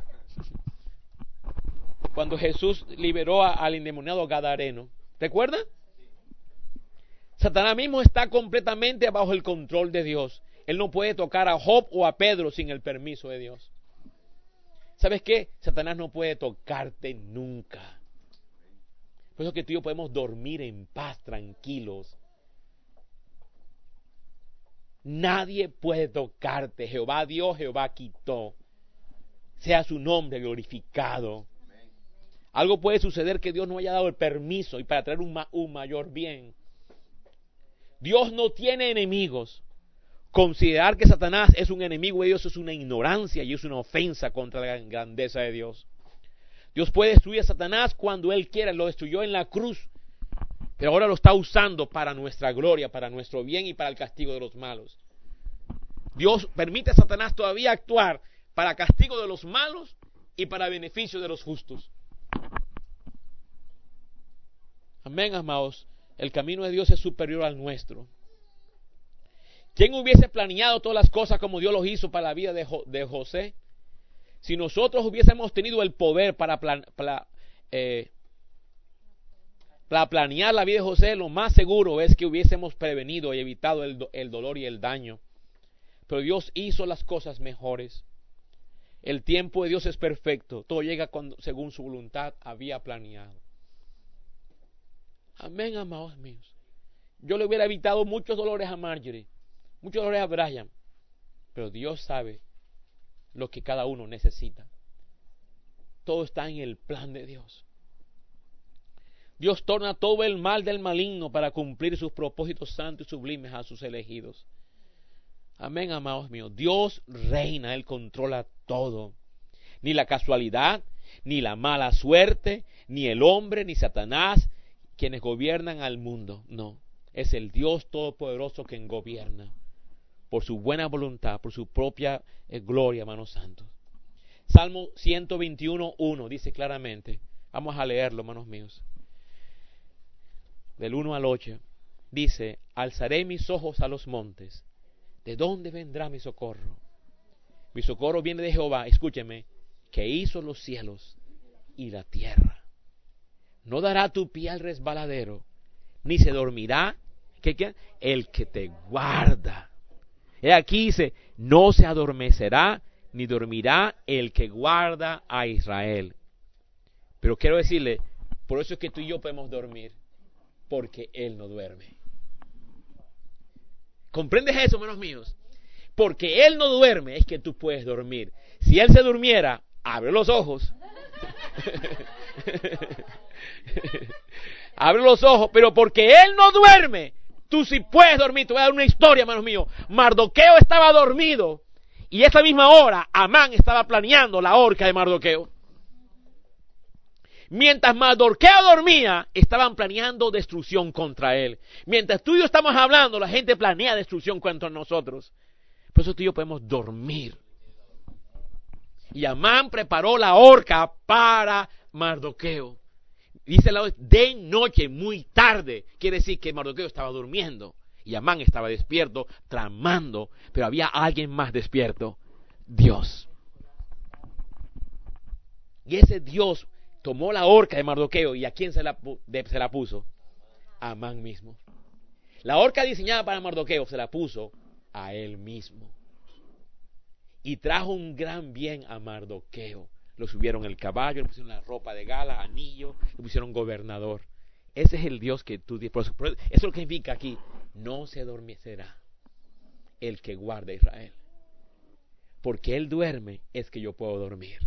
Cuando Jesús liberó a, al endemoniado gadareno, ¿recuerdan? Satanás mismo está completamente bajo el control de Dios. Él no puede tocar a Job o a Pedro sin el permiso de Dios. ¿Sabes qué? Satanás no puede tocarte nunca. Por eso que tú y yo podemos dormir en paz, tranquilos. Nadie puede tocarte. Jehová dio, Jehová quitó. Sea su nombre glorificado. Algo puede suceder que Dios no haya dado el permiso y para traer un, ma- un mayor bien. Dios no tiene enemigos. Considerar que Satanás es un enemigo de Dios es una ignorancia y es una ofensa contra la grandeza de Dios. Dios puede destruir a Satanás cuando Él quiera. Lo destruyó en la cruz, pero ahora lo está usando para nuestra gloria, para nuestro bien y para el castigo de los malos. Dios permite a Satanás todavía actuar para castigo de los malos y para beneficio de los justos. Amén, amados. El camino de Dios es superior al nuestro. ¿Quién hubiese planeado todas las cosas como Dios los hizo para la vida de, Jo- de José? Si nosotros hubiésemos tenido el poder para, plan, para, eh, para planear la vida de José, lo más seguro es que hubiésemos prevenido y evitado el, do, el dolor y el daño. Pero Dios hizo las cosas mejores. El tiempo de Dios es perfecto. Todo llega cuando, según su voluntad había planeado. Amén, amados míos. Yo le hubiera evitado muchos dolores a Marjorie, muchos dolores a Brian, pero Dios sabe lo que cada uno necesita. Todo está en el plan de Dios. Dios torna todo el mal del maligno para cumplir sus propósitos santos y sublimes a sus elegidos. Amén, amados míos. Dios reina, Él controla todo. Ni la casualidad, ni la mala suerte, ni el hombre, ni Satanás, quienes gobiernan al mundo. No, es el Dios todopoderoso quien gobierna. por su buena voluntad, por su propia eh, gloria, hermanos santos. Salmo ciento veintiuno, uno dice claramente, vamos a leerlo, hermanos míos, del uno al ocho, dice: alzaré mis ojos a los montes, ¿de dónde vendrá mi socorro? Mi socorro viene de Jehová, escúcheme, que hizo los cielos y la tierra. No dará tu pie al resbaladero, ni se dormirá ¿qué, qué? el que te guarda. He aquí dice, no se adormecerá ni dormirá el que guarda a Israel. Pero quiero decirle, por eso es que tú y yo podemos dormir, porque Él no duerme. ¿Comprendes eso, hermanos míos? Porque Él no duerme, es que tú puedes dormir. Si Él se durmiera, abre los ojos. Abre los ojos, pero porque Él no duerme, tú sí puedes dormir. Te voy a dar una historia, hermanos míos. Mardoqueo estaba dormido y esa misma hora Amán estaba planeando la horca de Mardoqueo. Mientras Mardoqueo dormía, estaban planeando destrucción contra él. Mientras tú y yo estamos hablando, la gente planea destrucción contra nosotros. Por eso tú y yo podemos dormir. Y Amán preparó la horca para Mardoqueo. Dice la de noche, muy tarde. Quiere decir que Mardoqueo estaba durmiendo y Amán estaba despierto, tramando. Pero había alguien más despierto: Dios. Y ese Dios tomó la horca de Mardoqueo. ¿Y a quién se la, se la puso? A Amán mismo. La horca diseñada para Mardoqueo se la puso a él mismo. Y trajo un gran bien a Mardoqueo. Lo subieron el caballo, le pusieron la ropa de gala, anillo, le pusieron gobernador. Ese es el Dios que tú dices. Eso es lo que significa aquí: no se adormecerá el que guarda a Israel. Porque Él duerme, es que yo puedo dormir.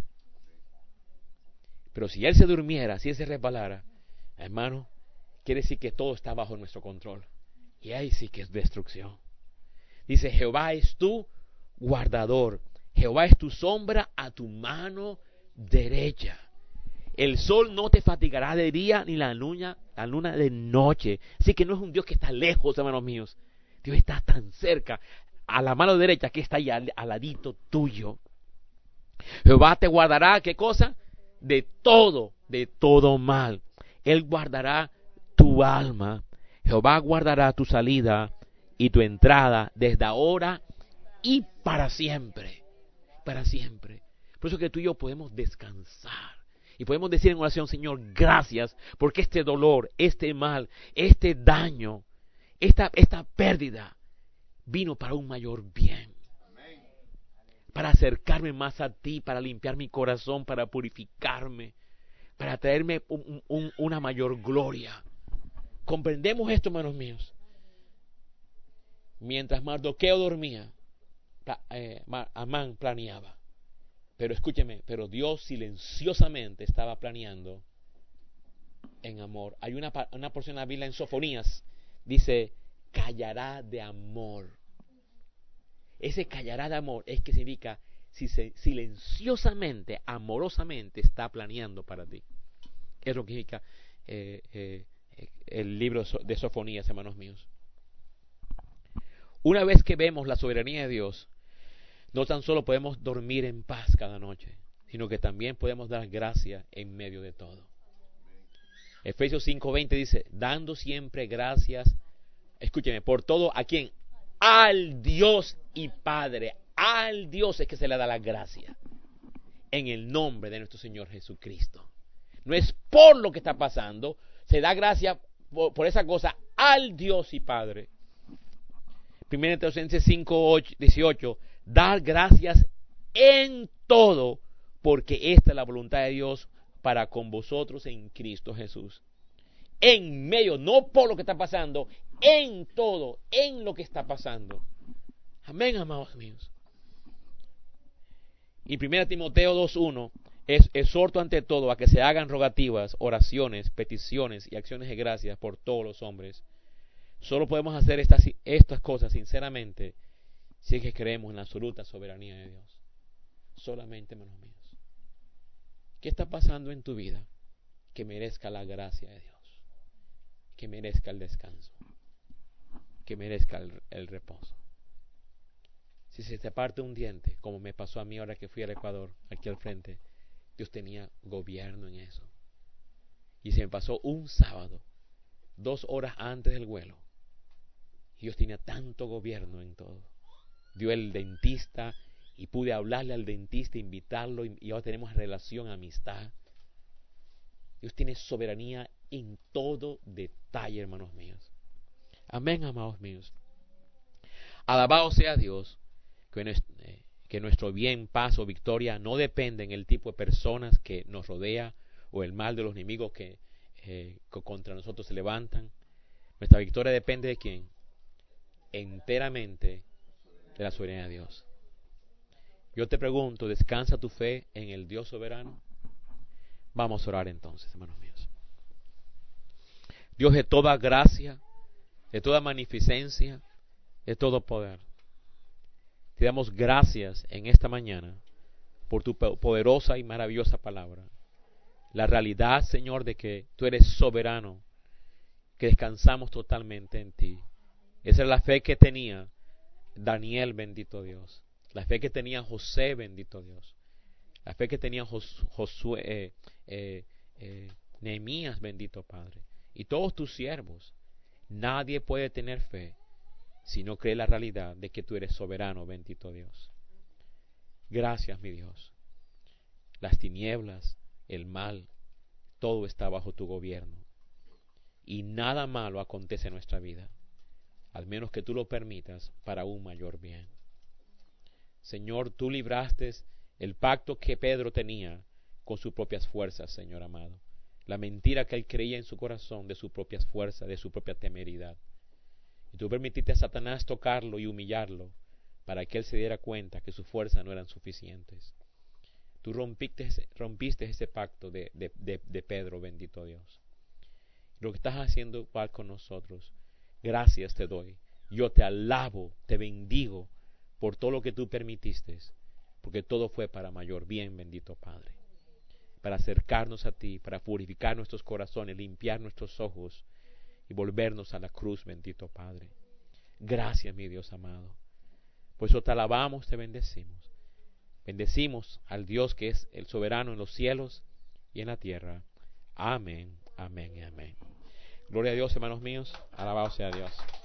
Pero si Él se durmiera, si Él se resbalara, hermano, quiere decir que todo está bajo nuestro control. Y ahí sí que es destrucción. Dice: Jehová es tu guardador. Jehová es tu sombra a tu mano derecha. El sol no te fatigará de día, ni la luna, la luna de noche. Así que no es un Dios que está lejos, hermanos míos. Dios está tan cerca, a la mano derecha, que está ahí al, al ladito tuyo. Jehová te guardará, ¿qué cosa? De todo, de todo mal. Él guardará tu alma. Jehová guardará tu salida y tu entrada desde ahora y para siempre. Para siempre. Por eso que tú y yo podemos descansar. Y podemos decir en oración: Señor, gracias, porque este dolor, este mal, este daño, esta, esta pérdida, vino para un mayor bien. Para acercarme más a ti, para limpiar mi corazón, para purificarme, para traerme un, un, una mayor gloria. ¿Comprendemos esto, hermanos míos? Mientras Mardoqueo dormía, eh, Amán planeaba. Pero escúcheme, pero Dios silenciosamente estaba planeando en amor. Hay una, una porción de la Biblia en Sofonías, dice: callará de amor. Ese callará de amor es que significa si se, silenciosamente, amorosamente está planeando para ti. Es lo que significa eh, eh, el libro de Sofonías, hermanos míos. Una vez que vemos la soberanía de Dios, no tan solo podemos dormir en paz cada noche, sino que también podemos dar gracia en medio de todo. Efesios cinco veinte dice: dando siempre gracias, escúcheme, por todo, ¿a quién? Al Dios y Padre. Al Dios es que se le da la gracia, en el nombre de nuestro Señor Jesucristo. No es por lo que está pasando, se da gracia por, por esa cosa al Dios y Padre. Primera Tesalonicenses cinco dieciocho: dar gracias en todo, porque esta es la voluntad de Dios para con vosotros en Cristo Jesús. En medio, no por lo que está pasando, en todo, en lo que está pasando. Amén, amados míos. Y Primera Timoteo dos uno: es exhorto ante todo a que se hagan rogativas, oraciones, peticiones y acciones de gracias por todos los hombres. Solo podemos hacer estas, estas cosas sinceramente si es que creemos en la absoluta soberanía de Dios. Solamente, hermanos míos. ¿Qué está pasando en tu vida que merezca la gracia de Dios? Que merezca el descanso. Que merezca el, el reposo. si se te parte un diente, como me pasó a mí ahora que fui al Ecuador, aquí al frente, Dios tenía gobierno en eso. Y se me pasó un sábado, dos horas antes del vuelo. Y Dios tenía tanto gobierno en todo. Dio el dentista y pude hablarle al dentista, invitarlo, y ahora tenemos relación, amistad. Dios tiene soberanía en todo detalle, hermanos míos. Amén, amados míos. Alabado sea Dios, que, nuestro, eh, que nuestro bien, paz o victoria no depende en el tipo de personas que nos rodea o el mal de los enemigos que, eh, que contra nosotros se levantan. Nuestra victoria depende de quién? Enteramente de la soberanía de Dios. Yo te pregunto, ¿descansa tu fe en el Dios soberano? Vamos a orar entonces, hermanos míos. Dios de toda gracia, de toda magnificencia, de todo poder, te damos gracias en esta mañana por tu poderosa y maravillosa palabra. La realidad, Señor, de que tú eres soberano, que descansamos totalmente en ti. Esa es la fe que tenía Daniel, bendito Dios. La fe que tenía José, bendito Dios. La fe que tenía Jos, Josué, eh, eh, eh, Nehemías, bendito Padre. Y todos tus siervos. Nadie puede tener fe si no cree la realidad de que tú eres soberano, bendito Dios. Gracias, mi Dios. Las tinieblas, el mal, todo está bajo tu gobierno. Y nada malo acontece en nuestra vida, al menos que tú lo permitas para un mayor bien. Señor, tú libraste el pacto que Pedro tenía con sus propias fuerzas, Señor amado. La mentira que él creía en su corazón de sus propias fuerzas, de su propia temeridad. Y tú permitiste a Satanás tocarlo y humillarlo para que él se diera cuenta que sus fuerzas no eran suficientes. Tú rompiste ese, rompiste ese pacto de, de, de, de Pedro, bendito Dios. Lo que estás haciendo igual con nosotros. Gracias te doy. Yo te alabo, te bendigo por todo lo que tú permitiste, porque todo fue para mayor bien, bendito Padre. Para acercarnos a ti, para purificar nuestros corazones, limpiar nuestros ojos y volvernos a la cruz, bendito Padre. Gracias, mi Dios amado. Por eso te alabamos, te bendecimos. Bendecimos al Dios que es el soberano en los cielos y en la tierra. Amén, amén y amén. Gloria a Dios, hermanos míos. Alabado sea Dios.